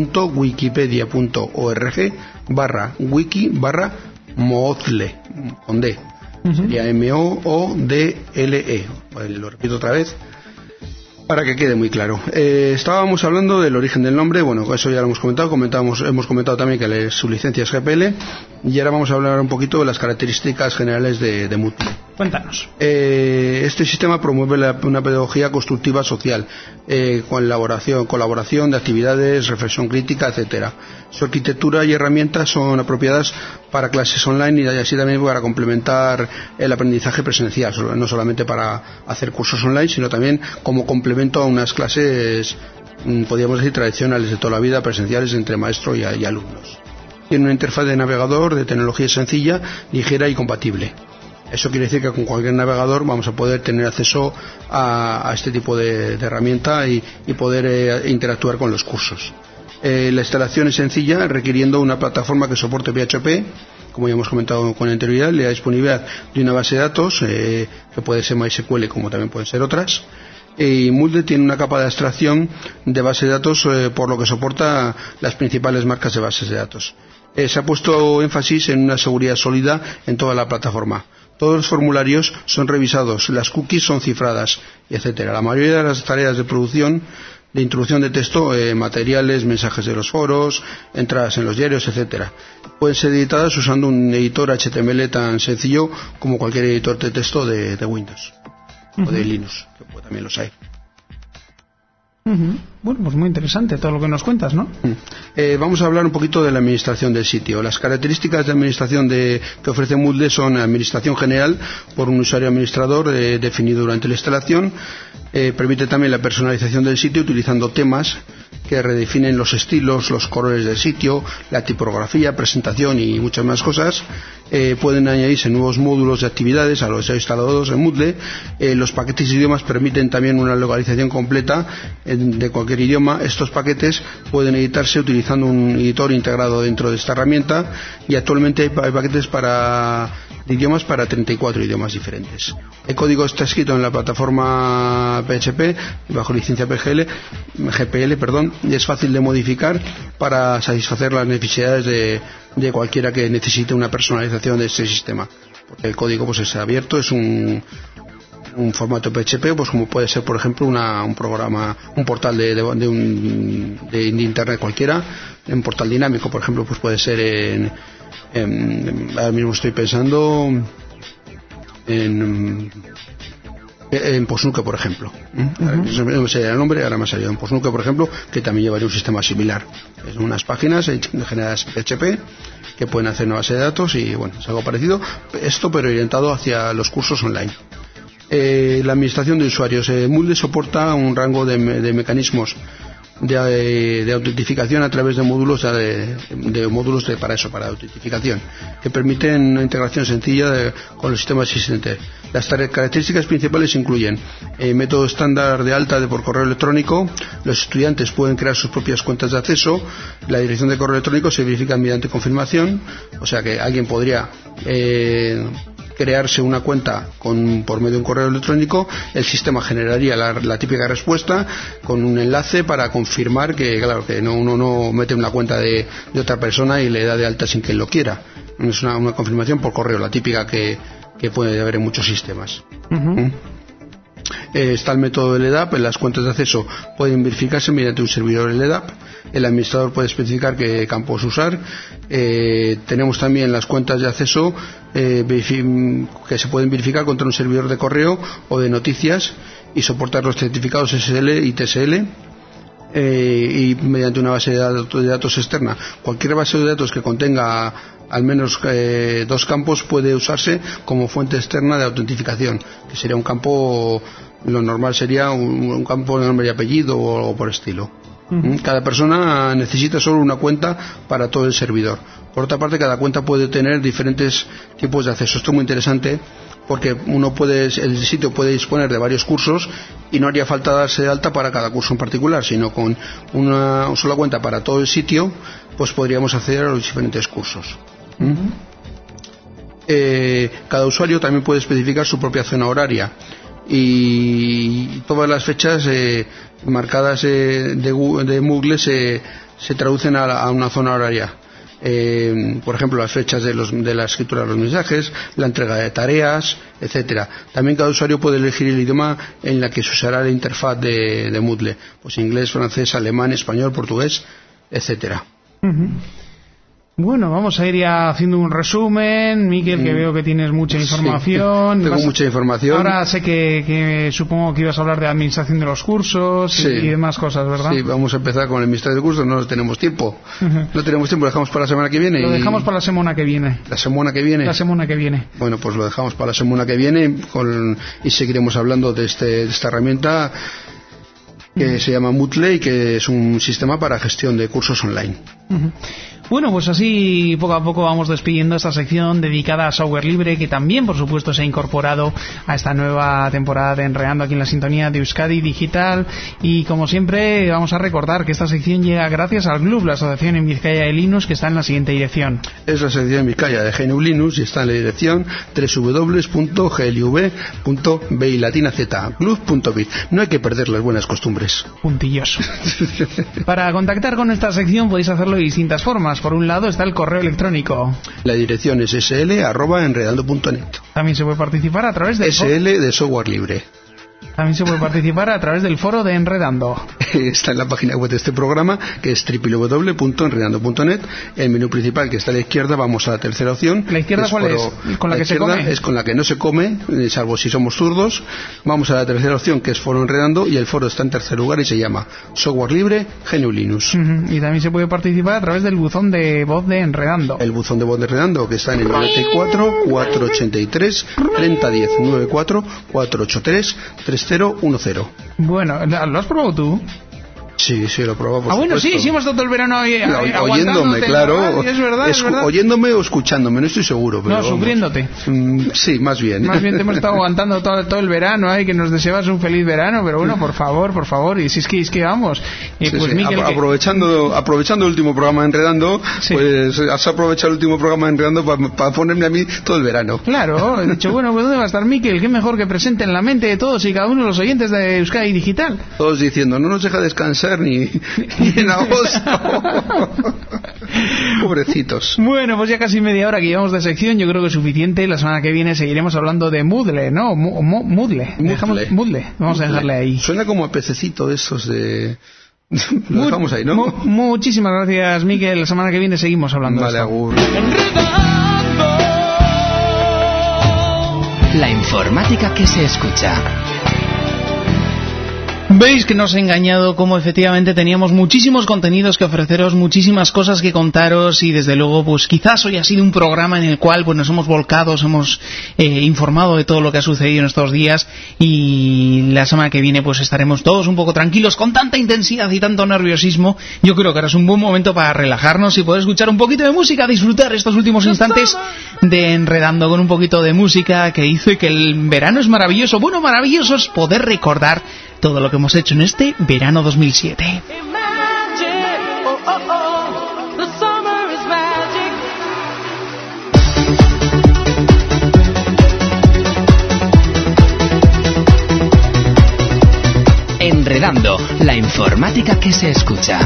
ss.wikipedia.org/wiki/Moodle, con D. Sería MOODLE. Lo repito otra vez para que quede muy claro. Estábamos hablando del origen del nombre. Bueno, eso ya lo hemos comentado. Hemos comentado también que su licencia es GPL. Y ahora vamos a hablar un poquito de las características generales de Moodle. Cuéntanos. Este sistema promueve una pedagogía constructiva social, con colaboración de actividades, reflexión crítica, etcétera. Su arquitectura y herramientas son apropiadas para clases online y así también para complementar el aprendizaje presencial, no solamente para hacer cursos online, sino también como complemento a unas clases, podríamos decir, tradicionales de toda la vida, presenciales entre maestro y alumnos. Tiene una interfaz de navegador de tecnología sencilla, ligera y compatible. Eso quiere decir que con cualquier navegador vamos a poder tener acceso a este tipo de herramienta y poder interactuar con los cursos. La instalación es sencilla, requiriendo una plataforma que soporte PHP, como ya hemos comentado con anterioridad, la disponibilidad de una base de datos, que puede ser MySQL como también pueden ser otras. Y Moodle tiene una capa de abstracción de base de datos, por lo que soporta las principales marcas de bases de datos. Se ha puesto énfasis en una seguridad sólida en toda la plataforma. Todos los formularios son revisados, las cookies son cifradas, etcétera. La mayoría de las tareas de producción, de introducción de texto, materiales, mensajes de los foros, entradas en los diarios, etcétera, pueden ser editadas usando un editor HTML tan sencillo como cualquier editor de texto de Windows o de Linux, que también los hay. Bueno, pues muy interesante todo lo que nos cuentas, ¿no? Vamos a hablar un poquito de la administración del sitio. Las características de administración que ofrece Moodle son administración general por un usuario administrador definido durante la instalación. Permite también la personalización del sitio utilizando temas que redefinen los estilos, los colores del sitio, la tipografía, presentación y muchas más cosas. Pueden añadirse nuevos módulos de actividades a los instalados en Moodle. Los paquetes de idiomas permiten también una localización completa de cualquier idioma. Estos paquetes pueden editarse utilizando un editor integrado dentro de esta herramienta y actualmente hay paquetes de idiomas para 34 idiomas diferentes. El código está escrito en la plataforma PHP bajo licencia GPL, y es fácil de modificar para satisfacer las necesidades de cualquiera que necesite una personalización de este sistema, porque el código pues es abierto, es un formato PHP, pues como puede ser por ejemplo un portal de internet cualquiera, un portal dinámico por ejemplo, pues puede ser ahora mismo estoy pensando en Postnuke, por ejemplo. No me sé el nombre, ahora me ha salido en Postnuke, por ejemplo, que también llevaría un sistema similar. Es unas páginas generadas en PHP que pueden hacer una base de datos y bueno, es algo parecido, esto pero orientado hacia los cursos online. La administración de usuarios. Moodle soporta un rango de mecanismos de autentificación a través de módulos para autentificación, que permiten una integración sencilla con el sistema existente. Las características principales incluyen método estándar de alta por correo electrónico. Los estudiantes pueden crear sus propias cuentas de acceso. La dirección de correo electrónico se verifica mediante confirmación, o sea que alguien podría crearse una cuenta por medio de un correo electrónico. El sistema generaría la típica respuesta con un enlace para confirmar que uno no mete una cuenta de otra persona y le da de alta sin que él lo quiera. Es una confirmación por correo, la típica que puede haber en muchos sistemas. Está el método LDAP. Las cuentas de acceso pueden verificarse mediante un servidor LDAP. El administrador puede especificar qué campos usar. Tenemos también las cuentas de acceso que se pueden verificar contra un servidor de correo o de noticias y soportar los certificados SSL y TSL. Y mediante una base de datos externa. Cualquier base de datos que contenga al menos 2 campos puede usarse como fuente externa de autentificación, que sería un campo, lo normal sería un campo de nombre y apellido o por estilo. Cada persona necesita solo una cuenta para todo el servidor. Por otra parte, cada cuenta puede tener diferentes tipos de acceso. Esto es muy interesante porque el sitio puede disponer de varios cursos y no haría falta darse de alta para cada curso en particular, sino con una sola cuenta para todo el sitio, pues podríamos acceder a los diferentes cursos. Cada usuario también puede especificar su propia zona horaria y todas las fechas marcadas de Moodle se traducen a una zona horaria. Por ejemplo, las fechas de la escritura de los mensajes, la entrega de tareas, etcétera. También cada usuario puede elegir el idioma en la que se usará la interfaz de Moodle, pues inglés, francés, alemán, español, portugués, etcétera. Bueno, vamos a ir ya haciendo un resumen. Miquel, que veo que tienes mucha información. Sí, tengo mucha información. Ahora sé que supongo que ibas a hablar de administración de los cursos y demás cosas, ¿verdad? Sí, vamos a empezar con el administración de cursos. No tenemos tiempo. No tenemos tiempo, lo dejamos para la semana que viene. Lo dejamos para la semana que viene. ¿La semana que viene? La semana que viene. Bueno, pues lo dejamos para la semana que viene y seguiremos hablando de esta herramienta que se llama Moodle y que es un sistema para gestión de cursos online. Bueno, pues así poco a poco vamos despidiendo esta sección dedicada a software libre, que también por supuesto se ha incorporado a esta nueva temporada de Enredando aquí en la sintonía de Euskadi Digital. Y como siempre vamos a recordar que esta sección llega gracias al GLUB, la asociación en Vizcaya de Linux, que está en la siguiente dirección. Es la asociación en Vizcaya de GNU Linux y está en la dirección www.glv.biz, no hay que perder las buenas costumbres. Puntillos. Para contactar con esta sección podéis hacerlo de distintas formas. Por un lado está el correo electrónico. La dirección es sl@enredando.net. También se puede participar a través del SL de software libre. También se puede participar a través del foro de Enredando. Está en la página web de este programa, que es www.enredando.net. El menú principal, que está a la izquierda, vamos a la tercera opción. ¿La izquierda cuál es? ¿Con la que se come? Es con la que no se come, salvo si somos zurdos. Vamos a la tercera opción, que es foro Enredando, y el foro está en tercer lugar y se llama Software Libre GNU Linux. Y también se puede participar a través del buzón de voz de Enredando. El buzón de voz de Enredando, que está en el 94 483 3010, 94 483 3010. Bueno, ¿lo has probado tú? Sí, lo probamos. Bueno, sí, hemos estado todo el verano oyéndome, claro. Es verdad. Oyéndome o escuchándome, no estoy seguro. Pero sufriéndote. Sí, más bien. Más bien te hemos estado aguantando todo el verano, que nos deseabas un feliz verano, pero bueno, por favor, y si es que vamos. Pues Miquel, aprovechando el último programa de Enredando, pues has aprovechado el último programa de Enredando para ponerme a mí todo el verano. Claro, he dicho, bueno, pues ¿dónde va a estar Miquel? Qué mejor que presente en la mente de todos y cada uno de los oyentes de Euskadi Digital. Todos diciendo, no nos deja descansar ni en agosto. Pobrecitos. Bueno, pues ya casi media hora que llevamos de sección, yo creo que es suficiente. La semana que viene seguiremos hablando de Moodle, ¿no? Moodle. Vamos a dejarle ahí. Suena como a pececito esos de... Lo dejamos ahí, ¿no? Muchísimas gracias, Miquel. La semana que viene seguimos hablando de esto. Agur. La informática que se escucha. Veis que no os he engañado, como efectivamente teníamos muchísimos contenidos que ofreceros, muchísimas cosas que contaros, y desde luego pues quizás hoy ha sido un programa en el cual pues nos hemos volcado, os hemos informado de todo lo que ha sucedido en estos días, y la semana que viene pues estaremos todos un poco tranquilos. Con tanta intensidad y tanto nerviosismo, yo creo que ahora es un buen momento para relajarnos y poder escuchar un poquito de música, disfrutar estos últimos instantes de Enredando con un poquito de música que dice que el verano es maravilloso. Bueno, maravilloso es poder recordar todo lo que hemos hecho en este verano 2007. Enredando, la informática que se escucha.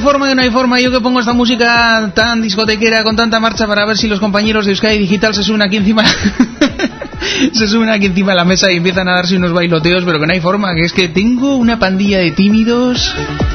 forma. Yo que pongo esta música tan discotequera con tanta marcha para ver si los compañeros de Euskadi Digital se suben aquí encima se suben aquí encima de la mesa y empiezan a darse unos bailoteos, pero que no hay forma, que es que tengo una pandilla de tímidos.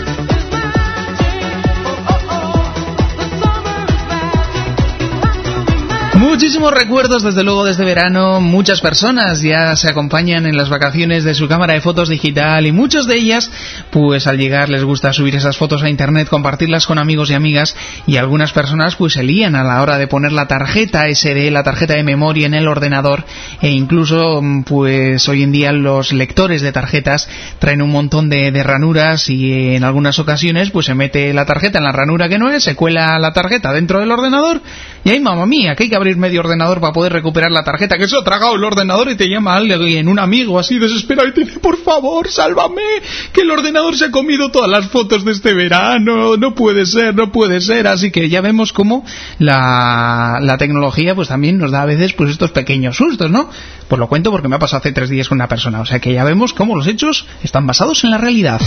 Muchísimos recuerdos, desde luego, de este verano. Muchas personas ya se acompañan en las vacaciones de su cámara de fotos digital y muchas de ellas, pues al llegar les gusta subir esas fotos a internet, compartirlas con amigos y amigas, y algunas personas pues se lían a la hora de poner la tarjeta SD, la tarjeta de memoria en el ordenador, e incluso pues hoy en día los lectores de tarjetas traen un montón de ranuras y en algunas ocasiones pues se mete la tarjeta en la ranura que no es, se cuela la tarjeta dentro del ordenador y ahí, mamá mía, que hay que abrir medio ordenador para poder recuperar la tarjeta, que se ha tragado el ordenador, y te llama alguien, un amigo así desesperado, y te dice: por favor, sálvame, que el ordenador se ha comido todas las fotos de este verano, no puede ser. Así que ya vemos cómo la tecnología pues también nos da a veces pues estos pequeños sustos, ¿no? Pues lo cuento porque me ha pasado hace 3 días con una persona, o sea que ya vemos cómo los hechos están basados en la realidad.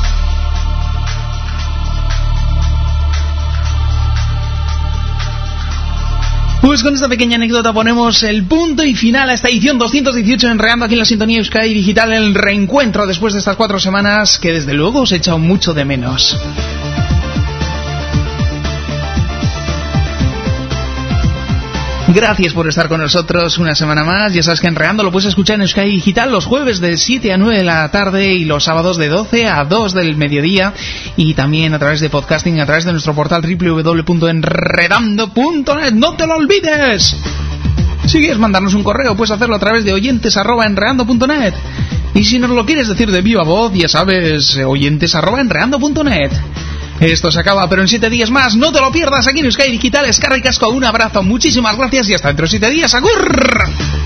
Pues con esta pequeña anécdota ponemos el punto y final a esta edición 218 Enredando aquí en la sintonía Euskadi Digital, el reencuentro después de estas 4 semanas que desde luego os he echado mucho de menos. Gracias por estar con nosotros una semana más. Ya sabes que Enredando lo puedes escuchar en Euskadi Digital los jueves de 7 a 9 de la tarde y los sábados de 12 a 2 del mediodía, y también a través de podcasting, a través de nuestro portal www.enredando.net. ¡No te lo olvides! Si quieres mandarnos un correo, puedes hacerlo a través de oyentes@enredando.net. Y si nos lo quieres decir de viva voz, ya sabes, oyentes@enredando.net. Esto se acaba, pero en 7 días más. No te lo pierdas aquí en Euskadi Digital. Eskerrik asko, un abrazo, muchísimas gracias y hasta dentro de 7 días. ¡Agur!